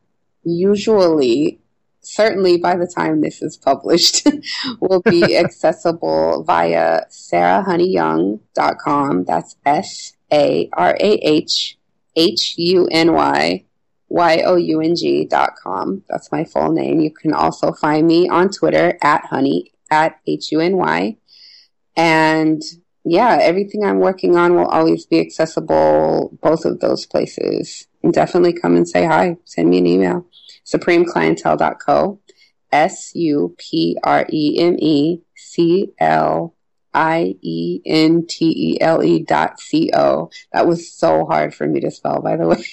usually, certainly by the time this is published, will be accessible via sarah honey young dot com. That's S A R A H H U N Y Y O U N G dot com. That's my full name. You can also find me on Twitter at honey, at H U N Y. And yeah, everything I'm working on will always be accessible, both of those places. And definitely come and say hi. Send me an email. supreme clientele dot co. S U P R E M E C L I E N T E L E dot C O. That was so hard for me to spell, by the way.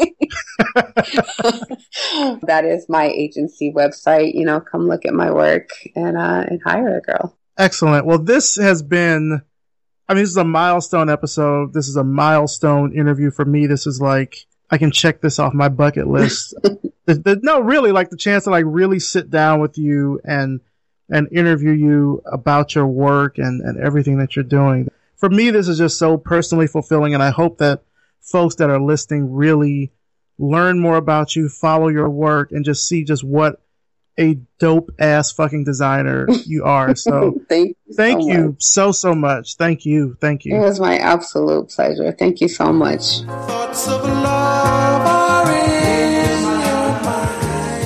That is my agency website. You know, come look at my work and, uh, and hire a girl. Excellent. Well, this has been, I mean, this is a milestone episode. This is a milestone interview for me. This is like, I can check this off my bucket list. the, the, no, really, like the chance to like really sit down with you and and interview you about your work and, and everything that you're doing. For me, this is just so personally fulfilling, and I hope that folks that are listening really learn more about you, follow your work, and just see just what a dope-ass fucking designer you are. So thank you, thank so, you much. so, so much. Thank you. Thank you. It was my absolute pleasure. Thank you so much. Thoughts of love are in your mind.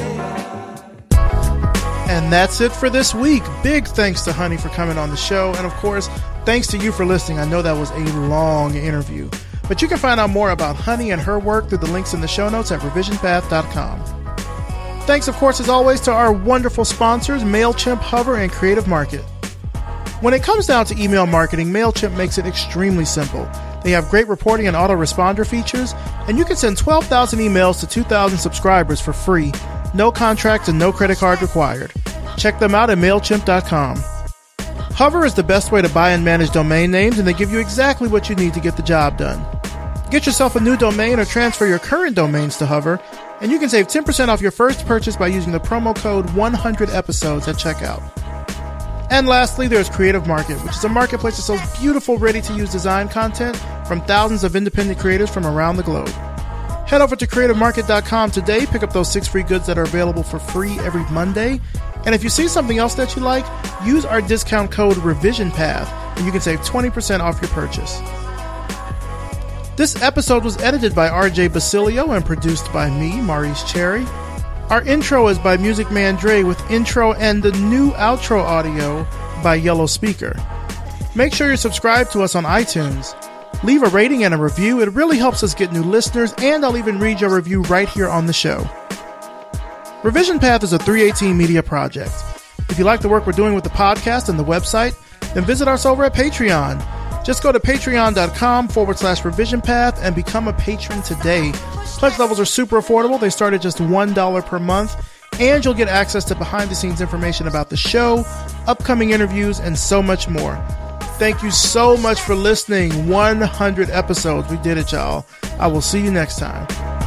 And that's it for this week. Big thanks to Honey for coming on the show. And of course, thanks to you for listening. I know that was a long interview. But you can find out more about Honey and her work through the links in the show notes at revision path dot com. Thanks, of course, as always, to our wonderful sponsors, MailChimp, Hover, and Creative Market. When it comes down to email marketing, MailChimp makes it extremely simple. They have great reporting and autoresponder features, and you can send twelve thousand emails to two thousand subscribers for free. No contract and no credit card required. Check them out at MailChimp dot com. Hover is the best way to buy and manage domain names, and they give you exactly what you need to get the job done. Get yourself a new domain or transfer your current domains to Hover, and you can save ten percent off your first purchase by using the promo code one hundred episodes at checkout. And lastly, there's Creative Market, which is a marketplace that sells beautiful, ready-to-use design content from thousands of independent creators from around the globe. Head over to creative market dot com today, pick up those six free goods that are available for free every Monday, and if you see something else that you like, use our discount code RevisionPath, and you can save twenty percent off your purchase. This episode was edited by R J Basilio and produced by me, Maurice Cherry. Our intro is by Music Man Dre with intro and the new outro audio by Yellow Speaker. Make sure you're subscribed to us on iTunes. Leave a rating and a review. It really helps us get new listeners, and I'll even read your review right here on the show. Revision Path is a three eighteen media project. If you like the work we're doing with the podcast and the website, then visit us over at Patreon. Just go to patreon.com forward slash revision path and become a patron today. Pledge levels are super affordable. They start at just one dollar per month, and you'll get access to behind-the-scenes information about the show, upcoming interviews, and so much more. Thank you so much for listening. one hundred episodes. We did it, y'all. I will see you next time.